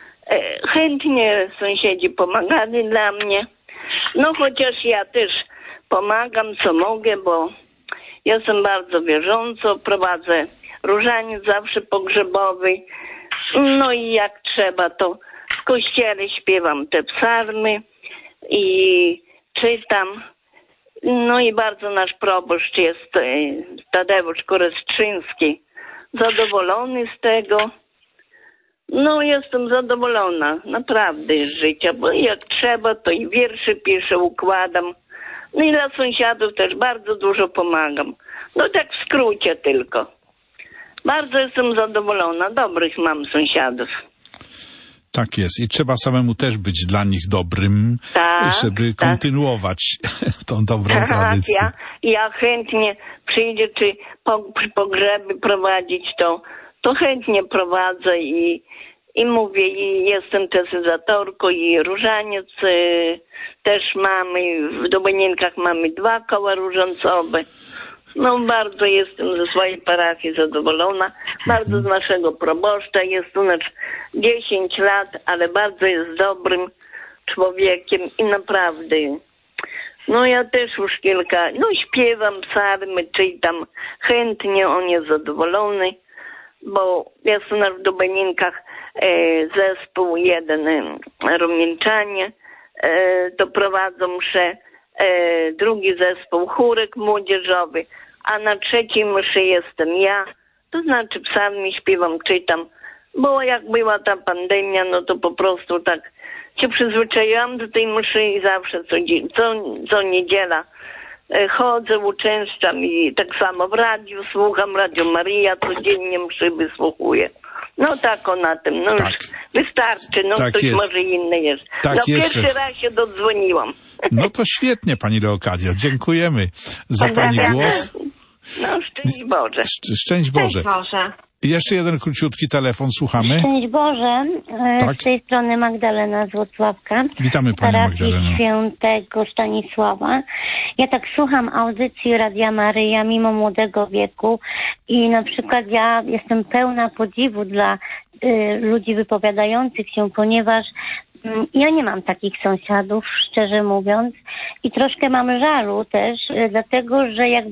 Chętnie sąsiedzi pomagali dla mnie. No chociaż ja też pomagam co mogę, bo jestem bardzo wierząco, prowadzę różaniec zawsze pogrzebowy. No i jak trzeba, to w kościele śpiewam te psalmy i czytam. No i bardzo nasz proboszcz jest Tadeusz Korestrzyński zadowolony z tego. No jestem zadowolona naprawdę z życia, bo jak trzeba, to i wiersze piszę, układam. No i dla sąsiadów też bardzo dużo pomagam. No tak w skrócie tylko. Bardzo jestem zadowolona, dobrych mam sąsiadów. Tak jest i trzeba samemu też być dla nich dobrym, żeby kontynuować tą dobrą tradycję. Ja chętnie przyjdzie, czy pogrzeby prowadzić, to chętnie prowadzę i mówię, i jestem tesyzatorką i różaniec też mamy, w Dubeninkach mamy 2 koła różańcowe. No bardzo jestem ze swojej parafii zadowolona, bardzo z naszego proboszcza, jest u nas 10 lat, ale bardzo jest dobrym człowiekiem i naprawdę No ja też już kilka, śpiewam psalmy, czytam, chętnie, on jest zadowolony, bo jest u nas w Dubeninkach zespół jeden, rumieńczanie, to prowadzą mszę, drugi zespół chórek młodzieżowy, a na trzeciej mszy jestem ja, to znaczy psalmy śpiewam, czytam, bo jak była ta pandemia, no to po prostu tak się przyzwyczaiłam do tej mszy i zawsze co niedziela chodzę, uczęszczam i tak samo w radiu słucham, Radio Maryja, codziennie mszy wysłuchuję. No tak o na tym, no tak. Już wystarczy, no tak ktoś jest. Może inny jest. Tak no jeszcze. Pierwszy raz się dodzwoniłam. No to świetnie, pani Leokadia, dziękujemy za pani głos. No szczęść Boże. Szczęść Boże. Szczęść Boże. Jeszcze jeden króciutki telefon, słuchamy. Szczęść Boże, tak. Z tej strony Magdalena z Włocławka. Witamy Pani Magdaleno. Świętego Stanisława. Ja tak słucham audycji Radia Maryja mimo młodego wieku i na przykład ja jestem pełna podziwu dla ludzi wypowiadających się, ponieważ ja nie mam takich sąsiadów, szczerze mówiąc, i troszkę mam żalu też, dlatego że jak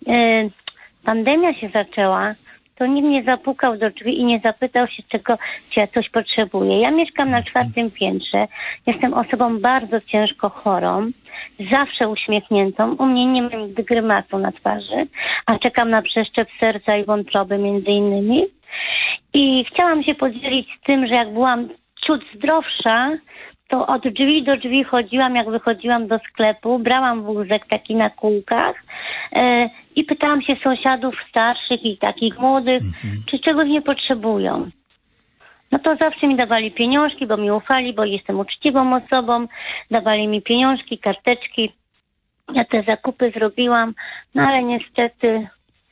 pandemia się zaczęła, to nikt nie zapukał do drzwi i nie zapytał się, czy ja coś potrzebuję. Ja mieszkam na 4. piętrze, jestem osobą bardzo ciężko chorą, zawsze uśmiechniętą, u mnie nie ma nigdy grymasu na twarzy, a czekam na przeszczep serca i wątroby między innymi. I chciałam się podzielić z tym, że jak byłam ciut zdrowsza, to od drzwi do drzwi chodziłam, jak wychodziłam do sklepu, brałam wózek taki na kółkach i pytałam się sąsiadów starszych i takich młodych, czy czegoś nie potrzebują. No to zawsze mi dawali pieniążki, bo mi ufali, bo jestem uczciwą osobą, dawali mi pieniążki, karteczki. Ja te zakupy zrobiłam, no ale niestety,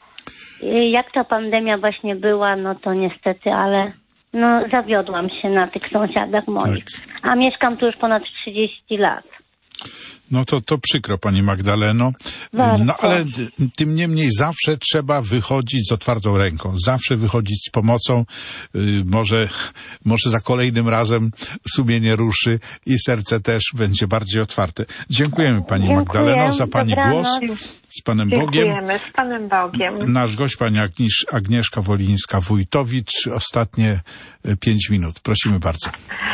jak ta pandemia właśnie była, no to niestety, ale no zawiodłam się na tych sąsiadach moich. Tak. A mieszkam tu już ponad 30 lat. No to przykro, pani Magdaleno. Bardzo. No ale tym niemniej zawsze trzeba wychodzić z otwartą ręką. Zawsze wychodzić z pomocą. Może za kolejnym razem sumienie ruszy i serce też będzie bardziej otwarte. Dziękujemy pani Magdaleno za pani głos. Z Panem Bogiem. Dziękujemy, z Panem Bogiem. Nasz gość, pani Agnieszka Wolińska-Wójtowicz. Ostatnie 5 minut. Prosimy bardzo.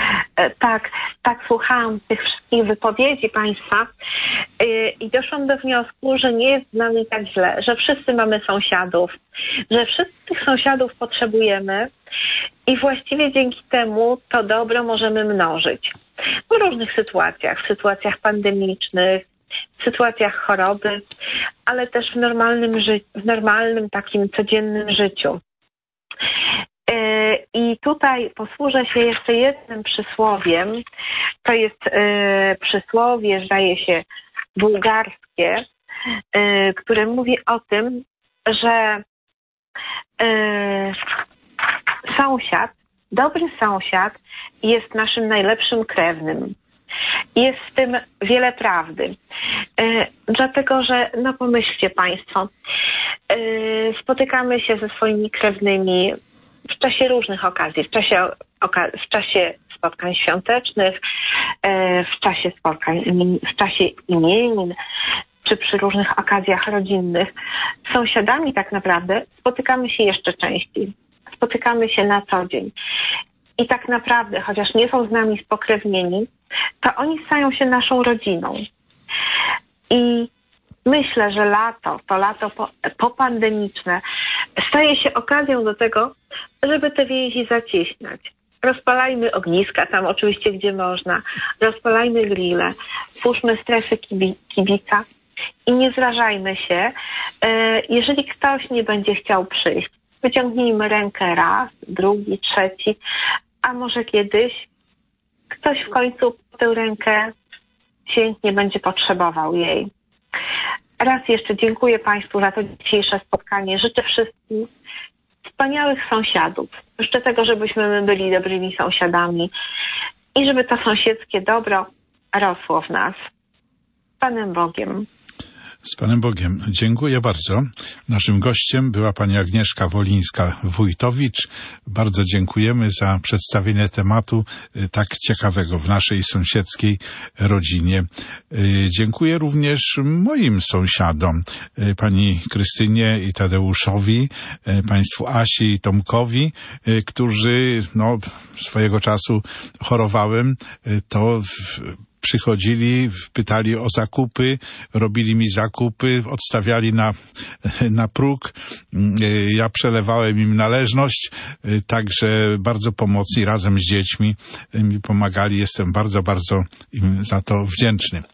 Tak słuchałam tych wszystkich wypowiedzi Państwa i doszłam do wniosku, że nie jest z nami tak źle, że wszyscy mamy sąsiadów, że wszyscy tych sąsiadów potrzebujemy i właściwie dzięki temu to dobro możemy mnożyć. W różnych sytuacjach, w sytuacjach pandemicznych, w sytuacjach choroby, ale też w normalnym takim codziennym życiu. I tutaj posłużę się jeszcze jednym przysłowiem. To jest przysłowie, zdaje się, bułgarskie, które mówi o tym, że dobry sąsiad jest naszym najlepszym krewnym. Jest w tym wiele prawdy. Dlatego, że, no pomyślcie Państwo, spotykamy się ze swoimi krewnymi w czasie różnych okazji, w czasie spotkań świątecznych, w czasie imienin, czy przy różnych okazjach rodzinnych. Z sąsiadami tak naprawdę spotykamy się jeszcze częściej. Spotykamy się na co dzień. I tak naprawdę, chociaż nie są z nami spokrewnieni, to oni stają się naszą rodziną. I myślę, że to lato popandemiczne staje się okazją do tego, żeby te więzi zacieśniać. Rozpalajmy ogniska tam oczywiście, gdzie można. Rozpalajmy grille. Twórzmy strefy kibica i nie zrażajmy się. Jeżeli ktoś nie będzie chciał przyjść, wyciągnijmy rękę raz, drugi, trzeci, a może kiedyś ktoś w końcu tę rękę sięgnie, będzie potrzebował jej. Raz jeszcze dziękuję Państwu za to dzisiejsze spotkanie. Życzę wszystkim wspaniałych sąsiadów. Życzę tego, żebyśmy my byli dobrymi sąsiadami i żeby to sąsiedzkie dobro rosło w nas. Z Panem Bogiem. Z Panem Bogiem. Dziękuję bardzo. Naszym gościem była pani Agnieszka Wolińska-Wójtowicz. Bardzo dziękujemy za przedstawienie tematu tak ciekawego w naszej sąsiedzkiej rodzinie. Dziękuję również moim sąsiadom, pani Krystynie i Tadeuszowi, państwu Asi i Tomkowi, którzy swojego czasu chorowałem, to przychodzili, pytali o zakupy, robili mi zakupy, odstawiali na próg. Ja przelewałem im należność, także bardzo pomocni razem z dziećmi mi pomagali. Jestem bardzo, bardzo im za to wdzięczny.